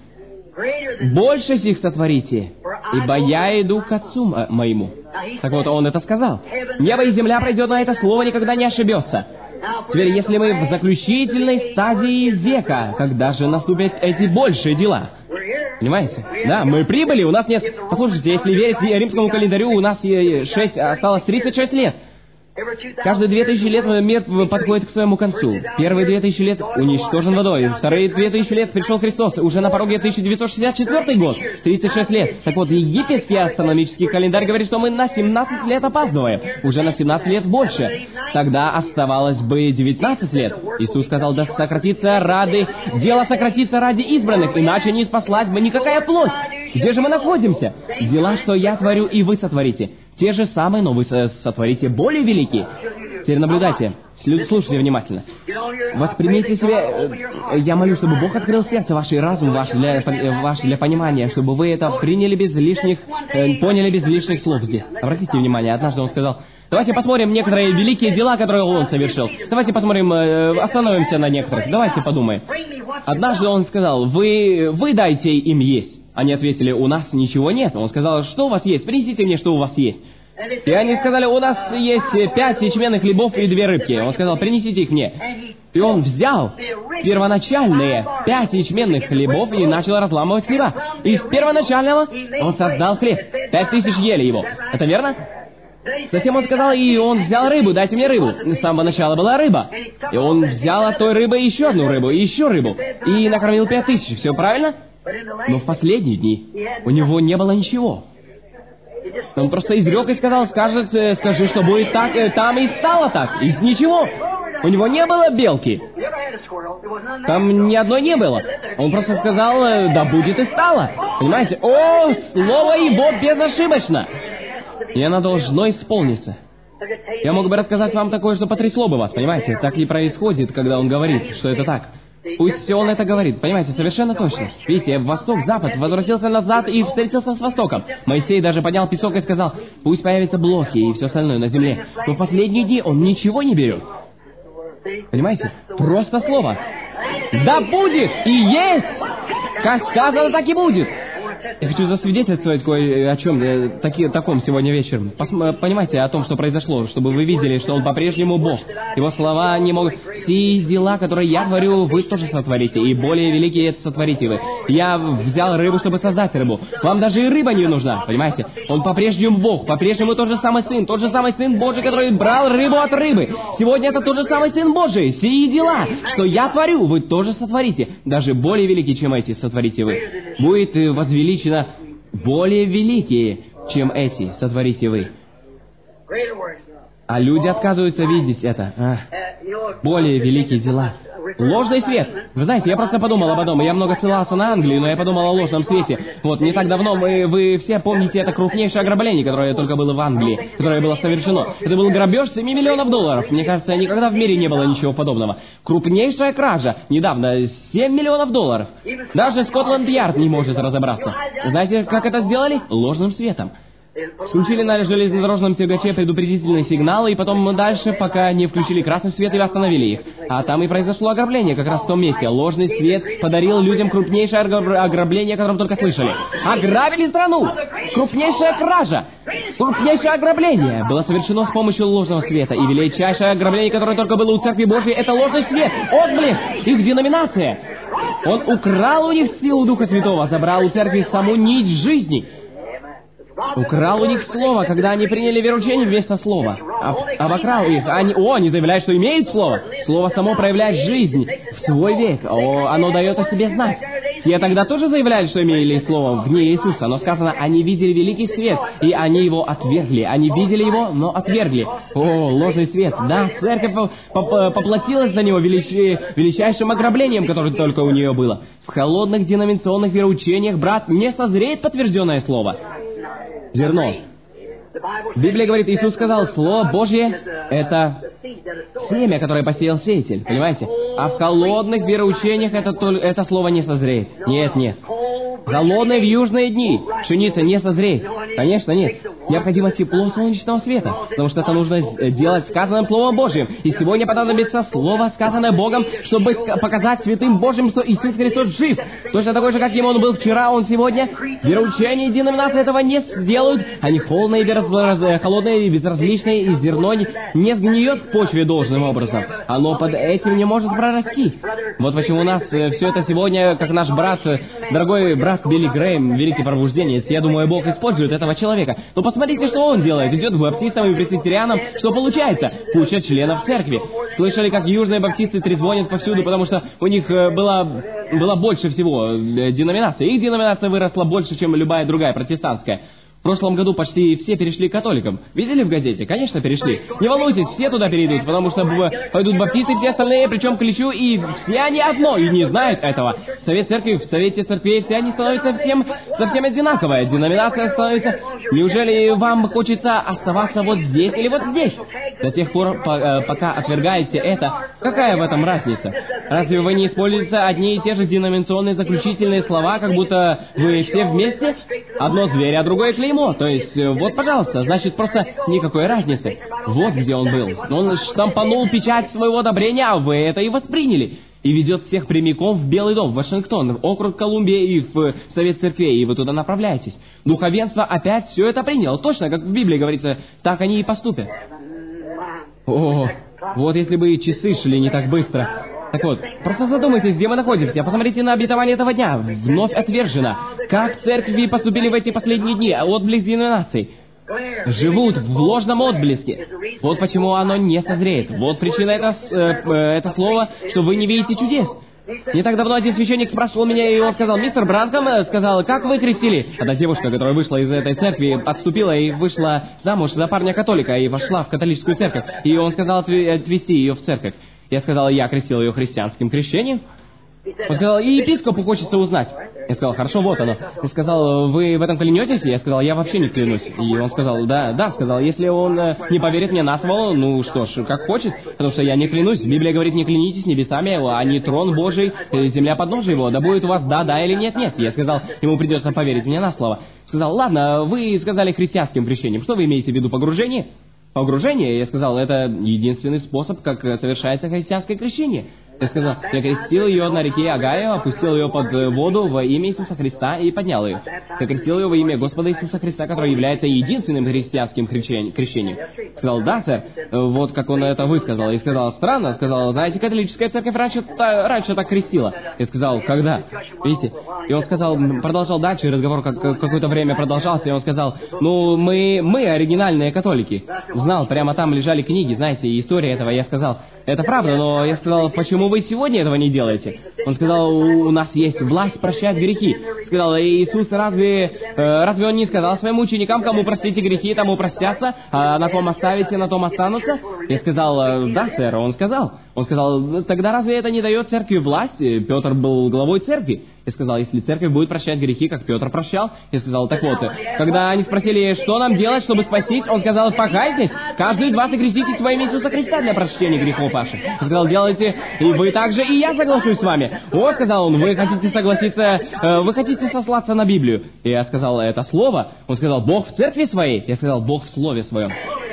[SPEAKER 3] больше их сотворите, ибо я иду к Отцу моему. Так вот, он это сказал. Небо и земля пройдет, но это слово никогда не ошибется. Теперь, если мы в заключительной стадии века, когда же наступят эти большие дела? Понимаете? Да, мы прибыли, у нас нет... Послушайте, если верить римскому календарю, у нас шесть, осталось тридцать шесть лет. Каждые две тысячи лет мир подходит к своему концу. Первые две тысячи лет уничтожен водой. Вторые две тысячи лет пришел Христос. Уже на пороге тысяча девятьсот шестьдесят четвёртый год. тридцать шесть лет. Так вот, египетский астрономический календарь говорит, что мы на семнадцать лет опаздываем. Уже на семнадцать лет больше. Тогда оставалось бы девятнадцать лет. Иисус сказал, да сократится ради... Дело сократится ради избранных, иначе не спаслась бы никакая плоть. Где же мы находимся? Дела, что я творю, и вы сотворите. Те же самые, но вы сотворите более великие. Теперь наблюдайте, слушайте внимательно. Воспримите себе... Я молю, чтобы Бог открыл сердце ваше и разум ваш для, ваш для понимания, чтобы вы это приняли без лишних... Поняли без лишних слов здесь. Обратите внимание, однажды он сказал, давайте посмотрим некоторые великие дела, которые он совершил. Давайте посмотрим, остановимся на некоторых. Давайте подумаем. Однажды он сказал, вы, вы дайте им есть. Они ответили, у нас ничего нет. Он сказал, что у вас есть? Принесите мне, что у вас есть. И они сказали, у нас есть пять ячменных хлебов и две рыбки. Он сказал, принесите их мне. И он взял первоначальные пять ячменных хлебов и начал разламывать хлеба. Из первоначального он создал хлеб. Пять тысяч ели его. Это верно? Затем он сказал, и он взял рыбу, дайте мне рыбу. С самого начала была рыба. И он взял от той рыбы еще одну рыбу, и еще рыбу. И накормил пять тысяч. Все правильно? Но в последние дни у него не было ничего. Он просто изрек и сказал, скажет, скажи, что будет так, там и стало так. Из ничего. У него не было белки. Там ни одной не было. Он просто сказал, да будет и стало. Понимаете? О, слово его безошибочно. И оно должно исполниться. Я мог бы рассказать вам такое, что потрясло бы вас, понимаете? Так и происходит, когда он говорит, что это так. Пусть он это говорит, понимаете, совершенно точно. Видите, восток, запад, возвратился назад и встретился с востоком. Моисей даже поднял песок и сказал, пусть появятся блоки и все остальное на земле. Но в последние дни он ничего не берет. Понимаете? Просто слово. Да будет и есть! Как сказано, так и будет. Я хочу засвидетельствовать кое о чем таки, таком сегодня вечером. Пос, понимаете, о том, что произошло, чтобы вы видели, что Он по-прежнему Бог. Его слова не могут... Все дела, которые я творю, вы тоже сотворите, и более великие это сотворите вы. Я взял рыбу, чтобы создать рыбу. Вам даже и рыба не нужна, понимаете? Он по-прежнему Бог, по-прежнему тот же самый Сын, тот же самый Сын Божий, который брал рыбу от рыбы. Сегодня это тот же самый Сын Божий. Сии дела, что я творю, вы тоже сотворите. Даже более великие, чем эти, сотворите вы. Будет возвеличено более великие, чем эти, сотворите вы. А люди отказываются видеть это. А, более великие дела. Ложный свет. Вы знаете, я просто подумал об этом. Я много ссылался на Англию, но я подумал о ложном свете. Вот, не так давно мы, вы все помните это крупнейшее ограбление, которое только было в Англии, которое было совершено. Это был грабеж семи миллионов долларов. Мне кажется, никогда в мире не было ничего подобного. Крупнейшая кража. Недавно семь миллионов долларов. Даже Скотланд-Ярд не может разобраться. Знаете, как это сделали? Ложным светом. Включили на железнодорожном тягаче предупредительные сигналы, и потом дальше, пока не включили красный свет и остановили их. А там и произошло ограбление, как раз в том месте. Ложный свет подарил людям крупнейшее ограбление, о котором только слышали. Ограбили страну! Крупнейшая кража! Крупнейшее ограбление было совершено с помощью ложного света. И величайшее ограбление, которое только было у Церкви Божьей, это ложный свет, отблеск, их деноминация. Он украл у них силу Духа Святого, забрал у Церкви саму нить жизни. Украл у них слово, когда они приняли вероучение вместо слова. Об, обокрал их. Они, о, они заявляют, что имеют слово. Слово само проявляет жизнь в свой век. О, оно дает о себе знать. Те тогда тоже заявляли, что имели слово в дни Иисуса. Но сказано, они видели великий свет, и они его отвергли. Они видели его, но отвергли. О, ложный свет. Да, церковь поплатилась за него велич... величайшим ограблением, которое только у нее было. В холодных деноминационных вероучениях, брат, не созреет подтвержденное слово. Зерно. Библия говорит, Иисус сказал, Слово Божье — это семя, которое посеял сеятель, понимаете? А в холодных вероучениях это, это слово не созреет. Нет, нет. Голодные в южные дни пшеница не созреет. Конечно, нет. Необходимо тепло солнечного света, потому что это нужно делать сказанным Словом Божьим. И сегодня понадобится Слово, сказанное Богом, чтобы показать святым Божьим, что Иисус Христос жив. Точно такой же, как им Он был вчера, Он сегодня. Вероучения и деноминации этого не сделают. Они холодные, безраз... холодные, безразличные, и зерно не сгниет в почве должным образом. Оно под этим не может прорасти. Вот почему у нас все это сегодня, как наш брат, дорогой брат Билли Грэм, великий пробужденец, я думаю, Бог использует этого человека. Но посмотрите, что он делает. Идет к баптистам и пресвитерианам. Что получается? Куча членов церкви. Слышали, как южные баптисты трезвонят повсюду, потому что у них была, была больше всего деноминаций. Их деноминация выросла больше, чем любая другая протестантская. В прошлом году почти все перешли к католикам. Видели в газете? Конечно, перешли. Не волнуйтесь, все туда перейдут, потому что пойдут баптисты, все остальные, причем к Ильичу, и все они одно, и не знают этого. Совет церкви, в Совете церквей все они становятся всем, совсем одинаковые. Деноминация становится... Неужели вам хочется оставаться вот здесь или вот здесь? До тех пор, пока отвергаете это, какая в этом разница? Разве вы не используете одни и те же деноминационные заключительные слова, как будто вы все вместе? Одно зверь, а другое клей. То есть, вот, пожалуйста, значит, просто никакой разницы. Вот где он был. Он штампанул печать своего одобрения, а вы это и восприняли. и ведет всех прямиком в Белый дом, в Вашингтон, в округ Колумбия и в Совет Церквей, и вы туда направляетесь. Духовенство опять все это приняло, точно, как в Библии говорится, так они и поступят. О, вот если бы и часы шли не так быстро. Так вот, просто задумайтесь, где мы находимся, посмотрите на обетование этого дня, вновь отвержено. Как церкви поступили в эти последние дни, отблеск деноминаций? Живут в ложном отблеске. Вот почему оно не созреет. Вот причина это, э, это слово, что вы не видите чудес. Не так давно один священник спрашивал меня, и он сказал: мистер Бранком, сказал, как вы крестили? Одна девушка, которая вышла из этой церкви, отступила и вышла замуж за парня-католика и вошла в католическую церковь. И он сказал отвезти ее в церковь. Я сказал, я крестил ее христианским крещением. Он сказал, и епископу хочется узнать. Я сказал, хорошо, вот оно. Он сказал, вы в этом клянетесь? Я сказал, я вообще не клянусь. И он сказал, да, да, сказал, если он э, не поверит мне на слово, ну что ж, как хочет, потому что я не клянусь. Библия говорит, не клянитесь небесами, а не трон Божий, э, земля подножия его. Да будет у вас да, да или нет, нет. Я сказал, ему придется поверить мне на слово. Сказал, ладно, вы сказали христианским крещением. Что вы имеете в виду, погружение? Погружение, я сказал, это единственный способ, как совершается христианское крещение. Я сказал, я крестил ее на реке Агаю, опустил ее под воду во имя Иисуса Христа и поднял ее. Я крестил ее во имя Господа Иисуса Христа, который является единственным христианским крещением. Сказал, да, сэр, вот как он это высказал. И сказал, странно, сказал, знаете, католическая церковь раньше, раньше так крестила. Я сказал, когда? Видите? И он сказал, продолжал дальше, разговор как, какое-то время продолжался, и он сказал, ну, мы, мы оригинальные католики. Знал, прямо там лежали книги, знаете, история этого. Я сказал, это правда, но я сказал, почему вы сегодня этого не делаете? Он сказал, у нас есть власть прощать грехи. Сказал, Иисус разве, э, разве он не сказал своим ученикам, кому простите грехи, тому простятся, а на ком оставите, на том останутся? Я сказал, да, сэр, он сказал. Он сказал, тогда разве это не дает церкви власть? Петр был главой церкви. Я сказал, если церковь будет прощать грехи, как Петр прощал. Я сказал, так вот, когда они спросили, что нам делать, чтобы спастись, он сказал, покайтесь, каждый из вас и креститесь во имя Иисуса Христа для прощения грехов ваших. Он сказал, делайте и вы также, и я соглашусь с вами. О, сказал он, вы хотите согласиться, э, вы хотите сослаться на Библию. И я сказал, это слово. Он сказал, Бог в церкви своей. Я сказал, Бог в слове своем.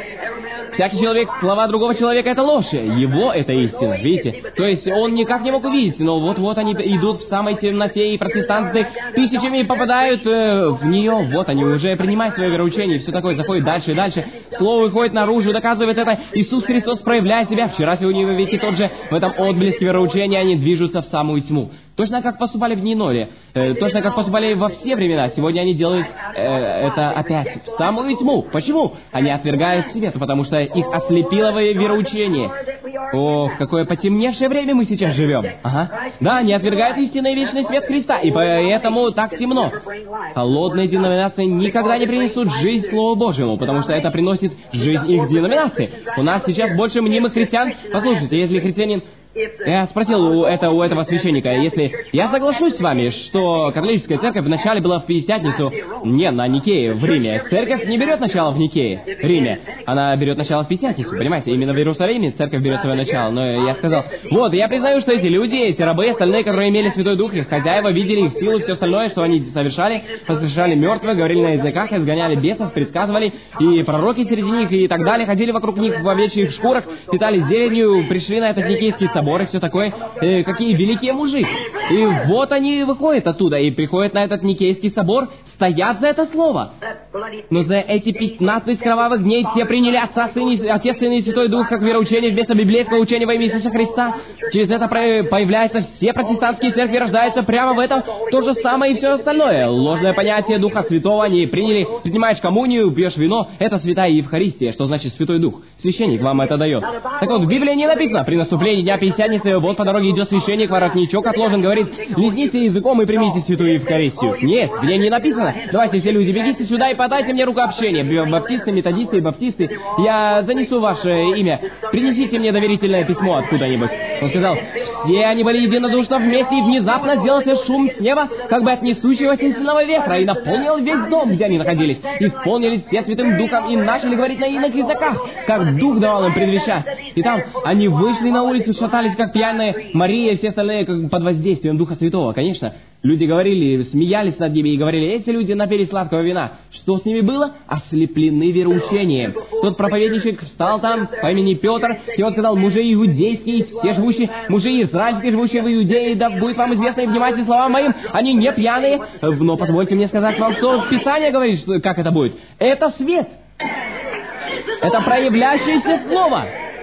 [SPEAKER 3] Всякий человек, слова другого человека — это ложь. Его — это истина, видите? То есть он никак не мог увидеть, но вот-вот они идут в самой темноте, и протестанты тысячами попадают э, в нее. Вот они уже принимают свое вероучение, и все такое, заходит дальше и дальше. Слово выходит наружу, доказывает это. Иисус Христос проявляет себя. Вчера, сегодня, видите, тот же в этом отблеске вероучения они движутся в самую тьму. Точно как поступали в дни Ноя, э, точно как поступали во все времена. Сегодня они делают э, это опять в самую тьму. Почему? Они отвергают свет, потому что их ослепило вероучение. Ох, какое потемневшее время мы сейчас живем. Ага. Да, они отвергают истинный вечный свет Христа, и поэтому так темно. Холодные деноминации никогда не принесут жизнь Слову Божьему, потому что это приносит жизнь их деноминации. У нас сейчас больше мнимых христиан. Послушайте, если христианин... Я спросил у, это, у этого священника, если я соглашусь с вами, что католическая церковь вначале была в Пятидесятницу, не на Никее, в Риме. Церковь не берет начало в Никее, в Риме. Она берет начало в Пятидесятницу, понимаете? Именно в Иерусалиме церковь берет свое начало. Но я сказал, вот, я признаю, что эти люди, эти рабы, остальные, которые имели Святой Дух, их хозяева, видели их силу, все остальное, что они совершали, воскрешали мертвых, говорили на языках, изгоняли бесов, предсказывали, и пророки среди них, и так далее, ходили вокруг них в овечьих шкурах, питались зеленью, пришли на этот Никейский собор, и все такое, э, какие великие мужи. И вот они выходят оттуда и приходят на этот Никейский собор, стоят за это слово. Но за эти пятнадцать кровавых дней те приняли Отца, Сын, Отец, Сын и Святой Дух как вероучение вместо библейского учения во имя Иисуса Христа. Через это появляются все протестантские церкви, рождаются прямо в этом то же самое и все остальное. Ложное понятие Духа Святого они приняли. Принимаешь коммунию, пьешь вино, это святая Евхаристия, что значит Святой Дух. Священник вам это дает. Так вот, в Библии не написано, при наступлении Дня Пятидесятницы, вот по дороге идет священник, воротничок отложен, говорит, лизните языком и примите Святую Евхаристию. Нет, где не написано. Давайте все люди, бегите сюда и подайте мне рукообщение. Баптисты, методисты и баптисты, я занесу ваше имя. Принесите мне доверительное письмо откуда-нибудь. Он сказал, все они были единодушно вместе, и внезапно сделался шум с неба, как бы от несущегося сильного ветра, и наполнил весь дом, где они находились. Исполнились все Святым Духом и начали говорить на иных языках, как Дух давал им предвещать. И там они вышли на улицу, шатались как пьяные. Мария и все остальные как под воздействием Духа Святого, конечно. Люди говорили, смеялись над ними и говорили, эти люди напились сладкого вина. Что с ними было? Ослеплены вероучением. Тот проповедничек встал там по имени Петр, и он сказал, мужи иудейские, все живущие, мужи израильские, живущие в Иудее, да будет вам известно и внимательно словам моим, они не пьяные. Но позвольте мне сказать вам, что Писание говорит, что, как это будет. Это свет. Это проявляющееся слово.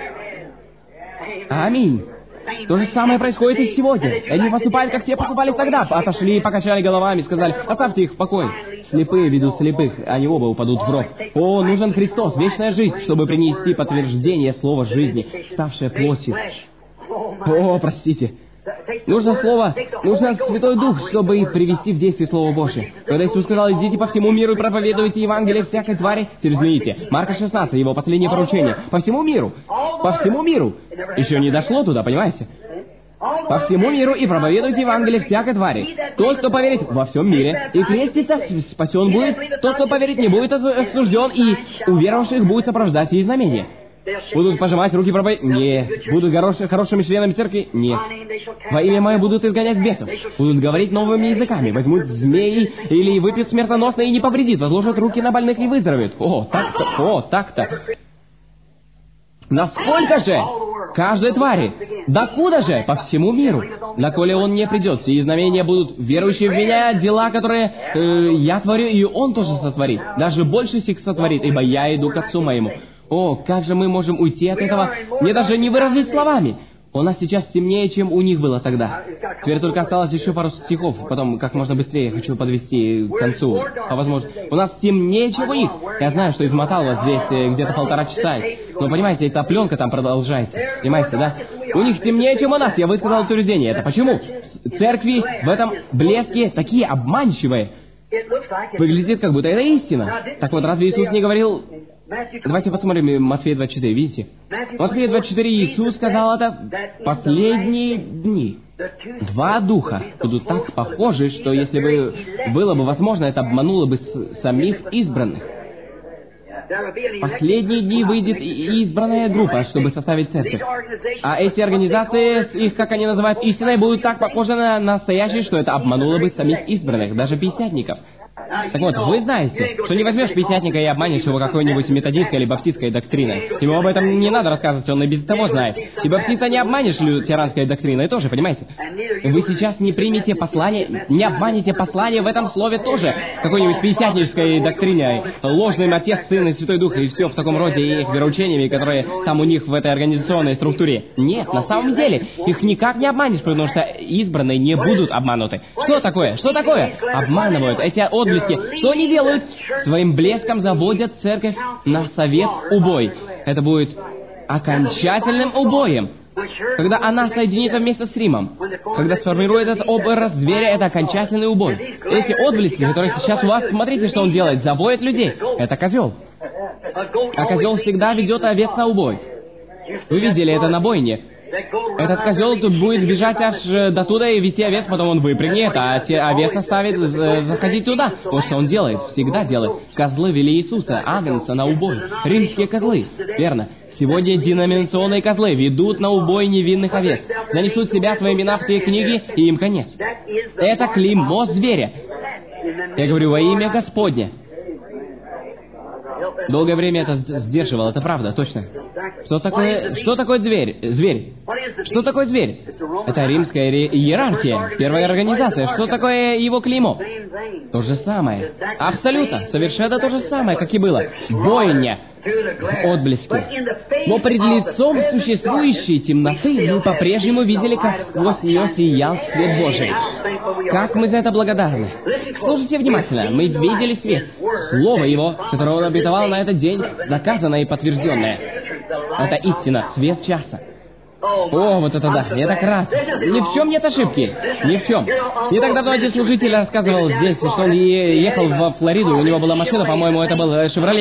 [SPEAKER 3] Аминь. То же самое происходит и сегодня. Они поступают, как те поступали тогда. Отошли, покачали головами, сказали, оставьте их в покое. Слепые ведут слепых, они оба упадут в ров. О, нужен Христос, вечная жизнь, чтобы принести подтверждение слова жизни, ставшее плотью. О, простите. Нужно слово, нужно Святой Дух, чтобы привести в действие Слово Божье. Когда Иисус сказал, идите по всему миру и проповедуйте Евангелие всякой твари, извините, Марка шестнадцать, его последнее поручение, по всему миру, по всему миру. Еще не дошло туда, понимаете? По всему миру и проповедуйте Евангелие всякой твари. Тот, кто поверит во всем мире и крестится, спасен будет. Тот, кто поверит, не будет осужден, и уверовавших будет сопровождать и знамения. Будут пожимать руки проповедь? Нет. Будут хороши, хорошими членами церкви? Нет. Во имя мое будут изгонять бесов. Будут говорить новыми языками. Возьмут змеи или выпьют смертоносное и не повредит. Возложат руки на больных и выздоровеют. О, так-то, о, так-то. Насколько же? Каждой твари. Докуда же? По всему миру. Доколе он не придет. Сии знамения будут верующие в меня, дела, которые э, я творю, и он тоже сотворит. Даже больше сих сотворит, ибо я иду к Отцу моему. О, как же мы можем уйти от этого? Мне даже не выразить словами. У нас сейчас темнее, чем у них было тогда. Теперь только осталось еще пару стихов, потом как можно быстрее хочу подвести к концу, по возможности. У нас темнее, чем у них. Я знаю, что измотал вас здесь где-то полтора часа. Но понимаете, эта пленка там продолжается. Понимаете, да? У них темнее, чем у нас. Я высказал утверждение. Это почему? Церкви в этом блеске такие обманчивые. Выглядит, как будто это истина. Так вот, разве Иисус не говорил... Давайте посмотрим Матфея двадцать четыре, видите? Матфея двадцать четыре Иисус сказал это в последние дни. Два духа будут так похожи, что если бы было бы возможно, это обмануло бы самих избранных. В последние дни выйдет избранная группа, чтобы составить церковь. А эти организации, их, как они называют, истиной, будут так похожи на настоящие, что это обмануло бы самих избранных, даже пятидесятников. Так вот, вы знаете, что не возьмешь пятидесятника и обманешь его какой-нибудь методистской или баптистской доктриной. Ему об этом не надо рассказывать, он и без того знает. И баптиста не обманешь лютеранской доктриной тоже, понимаете? Вы сейчас не примете послание, не обманете послание в этом слове тоже. Какой-нибудь пятидесятнической доктриной, ложным Отец, Сын и Святой Дух, и все в таком роде, и их вероучениями, которые там у них в этой организационной структуре. Нет, на самом деле, их никак не обманешь, потому что избранные не будут обмануты. Что такое? Что такое? Обманывают эти отблески. Что они делают? Своим блеском заводят церковь на совет убой. Это будет окончательным убоем. Когда она соединится вместе с Римом, когда сформирует этот образ зверя, это окончательный убой. Эти отблески, которые сейчас у вас, смотрите, что он делает, заводит людей. Это козел. А козел всегда ведет овец на убой. Вы видели это на бойне. Этот козел тут будет бежать аж до туда и вести овец, потом он выпрыгнет, а те овец оставит заходить туда. Вот что он делает, всегда делает. Козлы вели Иисуса, Агнца, на убой. Римские козлы, верно. Сегодня деноминационные козлы ведут на убой невинных овец. Занесут себя свои имена в те книги, и им конец. Это клеймо зверя. Я говорю во имя Господне. Долгое время это сдерживал, это правда, точно. Что такое, что такое зверь? Зверь? Что такое зверь? Это римская иерархия, первая организация. Что такое его клеймо? То же самое. Абсолютно, совершенно то же самое, как и было. Бойня. Отблески. Но пред лицом существующей темноты мы по-прежнему видели, как сквозь нее сиял свет Божий. Как мы за это благодарны. Слушайте внимательно. Мы видели свет. Слово Его, которое Он обетовал на этот день, доказанное и подтвержденное. Это истина, свет часа. О, вот это да, я так рад. Ни в чем нет ошибки. Ни в чем. Не так давно один служитель рассказывал здесь, что он ехал во Флориду, у него была машина, по-моему, это был «Шевролей».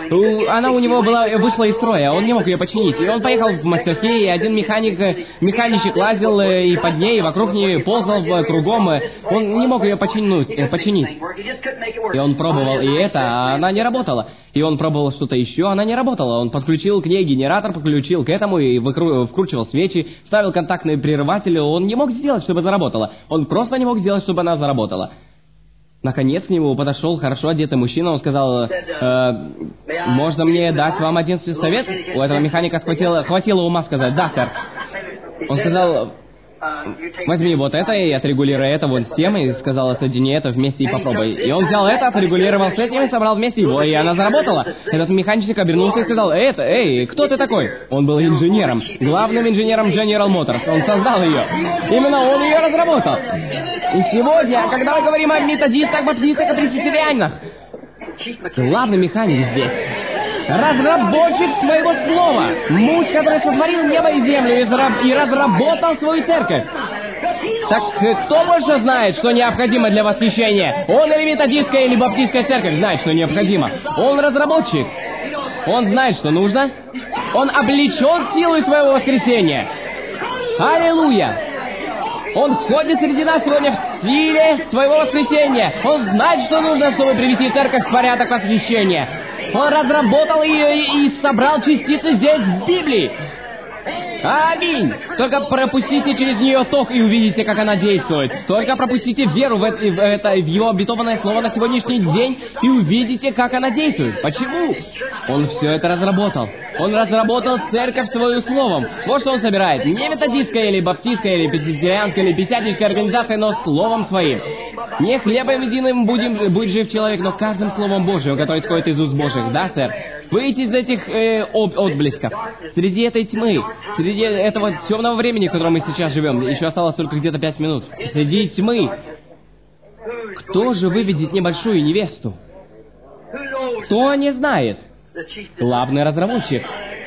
[SPEAKER 3] У- Она у него была, вышла из строя, он не мог ее починить. И он поехал в мастерские, и один механик, э, механичек лазил э, и под ней, и вокруг нее ползал в- кругом. э, Он не мог ее починить, э, починить. И он пробовал и это, а она не работала. И он пробовал что-то еще, она не работала. Он подключил к ней генератор, подключил к этому и выкру- вкручивал свечи, ставил контактные прерыватели. Он не мог сделать, чтобы заработала. Он просто не мог сделать, чтобы она заработала. Наконец к нему подошел хорошо одетый мужчина, он сказал, э, можно мне дать вам один совет? У этого механика хватило, хватило ума сказать, да, сэр. Он сказал, возьми вот это и отрегулируй это вон с тем, и сказал, соедини это вместе и попробуй. И он взял это, отрегулировал с этим и собрал вместе его, и она заработала. Этот механичек обернулся и сказал, это, эй, кто ты такой? Он был инженером, главным инженером General Motors, он создал ее. Именно он ее разработал. И сегодня, когда мы говорим о методистах, баптистах и пресвитерианах, главный механик здесь разработчик своего слова, муж, который сотворил небо и землю и, зараб- и разработал свою церковь. Так э, кто больше знает, что необходимо для восхищения? Он или методистская, или баптистская церковь знает, что необходимо? Он разработчик. Он знает, что нужно. Он облечен силой своего воскресения. Аллилуйя! Он ходит среди нас сегодня в силе своего воскресения. Он знает, что нужно, чтобы привести церковь в порядок восхищения. Он разработал ее и, и собрал частицы здесь, в Библии. Аминь! Только пропустите через нее ток и увидите, как она действует. Только пропустите веру в это, в, это, в его обетованное слово на сегодняшний день и увидите, как она действует. Почему? Он все это разработал. Он разработал церковь своим словом. Вот что он собирает. Не методистская или баптистская, или пресвитерианская, или пятидесятническая организация, но словом своим. Не хлебом единым будем, будет жив человек, но каждым словом Божьим, которое исходит из уст Божьих. Да, сэр? Выйти из этих э, об- отблесков, среди этой тьмы, среди этого темного времени, в котором мы сейчас живем, еще осталось только где-то пять минут, среди тьмы, кто же выведет небольшую невесту? Кто не знает? Главный разработчик.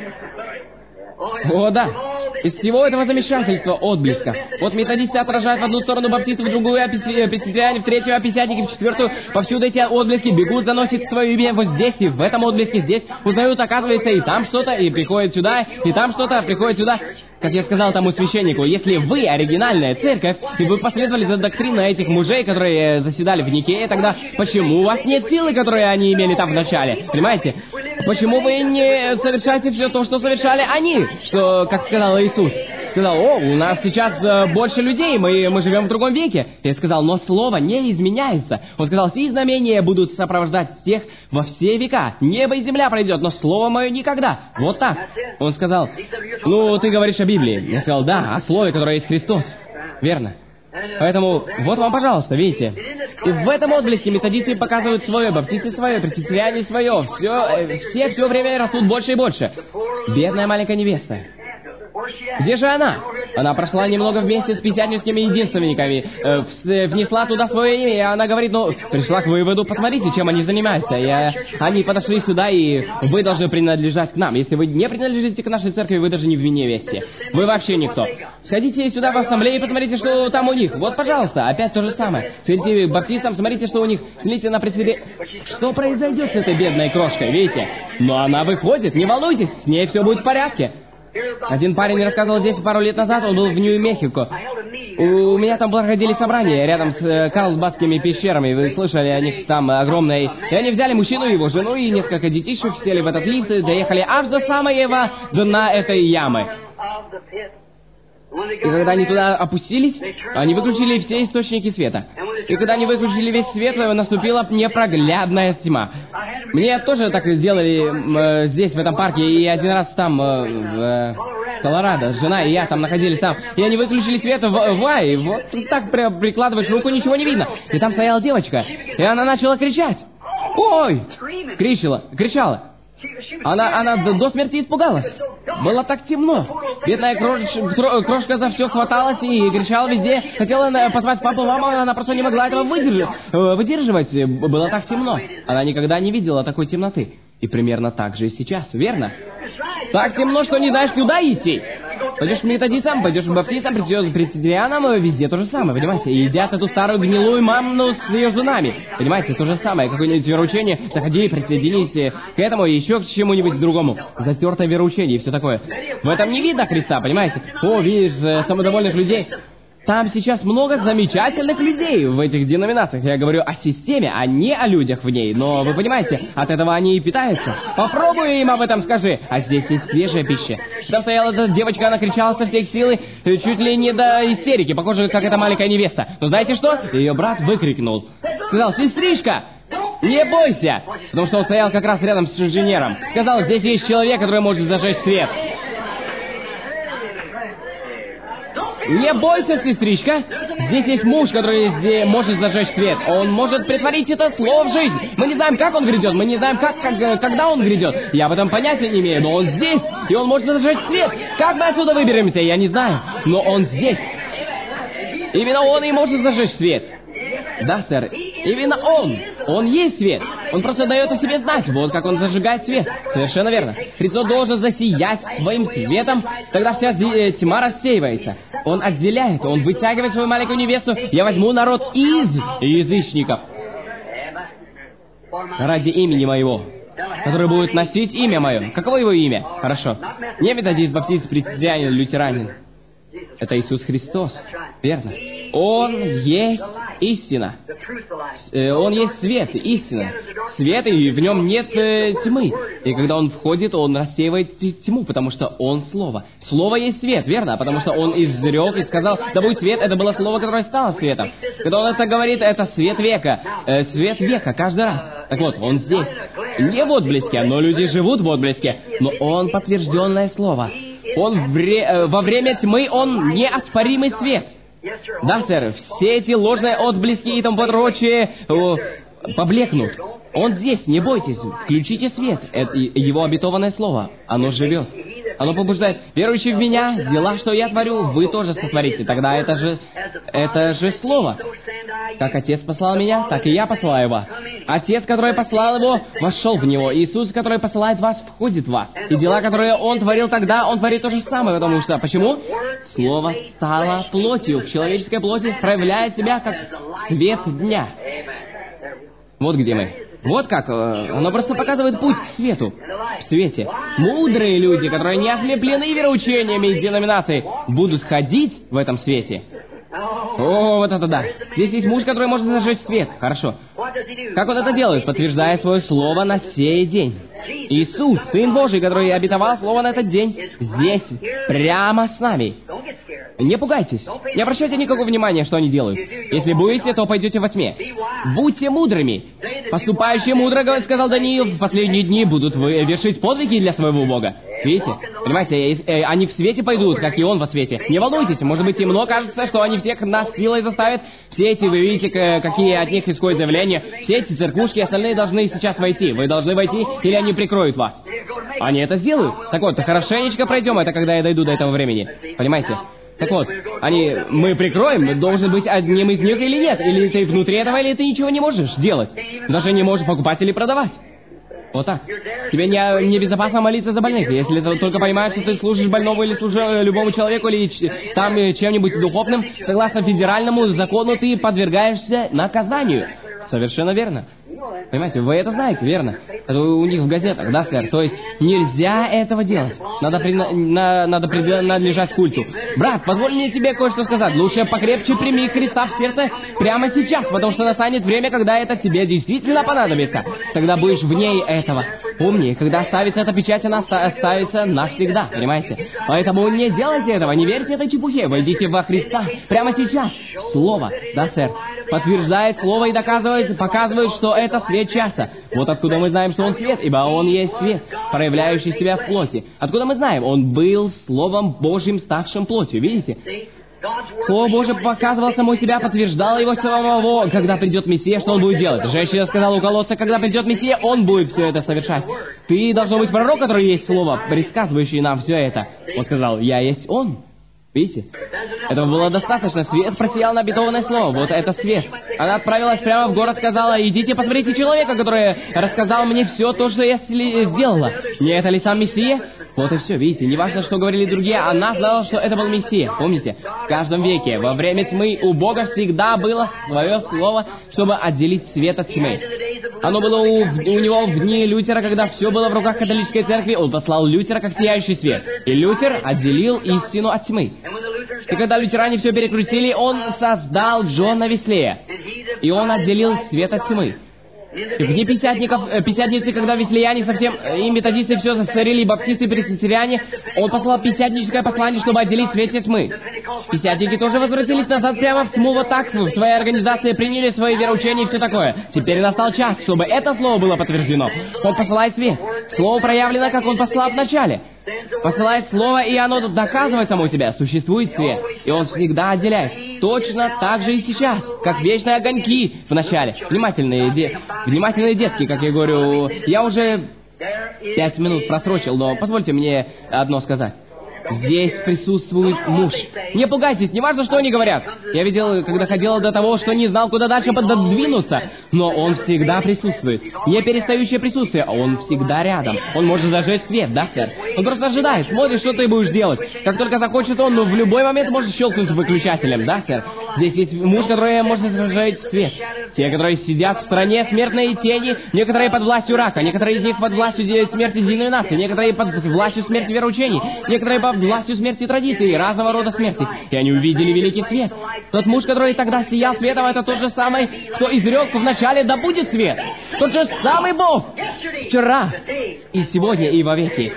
[SPEAKER 3] О, да. Из всего этого замешательства отблесков. Вот методисты отражают в одну сторону, баптисты в другую, а пресвитериане в третью, а пятидесятники в четвертую. Повсюду эти отблески бегут, заносят свое имя вот здесь, и в этом отблеске здесь. Узнают, оказывается, и там что-то, и приходит сюда, и там что-то, приходит сюда. Как я сказал тому священнику, если вы оригинальная церковь, и вы последовали за доктриной этих мужей, которые заседали в Никее, тогда почему у вас нет силы, которые они имели там в начале? Понимаете? Почему вы не совершаете все то, что совершали они? Что, как сказал Иисус, сказал, о, у нас сейчас э, больше людей, мы, мы живем в другом веке. Я сказал, но слово не изменяется. Он сказал, сии знамения будут сопровождать всех во все века. Небо и земля пройдет, но слово мое никогда. Вот так. Он сказал, ну, ты говоришь о Библии. Я сказал, да, о слове, которое есть Христос. Верно. Поэтому, вот вам, пожалуйста, видите. И в этом отблеске методисты показывают свое, баптисты свое, пресвитериане свое. Все, э, все все время растут больше и больше. Бедная маленькая невеста. Где же она? Она прошла немного вместе с пятидесятническими единственниками, э, в, внесла туда свое имя, и она говорит, ну, пришла к выводу, посмотрите, чем они занимаются. И, э, они подошли сюда, и вы должны принадлежать к нам. Если вы не принадлежите к нашей церкви, вы даже не в невесте. Вы вообще никто. Сходите сюда в ассамблею и посмотрите, что там у них. Вот, пожалуйста, опять то же самое. Сходите к баптистам, смотрите, что у них. Смотрите на пресвитер... Что произойдет с этой бедной крошкой, видите? Но она выходит, не волнуйтесь, с ней все будет в порядке. Один парень рассказывал здесь пару лет назад, он был в Нью-Мехико. У меня там проходили собрания рядом с э, Карлсбадскими пещерами, вы слышали о них там огромные. И они взяли мужчину, его жену и несколько детишек, сели в этот лифт и доехали аж до самого дна этой ямы. И когда они туда опустились, они выключили все источники света. И когда они выключили весь свет, наступила непроглядная тьма. Мне тоже так сделали э, здесь, в этом парке, и один раз там, э, в э, Колорадо, жена и я там находились там. И они выключили свет в, в Вай, вот так при, прикладываешь руку, ничего не видно. И там стояла девочка, и она начала кричать. Ой! Кричала, кричала. Она, она до, до смерти испугалась. Было так темно. Бедная крош, кро, крошка за все хваталась и кричала везде. Хотела позвать папу, маму, она просто не могла этого выдержать, выдерживать. Было так темно. Она никогда не видела такой темноты. И примерно так же и сейчас, верно? Так темно, что не знаешь, куда идти. Пойдешь к методистам, пойдешь к баптистам, придешь к пресвитерианам, везде то же самое, понимаете? И едят эту старую гнилую мамну с ее женами. Понимаете, то же самое, какое-нибудь вероучение, заходи, присоединись к этому и еще к чему-нибудь другому. Затертое вероучение и все такое. В этом не видно Христа, понимаете? О, видишь, самодовольных людей. Там сейчас много замечательных людей в этих деноминациях. Я говорю о системе, а не о людях в ней. Но вы понимаете, от этого они и питаются. Попробуй им об этом скажи. А здесь есть свежая пища. Там стояла эта девочка, она кричала со всех сил, чуть ли не до истерики. Похоже, как эта маленькая невеста. Но знаете что? Ее брат выкрикнул. Сказал: «Сестричка, не бойся!» Потому что он стоял как раз рядом с инженером. Сказал: «Здесь есть человек, который может зажечь свет». Не бойся, сестричка. Здесь есть муж, который здесь может зажечь свет. Он может притворить это слово в жизнь. Мы не знаем, как он грядет. Мы не знаем, как, как, когда он грядет. Я об этом понятия не имею, но он здесь. И он может зажечь свет. Как мы отсюда выберемся, я не знаю. Но он здесь. Именно он и может зажечь свет. Да, сэр. Именно он. Он есть свет. Он просто дает о себе знать. Вот как он зажигает свет. Совершенно верно. Христос должен засиять своим светом, тогда вся тьма рассеивается. Он отделяет, он вытягивает свою маленькую невесту. Я возьму народ из язычников ради имени моего, который будет носить имя мое. Каково его имя? Хорошо. Не методист, баптист, пресвитерианин, лютеранин. Это Иисус Христос. Верно. Он есть истина. Он есть свет, истина. Свет, и в нем нет э, тьмы. И когда он входит, он рассеивает тьму, потому что он Слово. Слово есть свет, верно? Потому что он изрек и сказал: «Да будет свет». Это было Слово, которое стало светом. Когда он это говорит, это свет века. Э, свет века каждый раз. Так вот, он здесь. Не в отблеске, но люди живут в отблеске. Но он подтвержденное Слово. Он вре... э, во время тьмы, он неоспоримый свет. Да, сэр, все эти ложные отблески и тому прочее о, поблекнут. Он здесь, не бойтесь, включите свет. Это его обетованное слово, оно живет. Оно побуждает: верующий в меня, дела, что я творю, вы тоже сотворите. Тогда это же, это же слово. Как Отец послал меня, так и я посылаю вас. Отец, который послал его, вошел в него. Иисус, который посылает вас, входит в вас. И дела, которые Он творил тогда, Он творит то же самое. Потому что, почему? Слово стало плотью. В человеческой плоти проявляет себя как свет дня. Вот где мы. Вот как. Оно просто показывает путь к свету. В свете. Мудрые люди, которые не ослеплены вероучениями и деноминацией, будут ходить в этом свете. О, вот это да. Здесь есть муж, который может зажечь свет. Хорошо. Как он это делает? Подтверждая свое слово на сей день. Иисус, Сын Божий, который обетовал слово на этот день, здесь, прямо с нами. Не пугайтесь. Не обращайте никакого внимания, что они делают. Если будете, то пойдете во тьме. Будьте мудрыми. Поступающие мудро, сказал Даниил, в последние дни будут вы вершить подвиги для своего Бога. Видите? Понимаете, они в свете пойдут, как и Он во свете. Не волнуйтесь, может быть, темно кажется, что они всех нас силой заставят. Все эти, вы видите, какие от них исходят заявления. Все эти церквушки, остальные должны сейчас войти. Вы должны войти, или они прикроют вас. Они это сделают. Так вот, хорошенечко пройдем это, когда я дойду до этого времени. Понимаете? Так вот, они, мы прикроем, мы должны быть одним из них или нет. Или ты внутри этого, или ты ничего не можешь делать. Даже не можешь покупать или продавать. Вот так. Тебе не, не безопасно молиться за больных. Если ты только понимаешь, что ты служишь больному или служишь любому человеку, или там чем-нибудь духовным, согласно федеральному закону ты подвергаешься наказанию. Совершенно верно. Понимаете, вы это знаете, верно? Это у них в газетах, да, сэр? То есть нельзя этого делать. Надо, при... на... Надо принадлежать культу. Брат, позволь мне тебе кое-что сказать. Лучше покрепче прими Христа в сердце прямо сейчас, потому что настанет время, когда это тебе действительно понадобится. Тогда будешь вне этого. Помни, когда оставится эта печать, она оставится навсегда, понимаете? Поэтому не делайте этого, не верьте этой чепухе. Войдите во Христа прямо сейчас. Слово, да, сэр? Подтверждает слово и доказывает, показывает, что это свет часа. Вот откуда мы знаем, что он свет, ибо он есть свет, проявляющий себя в плоти. Откуда мы знаем? Он был Словом Божьим, ставшим плотью, видите? Слово Божие показывало само себя, подтверждало его самого, когда придет Мессия, что он будет делать. Женщина сказала у колодца, когда придет Мессия, он будет все это совершать. Ты должен быть пророк, который есть Слово, предсказывающий нам все это. Он сказал: я есть он. Видите? Этого было достаточно. Свет просиял на обетованное слово. Вот это свет. Она отправилась прямо в город, сказала: идите посмотрите человека, который рассказал мне все то, что я сделала. Не это ли сам Мессия? Вот и все, видите. Неважно, что говорили другие, она знала, что это был Мессия. Помните? В каждом веке, во время тьмы, у Бога всегда было свое слово, чтобы отделить свет от тьмы. Оно было у, у него в дни Лютера, когда все было в руках католической церкви. Он послал Лютера как сияющий свет. И Лютер отделил истину от тьмы. И когда лютеране все перекрутили, он создал Джона Веслея. И он отделил свет от тьмы. И в дни пятидесятников, э, пятидесятницы, когда веслеяне совсем, э, и методисты все засорили, и баптисты, и пресвитериане, он послал пятидесятническое послание, чтобы отделить свет от тьмы. Пятидесятники тоже возвратились назад прямо в тьму, вот так, в своей организации, приняли свои вероучения и все такое. Теперь настал час, чтобы это слово было подтверждено. Он посылает свет. Слово проявлено, как он послал в начале. Посылает слово, и оно доказывает само себя. Существует свет, и он всегда отделяет. Точно так же и сейчас, как вечные огоньки в начале. Внимательные, де... Внимательные детки, как я говорю. Я уже пять минут просрочил, но позвольте мне одно сказать. Здесь присутствует муж. Не пугайтесь, не важно, что они говорят. Я видел, когда ходил до того, что не знал, куда дальше пододвинуться. Но он всегда присутствует. Не перестающее присутствие, а он всегда рядом. Он может зажечь свет, да, сэр? Он просто ожидает, смотрит, что ты будешь делать. Как только захочет он, но в любой момент может щелкнуть выключателем, да, сэр? Здесь есть муж, который может зажечь свет. Те, которые сидят в стране смертной тени, некоторые под властью рака, некоторые из них под властью смерти деноминации, некоторые под властью смерти вероучений, некоторые под властью смерти традиций, разного рода смерти. И они увидели великий свет. Тот муж, который тогда сиял светом, это тот же самый, кто изрек в начале: да будет свет. Тот же самый Бог. Вчера, и сегодня, и вовеки.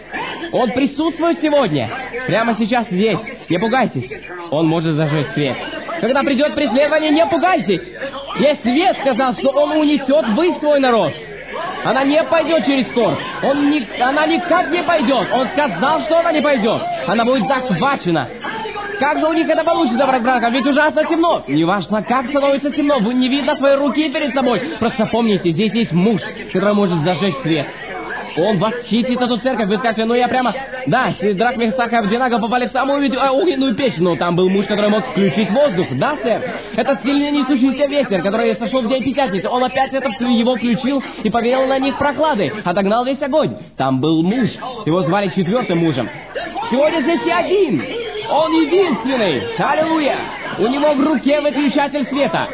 [SPEAKER 3] Он присутствует сегодня. Прямо сейчас здесь. Не пугайтесь. Он может зажечь свет. Когда придет преследование, не пугайтесь. Весь свет сказал, что он унесет вы свой народ. Она не пойдет через торг. Он ни... Она никак не пойдет. Он сказал, что она не пойдет. Она будет захвачена. Как же у них это получится, брат брака? Ведь ужасно темно. Неважно, как становится темно. Вы не видно своей руки перед собой. Просто помните, здесь есть муж, который может зажечь свет. Он восхитит эту церковь. Вы скажете: ну я прямо... Да, Сидрах, Месах и Абдинага попали в самую э, огненную печь. Но там был муж, который мог включить воздух. Да, сэр? Этот сильный несущийся ветер, который сошел в день Пятидесятницы. Он опять это, его включил и повеял на них прохладой. Отогнал весь огонь. Там был муж. Его звали четвертым мужем. Сегодня здесь и один. Он единственный. Аллилуйя. У него в руке выключатель света.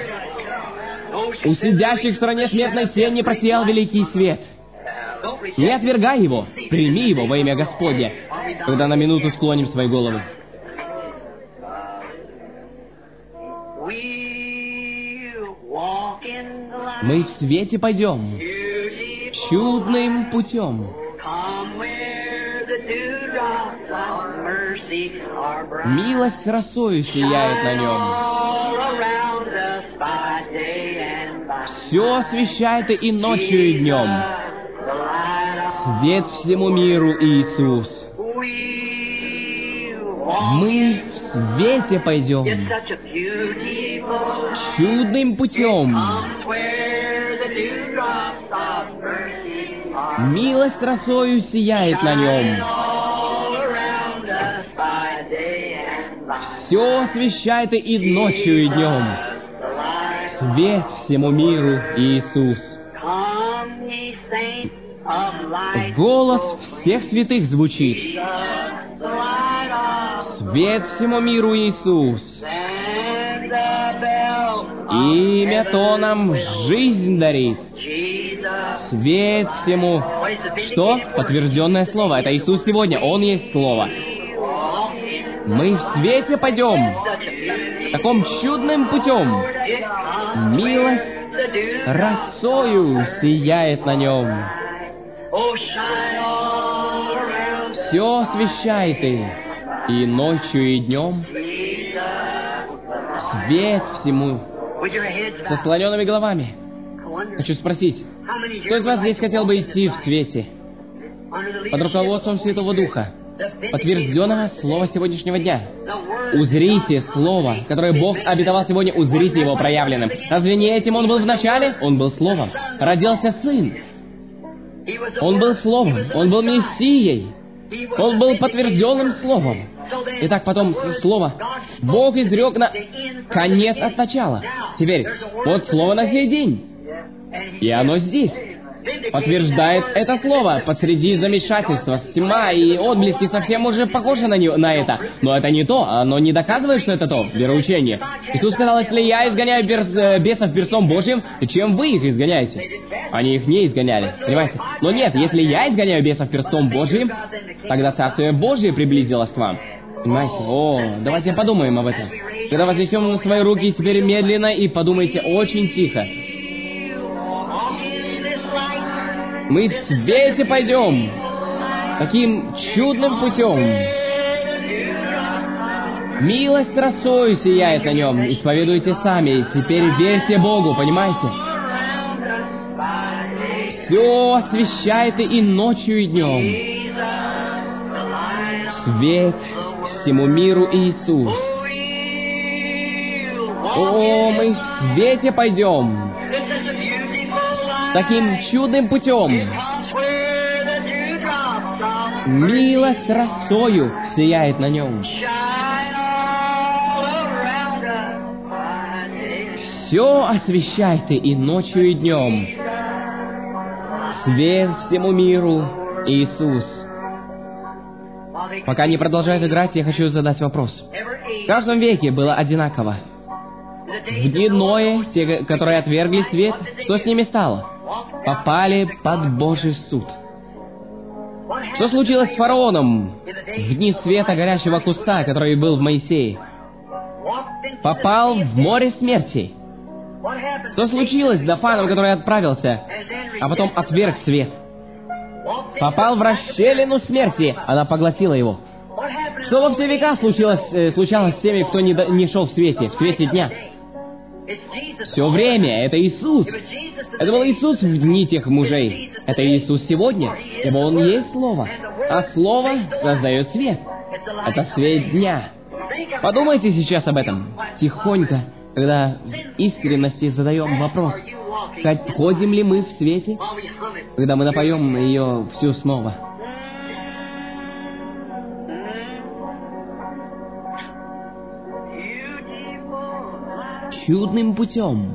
[SPEAKER 3] У сидящих в стране смертной тени просиял великий свет. Не отвергай его, прими его во имя Господне, когда на минуту склоним свои головы. Мы в свете пойдем, чудным путем. Милость росою сияет на нем. Все освещает и ночью, и днем. Свет всему миру Иисус. Мы в свете пойдем, чудным путем. Милость росою сияет на нем. Все освещает и ночью, и днем. Свет всему миру Иисус. Голос всех святых звучит. Свет всему миру Иисус. Имя то нам жизнь дарит. Свет всему... Что? Подтвержденное слово. Это Иисус сегодня. Он есть Слово. Мы в свете пойдем. Таким чудным путем. Милость росою сияет на нем. Все освещает и, и ночью, и днем. Свет всему. Со склоненными головами. Хочу спросить, кто из вас здесь хотел бы идти в свете? Под руководством Святого Духа. Подтвержденного слова сегодняшнего дня. Узрите слово, которое Бог обетовал сегодня, узрите его проявленным. Разве не этим он был в начале? Он был словом. Родился Сын. Он был Словом, Он был Мессией. Он был подтвержденным словом. Итак, потом слово. Бог изрек на конец от начала. Теперь, вот слово на сей день. И оно здесь. Подтверждает это слово посреди замешательства, тьма и отблески совсем уже похожи на, не, на это. Но это не то, оно не доказывает, что это то, вероучение. Иисус сказал, если я изгоняю перс, бесов перстом Божьим, то чем вы их изгоняете? Они их не изгоняли, понимаете? Но нет, если я изгоняю бесов перстом Божьим, тогда Царствие Божие приблизилось к вам. Понимаете? О, давайте подумаем об этом. Когда вознесем на свои руки, теперь медленно и подумайте очень тихо. Мы в свете пойдем, таким чудным путем. Милость росою сияет на нем, исповедуйте сами, теперь верьте Богу, понимаете? Все освещает и ночью, и днем. Свет всему миру Иисус. О, мы в свете пойдем. Таким чудным путем. Милость росою сияет на нем. Все освещай ты и ночью, и днем. Свет всему миру Иисус. Пока они продолжают играть, я хочу задать вопрос. В каждом веке было одинаково. В дни Ноя, те, которые отвергли свет, что с ними стало? Попали под Божий суд. Что случилось с фараоном в дни света горящего куста, который был в Моисее? Попал в море смерти. Что случилось с Дафаном, который отправился, а потом отверг свет? Попал в расщелину смерти, она поглотила его. Что во все века случилось, э, случалось с теми, кто не, до, не шел в свете, в свете дня? Все время это Иисус. Это был Иисус в дни тех мужей. Это Иисус сегодня, ибо Он есть Слово. А Слово создает свет. Это свет дня. Подумайте сейчас об этом. Тихонько, когда в искренности задаем вопрос. Ходим ли мы в свете, когда мы напоем ее всю снова? Чудным путем.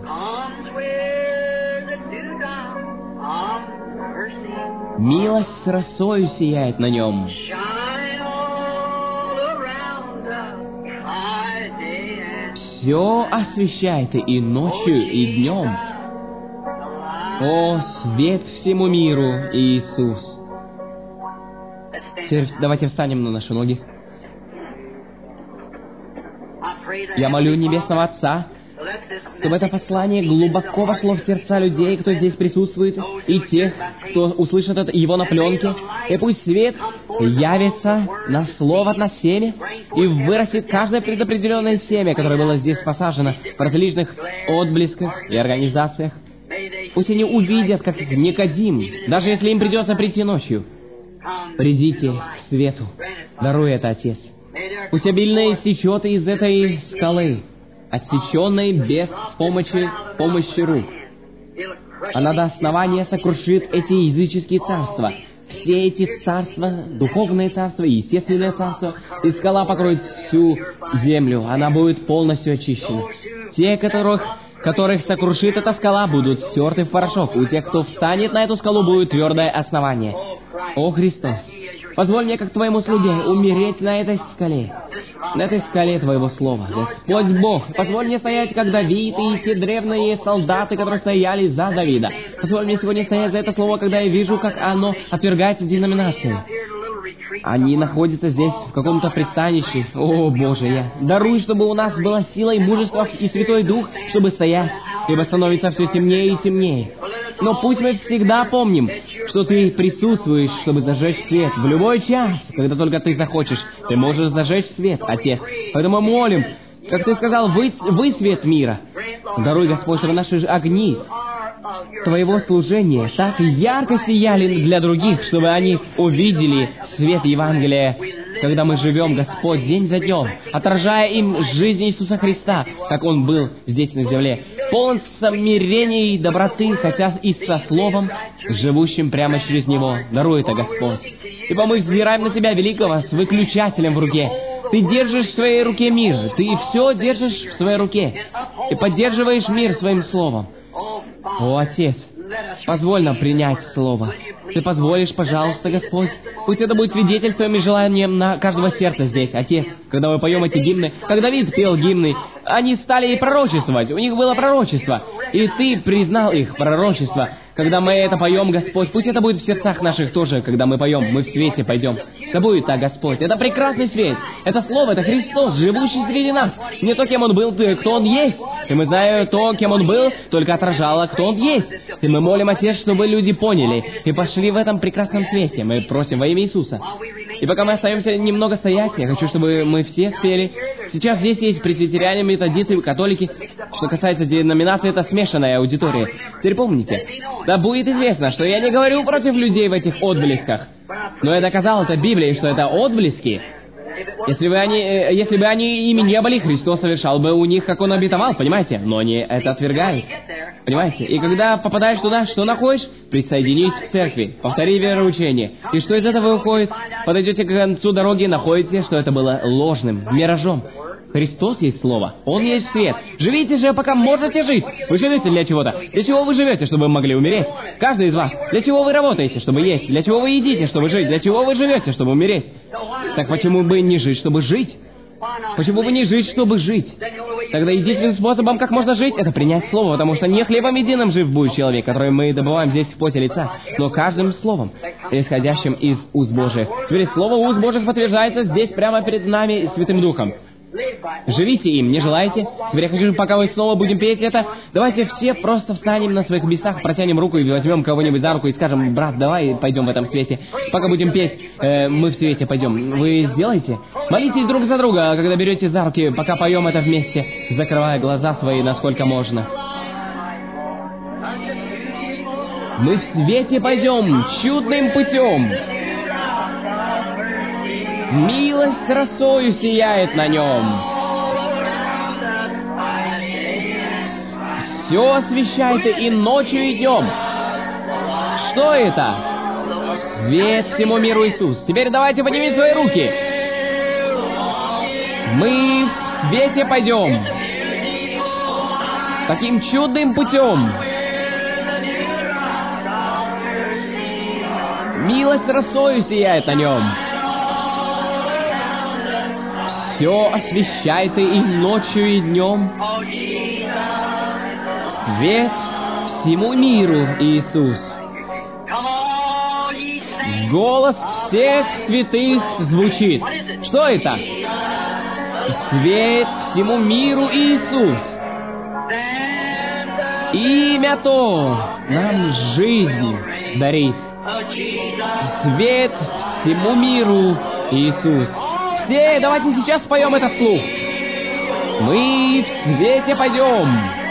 [SPEAKER 3] Милость с росою сияет на нем. Все освещай ты и ночью, и днем. О, свет всему миру, Иисус. Теперь давайте встанем на наши ноги. Я молю Небесного Отца, чтобы это послание глубоко вошло в сердца людей, кто здесь присутствует, и тех, кто услышит это, его на пленке, и пусть свет явится на слово, на семя, и вырастет каждое предопределенное семя, которое было здесь посажено в различных отблесках и организациях. Пусть они увидят, как Никодим, даже если им придется прийти ночью. Придите к свету. Даруй это, Отец. Пусть обильно истечет из этой скалы, отсеченной без помощи, помощи рук. Она до основания сокрушит эти языческие царства. Все эти царства, духовные царства и естественные царства, и скала покроет всю землю. Она будет полностью очищена. Те, которых, которых сокрушит эта скала, будут стерты в порошок. У тех, кто встанет на эту скалу, будет твердое основание. О, Христос! Позволь мне, как Твоему слуге, умереть на этой скале, на этой скале Твоего Слова. Господь Бог, позволь мне стоять, как Давид и те древние солдаты, которые стояли за Давида. Позволь мне сегодня стоять за это Слово, когда я вижу, как оно отвергается деноминацией. Они находятся здесь, в каком-то пристанище. О, Боже, я даруй, чтобы у нас была сила и мужество и Святой Дух, чтобы стоять, ибо становится все темнее и темнее. Но пусть мы всегда помним, что Ты присутствуешь, чтобы зажечь свет. В любой час, когда только Ты захочешь, Ты можешь зажечь свет, Отец. Поэтому мы молим, как Ты сказал, вы, вы свет мира. Даруй, Господь, чтобы наши огни Твоего служения так ярко сияли для других, чтобы они увидели свет Евангелия, когда мы живем, Господь, день за днем, отражая им жизнь Иисуса Христа, как Он был здесь на земле, полон смирения и доброты, хотя и со Словом, живущим прямо через Него. Даруй это, Господь. ибо мы взираем на Тебя, великого, с выключателем в руке. Ты держишь в своей руке мир, Ты все держишь в своей руке и поддерживаешь мир своим словом. О, Отец, позволь нам принять Слово. Ты позволишь, пожалуйста, Господь. Пусть это будет свидетельством и желанием на каждого сердца здесь, Отец. Когда мы поем эти гимны, как Давид пел гимны, они стали и пророчествовать, у них было пророчество, и Ты признал их пророчество. Когда мы это поем, Господь, пусть это будет в сердцах наших тоже, когда мы поем, мы в свете пойдем. Да будет так, Господь. Это прекрасный свет. Это Слово, это Христос, живущий среди нас. Не то, кем Он был, кто Он есть. И мы знаем, то, кем Он был, только отражало, кто Он есть. И мы молим, Отец, чтобы люди поняли и пошли в этом прекрасном свете. Мы просим во имя Иисуса. И пока мы остаемся немного стоять, я хочу, чтобы мы все спели. Сейчас здесь есть пресвитериане, методиты, католики. Что касается деноминации, это смешанная аудитория. Теперь помните, да будет известно, что я не говорю против людей в этих отблесках. Но я доказал это Библией, что это отблески. Если бы они, если бы они ими не были, Христос совершал бы у них, как Он обетовал, понимаете? Но они это отвергают. Понимаете? И когда попадаешь туда, что находишь? Присоединись к церкви, повтори вероучение. И что из этого выходит? Подойдете к концу дороги, находите, что это было ложным, миражом. Христос есть Слово, Он есть свет. Живите же, пока можете жить. Вы живете для чего-то. Для чего вы живете, чтобы вы могли умереть? Каждый из вас. Для чего вы работаете, чтобы есть? Для чего вы едите, чтобы жить? Для чего вы живете, чтобы умереть? Так почему бы не жить, чтобы жить? Почему бы не жить, чтобы жить? Тогда единственным способом, как можно жить, это принять Слово, потому что не хлебом единым жив будет человек, который мы добываем здесь в поте лица, но каждым словом, исходящим из уст Божьих. Теперь Слово уст Божьих подтверждается здесь прямо перед нами Святым Духом. Живите им, не желаете? Теперь я хочу, пока мы снова будем петь это, давайте все просто встанем на своих местах, протянем руку и возьмем кого-нибудь за руку и скажем: брат, давай пойдем в этом свете. Пока будем петь, э, мы в свете пойдем. Вы сделаете? Молитесь друг за друга, а когда берете за руки, пока поем это вместе, закрывая глаза свои, насколько можно. Мы в свете пойдем чудным путем. Милость росою сияет на нем. Все освещает и ночью, и днем. Что это? Свет всему миру Иисус. Теперь давайте поднимем свои руки. Мы в свете пойдем. Таким чудным путем. Милость росою сияет на нем. Все освещает и ночью, и днем. Свет всему миру Иисус. Голос всех святых звучит. Что это? Свет всему миру Иисус. Имя то нам жизнь дарит. Свет всему миру Иисус. Все, давайте сейчас споем это вслух. Мы в свете пойдем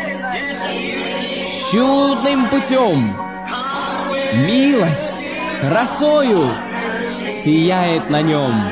[SPEAKER 3] чудным путем. Милость росою сияет на нем.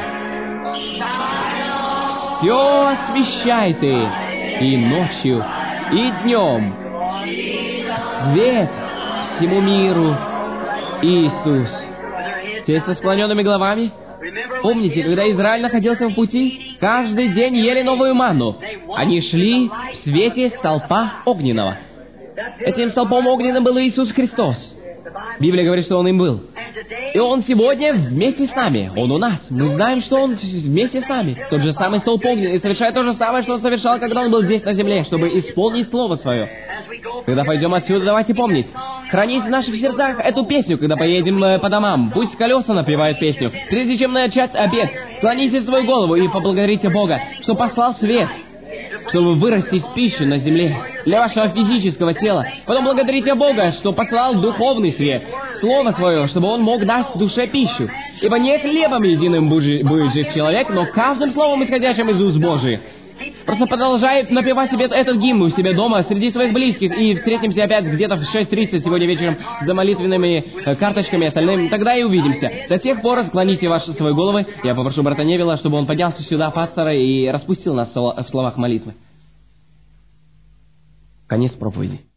[SPEAKER 3] Все освещай ты и ночью, и днем. Свет всему миру Иисус. Все со склоненными головами. Помните, когда Израиль находился в пути, каждый день ели новую манну. Они шли в свете столпа огненного. Этим столпом огненным был Иисус Христос. Библия говорит, что Он им был. И Он сегодня вместе с нами. Он у нас. Мы знаем, что Он вместе с нами. Тот же самый столб огненный, и совершает то же самое, что Он совершал, когда Он был здесь на земле, чтобы исполнить Слово Свое. Когда пойдем отсюда, давайте помнить. Хранить в наших сердцах эту песню, когда поедем по домам. Пусть колеса напевают песню. Прежде чем начать обед, склоните свою голову и поблагодарите Бога, что послал свет, чтобы вырастить пищу на земле для вашего физического тела. Потом благодарите Бога, что послал духовный свет, Слово Свое, чтобы Он мог дать душе пищу. Ибо не хлебом единым будет жить человек, но каждым словом, исходящим из уст Божьих. Просто продолжай напевать себе этот гимн у себя дома, среди своих близких, и встретимся опять где-то в шесть тридцать сегодня вечером за молитвенными карточками и остальным. Тогда и увидимся. До тех пор склоните ваши свои головы. Я попрошу брата Невилла, чтобы он поднялся сюда, пастора, и распустил нас в словах молитвы. Конец проповеди.